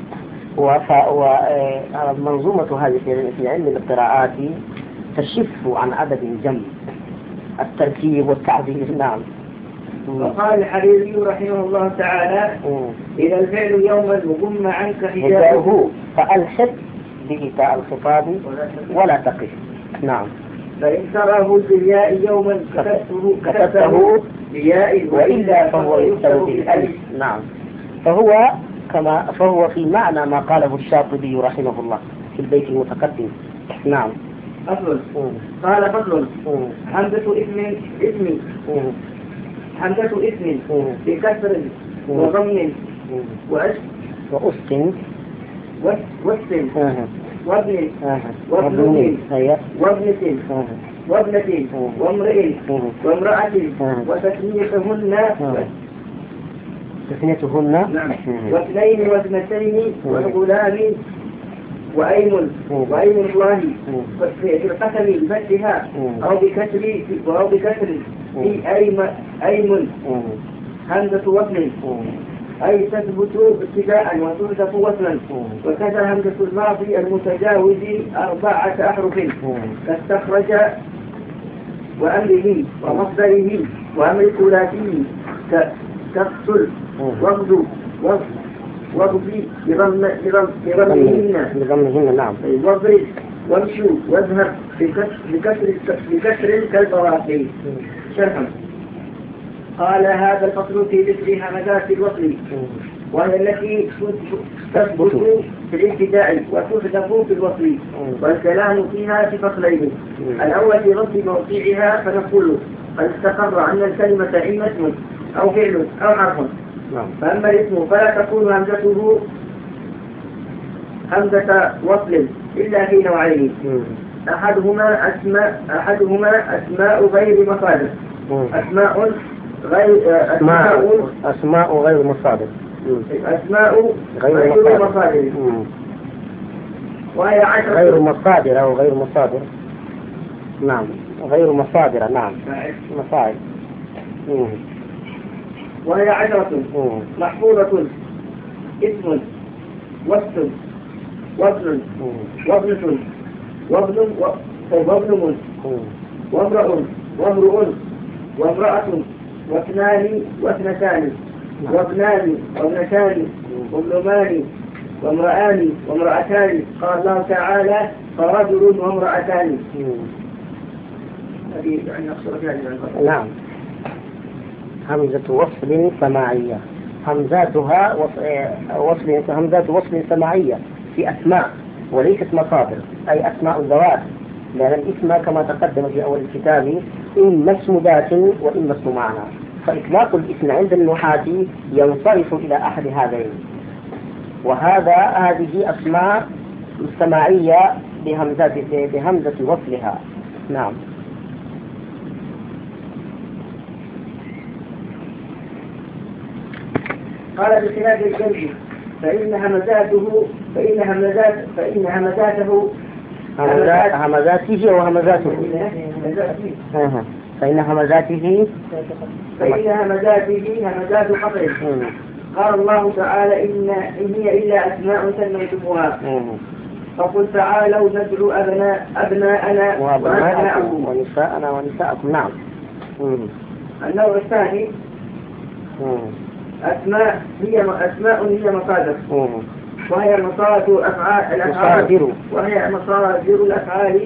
ومنظومة هذه في علم القراءات تشف عن عدد جم الترتيب والتعديل. نعم. وقال الحريري رحمه الله تعالى إذا الفعل يوما غم عنك حجابه فألحق به تاء الخطاب ولا تقف. نعم. فإن تراه بالياء يوما كتبته كتبته بياء وإلا فهو يكتب بالألف. نعم. فهو كما فهو في معنى ما قاله الشاطبي رحمه الله في البيت المتقدم. نعم. أصل قال فصل حمزة اسم اسم حمزة اسم بكسر وضم وأس وأس وأس وابن وابن وابنة وابنة وامرئ وامرأة وتسميتهن تسميتهن نعم. واثنين واثنتين والغلام وأيم وأيم الله في القسم بفتحها أو بكسر أو بكسر في أيم أيم همزة وصل أي تثبت ابتداء وتحذف وصلا، وكذا همزة الماضي المتجاوز أربعة أحرف كاستخرج وأمره ومصدره وأمر ثلاثي كقتل وغدو وغدي بضمهن بضمهن. نعم. واضرب وامشوا واذهب بكسر بكسر كالبواقي. شرحا قال هذا الفصل في ذكر همزات الوصل، وهي التي تثبت في الابتداء وتحذف في الوصل، والكلام فيها في فصلين. الأول في رد موقعها فنقول قد استقر أن الكلمة إما اسم أو فعل أو حرف. فأما الاسم فلا تكون همزته همزة وصل إلا في نوعين، أحدهما أسماء أحدهما أسماء غير مصادر، أسماء غير أسماء أسماء غير مصادر أسماء غير مصادر وهي عشرة غير مصادر أو غير مصادر. نعم. غير مصادر. نعم. مصادر. وهي عشرة محفوظة اسم وسط وابن وابنة وابن وابن وامرأ وامرؤ وامرأة واثنان واثنتان وابنان وابنتان وابنمان وامرأان وامرأتان. قال الله تعالى فرجل وامرأتان. هذه يعني أقصر فيها. نعم. همزة وصل سماعية، همزاتها وصل همزات وصل سماعية في أسماء وليست مصادر، أي أسماء الذوات، لأن الاسم كما تقدم في أول الكتاب إما اسم ذات وإما اسم معنى، فإطلاق الاسم عند النحاة ينصرف إلى أحد هذين، وهذا هذه أسماء سماعية بهمزة بهمزة وصلها. نعم. قال بخلاف الجمع فإن همزاته فإن همزات فإن همزاته همزاته وهمزاته فإن همزاته فإن همزاته همزات قطع. قال الله تعالى إن إن هي إلا أسماء سميتموها فقل تعالوا ندعو أبناء أبناءنا وأبناءكم ونساءنا ونساءكم. نعم. النوع الثاني أسماء هي أسماء هي مصادر، وهي مصادر أفعال الأفعال وهي مصادر الأفعال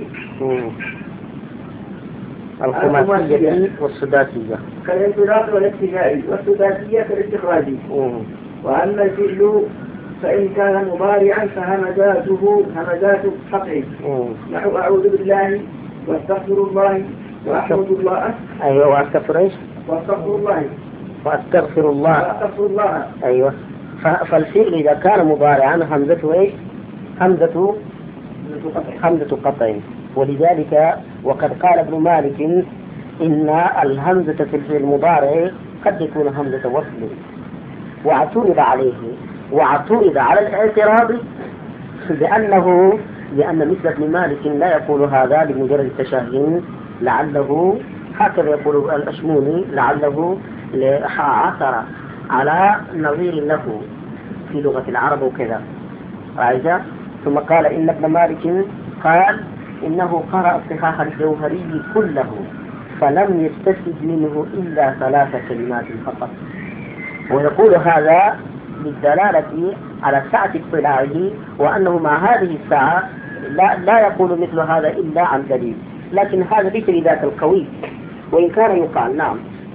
الخماسية والسداسية كالانطلاق والاكتفاء، والسداسية كالاستخراج. وأما الفعل فإن كان مضارعا فهمزاته همزات قطع، نحو أعوذ بالله واستغفر الله وأحمد الله. أيوة. وأستغفر إيش؟ واستغفر الله وأستغفر الله. وأستغفر الله. أيوة. فالفعل إذا كان مضارعا همزته إيش؟ همزة همزة قطع. ولذلك وقد قال ابن مالك إن الهمزة في الفعل المضارع قد يكون همزة وصل، واعترض عليه واعترض على الاعتراض بأنه لأن مثل ابن مالك لا يقول هذا بمجرد التشهي، لعله هكذا يقول الأشموني، لعله عثر على نظير له في لغة العرب وكذا. رأيت؟ ثم قال إن ابن مالك قال إنه قرأ الصحاح الجوهري كله فلم يستفد منه إلا ثلاث كلمات فقط، ويقول هذا بالدلالة على سعة اطلاعه، وأنه مع هذه الساعة لا, لا يقول مثل هذا إلا عن دليل، لكن هذا ليس لذاك القوي وإن كان يقال. نعم.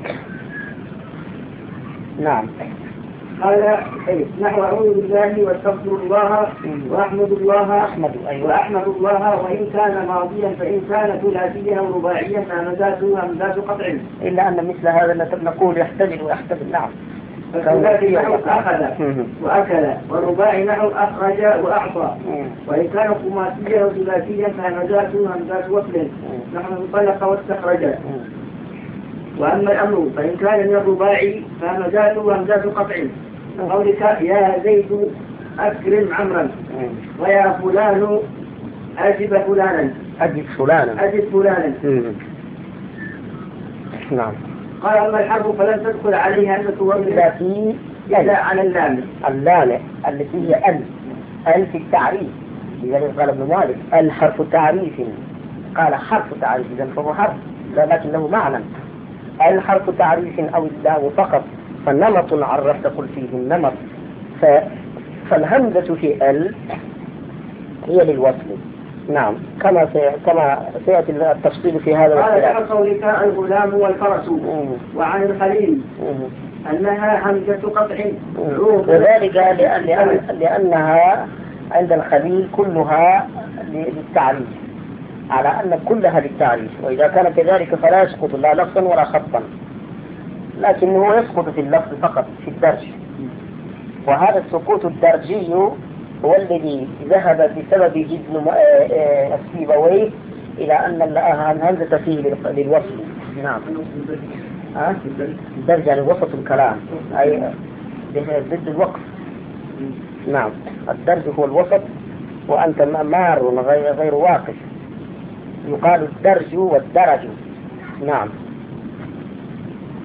نعم. قال نحو أعوذ بالله واستغفر الله وأحمد الله أحمد. أيوة. وأحمد الله وإن كان ماضيا فإن كان ثلاثيا أو رباعيا فهمزاته همزات قطع، إلا أن مثل هذا نقول يحتمل ويحتمل. نعم. فالثلاثي نحو أخذ وأكل، والرباعي نحو أخرج وأعطى، وإن كان خماسيا أو ثلاثيا فهمزاته همزات وصل نحو انطلق واستخرج. وأما الأمر فإن كان من الرباعي فهمزاته همزات قطع، قولك يا زيد أكرم عمرا ويا فلان أجب فلانا أجب فلانا أجب فلانا. نعم. قال أما الحرف فلن تدخل عليها همزة وصل إلا على اللام اللام التي هي ال ال في التعريف. لذلك قال ابن مالك الحرف تعريف، قال حرف تعريف إذا فهو حرف لكنه معنى. الحرف تعريف أو اللام فقط، فالنمط عرفت قل فيه النمط. فالهمزة في ال هي للوصل. نعم. كما سي... كما سيأتي التفصيل في هذا. قال عن قولك الغلام والفرس وعن الخليل أنها همزة قطع، وذلك لأن... لأن... لأنها عند الخليل كلها للتعريف، على أن كلها للتعريف، وإذا كان كذلك فلا يسقط لا لفظا ولا خطا، لكنه يسقط في اللفظ فقط في الدرج. وهذا السقوط الدرجي هو الذي ذهب بسببه ابن السيبويه إلى أن الهمزة فيه للوصل. نعم. أه؟ الدرج يعني وسط الكلام، أي ضد الوقف. نعم. الدرج هو الوسط وأنت مار غير, غير واقف، يقال الدرج والدرج. نعم.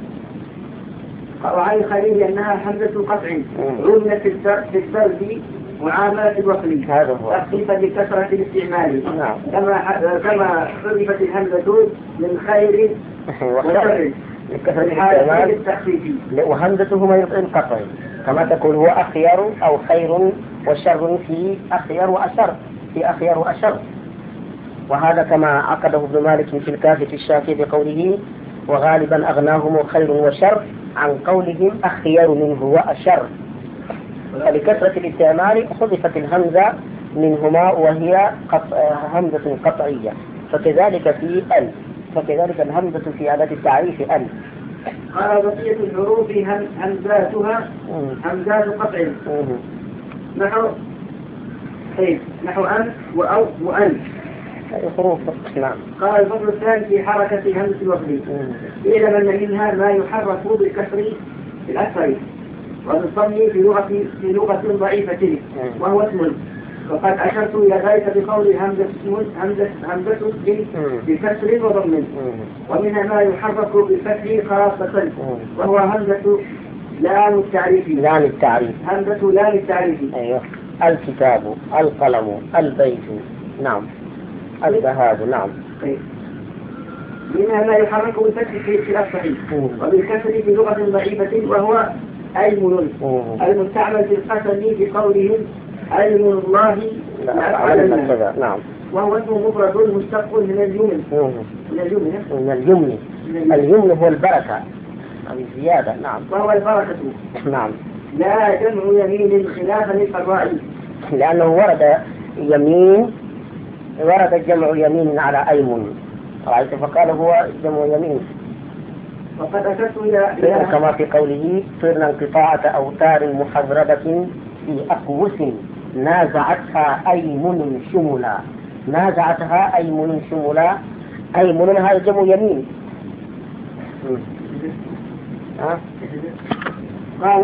وعن الخليل أنها همزة قطع، رمت في الدرج معاملة الوصل تخفيفا لكثرة الاستعمال. نعم. كما كما حذفت الهمزة من خير وشر لكثرة الاستعمال التخفيف، وهمزته ما ينقطع، كما تقول هو أخير أو خير وشر في أخير وأشر في أخير وأشر. وهذا كما عقده ابن مالك في الكافية الشافية بقوله وغالبا أغناهم خير وشر عن قولهم أخير منه وأشر. فلكثرة الاستعمال حذفت الهمزة منهما وهي قطع همزة قطعية. فكذلك في ال فكذلك الهمزة في أداة التعريف ال. قال بقية الحروف همزاتها همزات قطع نحو طيب نحو أن وأو وأن حروف. نعم. قال الفصل الثاني في حركة همزة الوصل إلى من منها ما يحرك بالكسر في الأكثر والضم في لغة في لغة ضعيفة وهو اسم، وقد أشرت إلى ذلك بقول همزة همزة همزة بكسر وضم، ومنها ما يحرك بالفتح خاصة وهو همزة لام التعريف لام التعريف همزة لام التعريف. أيوه. الكتاب القلم البيت. نعم. الذهاب. نعم. منها ما يحرك بالفتح في الأصح وبالكسر في لغة ضعيفة وهو علم المستعمل في القسم في قولهم علم الله لا. نعم. وهو اسم مفرد مشتق من اليمن من اليمن من اليمن اليمن هو البركة أو الزيادة. نعم. وهو البركة. نعم. لا جمع يمين خلافا للقضاء، لأنه ورد يمين ورد جمع يمين على أيمن رأيت فقال هو جمع يمين. وقد أشرت إلى كما في قوله صرنا انقطاعة أوتار محربة في أقوس نازعتها أيمن شملا. نازعتها أيمن شملا. أيمن هذا جمع يمين. ها؟ قال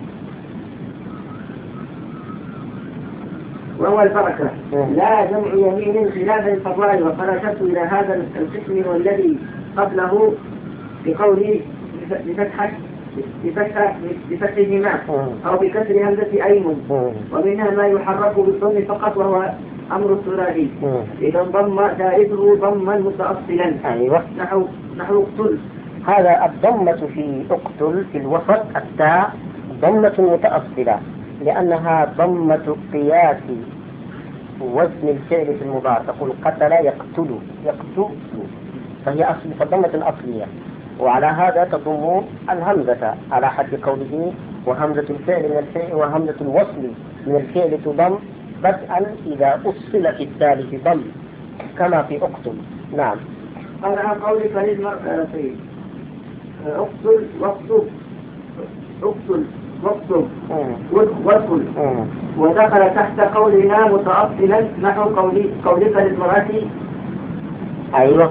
وهو البركة لا جمع يمين خلاف الفضائل. وقد أشرت إلى هذا القسم والذي قبله بقوله بفتحة بفتحة بفتحهما أو بكسر همزة أيمن، ومنها ما يحرك بالضم فقط وهو أمر الثلاثي إذا انضم ثالثه ضما متأصلا. أيوة. نحو نحو اقتل. هذا الضمة في اقتل في الوسط التاء ضمة متأصلة لأنها ضمة قياس وزن الفعل في المضارع. تقول قتل يقتل يقتل فهي أصل فضمة أصلية، وعلى هذا تضم الهمزة على حد قوله وهمزة الفعل من الفعل وهمزة الوصل من الفعل تضم بدءا إذا أصلت الثالث ضم كما في اقتل. نعم. قال عن قولك للمرأة اقتل واكتب اقتل واكتب واكتب ودخل تحت قولنا متأصلا نحو قولي قولك للمرأة أيوة.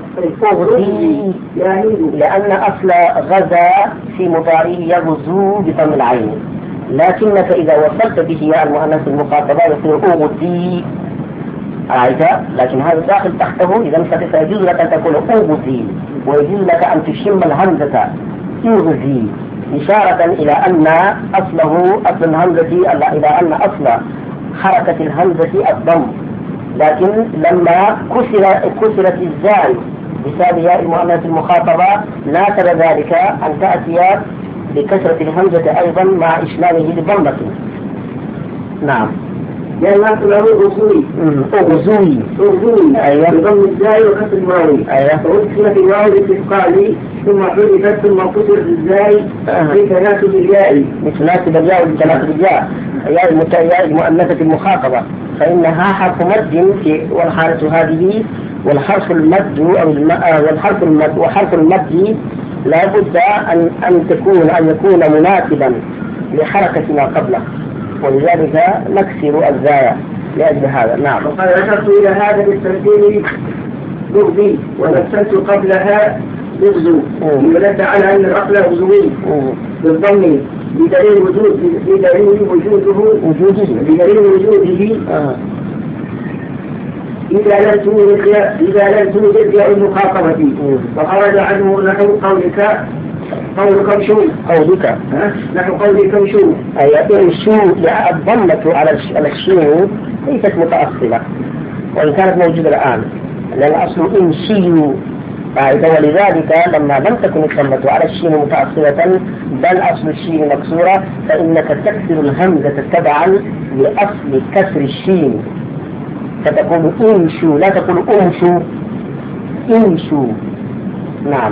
لأن أصل غزا في مضارعه يغزو بضم العين، لكنك إذا وصلت به يا المؤنث المخاطبة يصير أغزي. أعيدها. لكن هذا داخل تحته إذا سيجوز لك أن تقول أغزي ويجوز لك أن تشم الهمزة أغزي إشارة إلى أن أصله أصل الهمزة إلى أن أصل حركة الهمزة الضم، لكن لما كسر كسرت الزاي بسبب ياء المؤنث المخاطبة ناسب ذلك أن تأتي بكسرة الهمزة أيضا مع إشماله بضمة. نعم. لأن له أصولي أغزوي أغزوي أيوة. بضم الزاي وكسر الواو. أيوة. وأدخلت الواو باستثقال ثم حذفت ثم كسر الزاي في تناسب الياء بتناسب الياء بتناسب الياء ياء المؤنثة المخاطبة فإنها حرف مد في والحالة هذه والحرف المد أو والحرف المد وحرف المد لا بد أن أن تكون أن يكون مناسبا لحركة ما قبله، ولذلك نكسر الزايا لأجل هذا. نعم. وقد أشرت إلى هذا بالترتيب بغضي ومثلت قبلها بغزو ودلت على أن الأصل غزوي بالضم بدليل وجود بدليل وجوده وجوده بدليل وجوده إذا لم توجد إذا لم توجد ياء المخاطبة وخرج عنه نحو قولك قولكم شو قولك نحن قولكم شو أي الشو الضمة على على الشين ليست متأصلة وإن كانت موجودة الآن لأن أصل إنشي قاعدة ولذلك لما لم تكن الضمة على الشين متأصلة بل أصل الشين مكسورة فإنك تكسر الهمزة تبعا لأصل كسر الشين فتقول إنشو لا تقول أنشو إنشو. نعم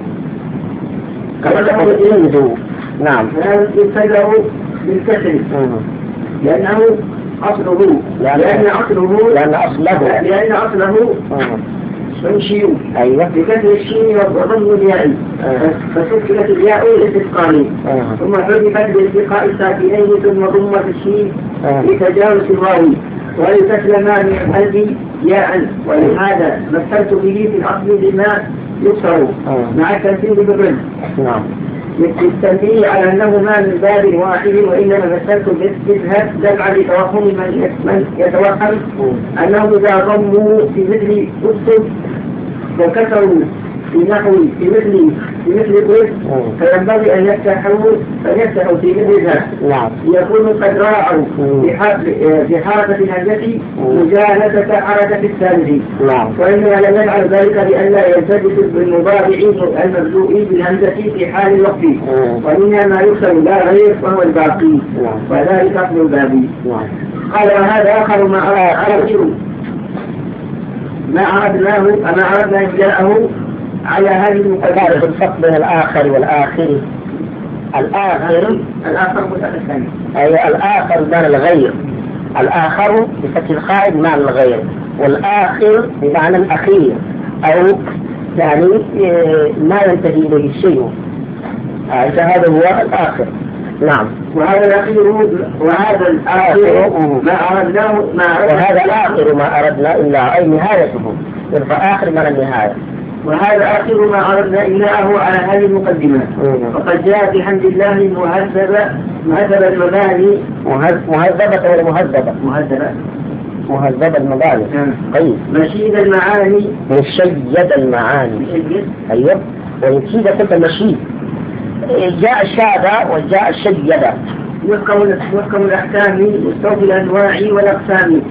كما تقول إنشو. نعم يبتدأ بالكسر لأنه أصله لأن أصله لأن أصله لأن أصله منشي أيوة بكسر الشين وضم الياء فسكنت الياء الاستثقال ثم حذفت بالتقاء الساكنين ثم ضمت الشين لتجاوز الواو ولتسلما من قلبي ياء ولهذا مثلت به في الأصل بما يكسر مع التمثيل بالرد. نعم للتنبيه على أنه ما من باب واحد وإنما مثلت باستذهاب دفع لتوهم من يتوهم أنهم إذا ضموا في مثل أسد وكسروا في نحو في مثل في مثل قرد فينبغي أن يفتحوا فيفتحوا في مثل ذا ليكونوا قد راعوا في حركة الهمزة مجالسة حركة الثالث وإنما لم يفعل ذلك لئلا يلتبس بالمضارع المبدوء بالهمزة في حال الوقت ومنها ما يكسر لا غير وهو الباقي وذلك أصل الباب. قال وهذا آخر ما أردناه ما أردناه أما أردنا إملاءه على هذه المقدمة. الفرق بين الآخر والآخر. الآخر الآخر متأثر أي الآخر بمعنى الغير. الآخر بفتح الخاء بمعنى الغير والآخر بمعنى الأخير أو يعني ما ينتهي إليه الشيء. هذا هو الآخر. نعم وهذا الأخير وهذا الآخر ما أردناه ما أردنا وهذا الآخر ما أردنا إلا أي نهايته يبقى آخر من النهاية. وهذا آخر ما أردنا إلاه على هذه المقدمة. وقد جاء بحمد الله مهذبة مهذبة المباني مهذبة ولا مهذبة؟ مهذبة مهذبة المباني. طيب مشيد المعاني مشيد المعاني مشيد أيوه ومشيد كنت مشيد جاء الشادة وجاء الشيدة يحكم الأحكام مستوفي الأنواع والأقسام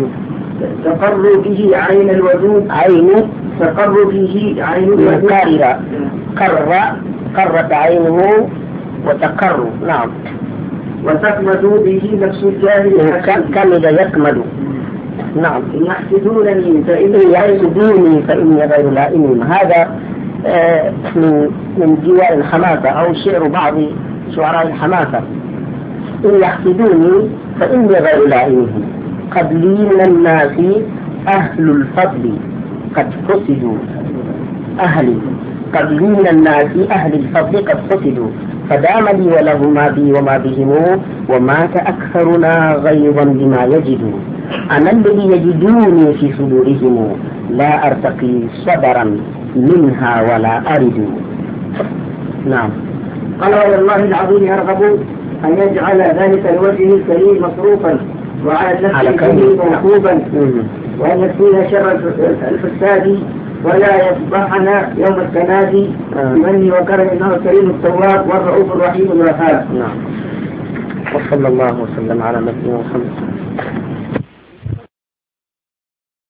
تقر به عين الوجود عين تقر به عين الوجود قرر قر قرت عينه وتقر. نعم وتكمد به نفس الجاهل كمد يكمد. نعم يحسدونني فإني يحسدوني فإني غير لائم. هذا آه من من ديوان الحماسة أو شعر بعض شعراء الحماسة. إن يحسدوني فإني غير لائمهم قبلي من الناس أهل الفضل قد فسدوا أهلي قبلي من الناس أهل الفضل قد فسدوا فدام لي وله ما بي وما بهم ومات أكثرنا غيظا بما يجدوا أنا الذي يجدوني في صدورهم لا أرتقي صبرا منها ولا أرد. نعم قال والله العظيم أرغب أن يجعل ذلك الوجه الكريم مصروفا وعلى نفسه موقوفا وأن يكفينا شر الفساد ولا يفضحنا يوم التنادي بمنه وكرم انه الكريم التواب والرؤوف الرحيم الوهاب. نعم وصلى الله وسلم على نبينا محمد.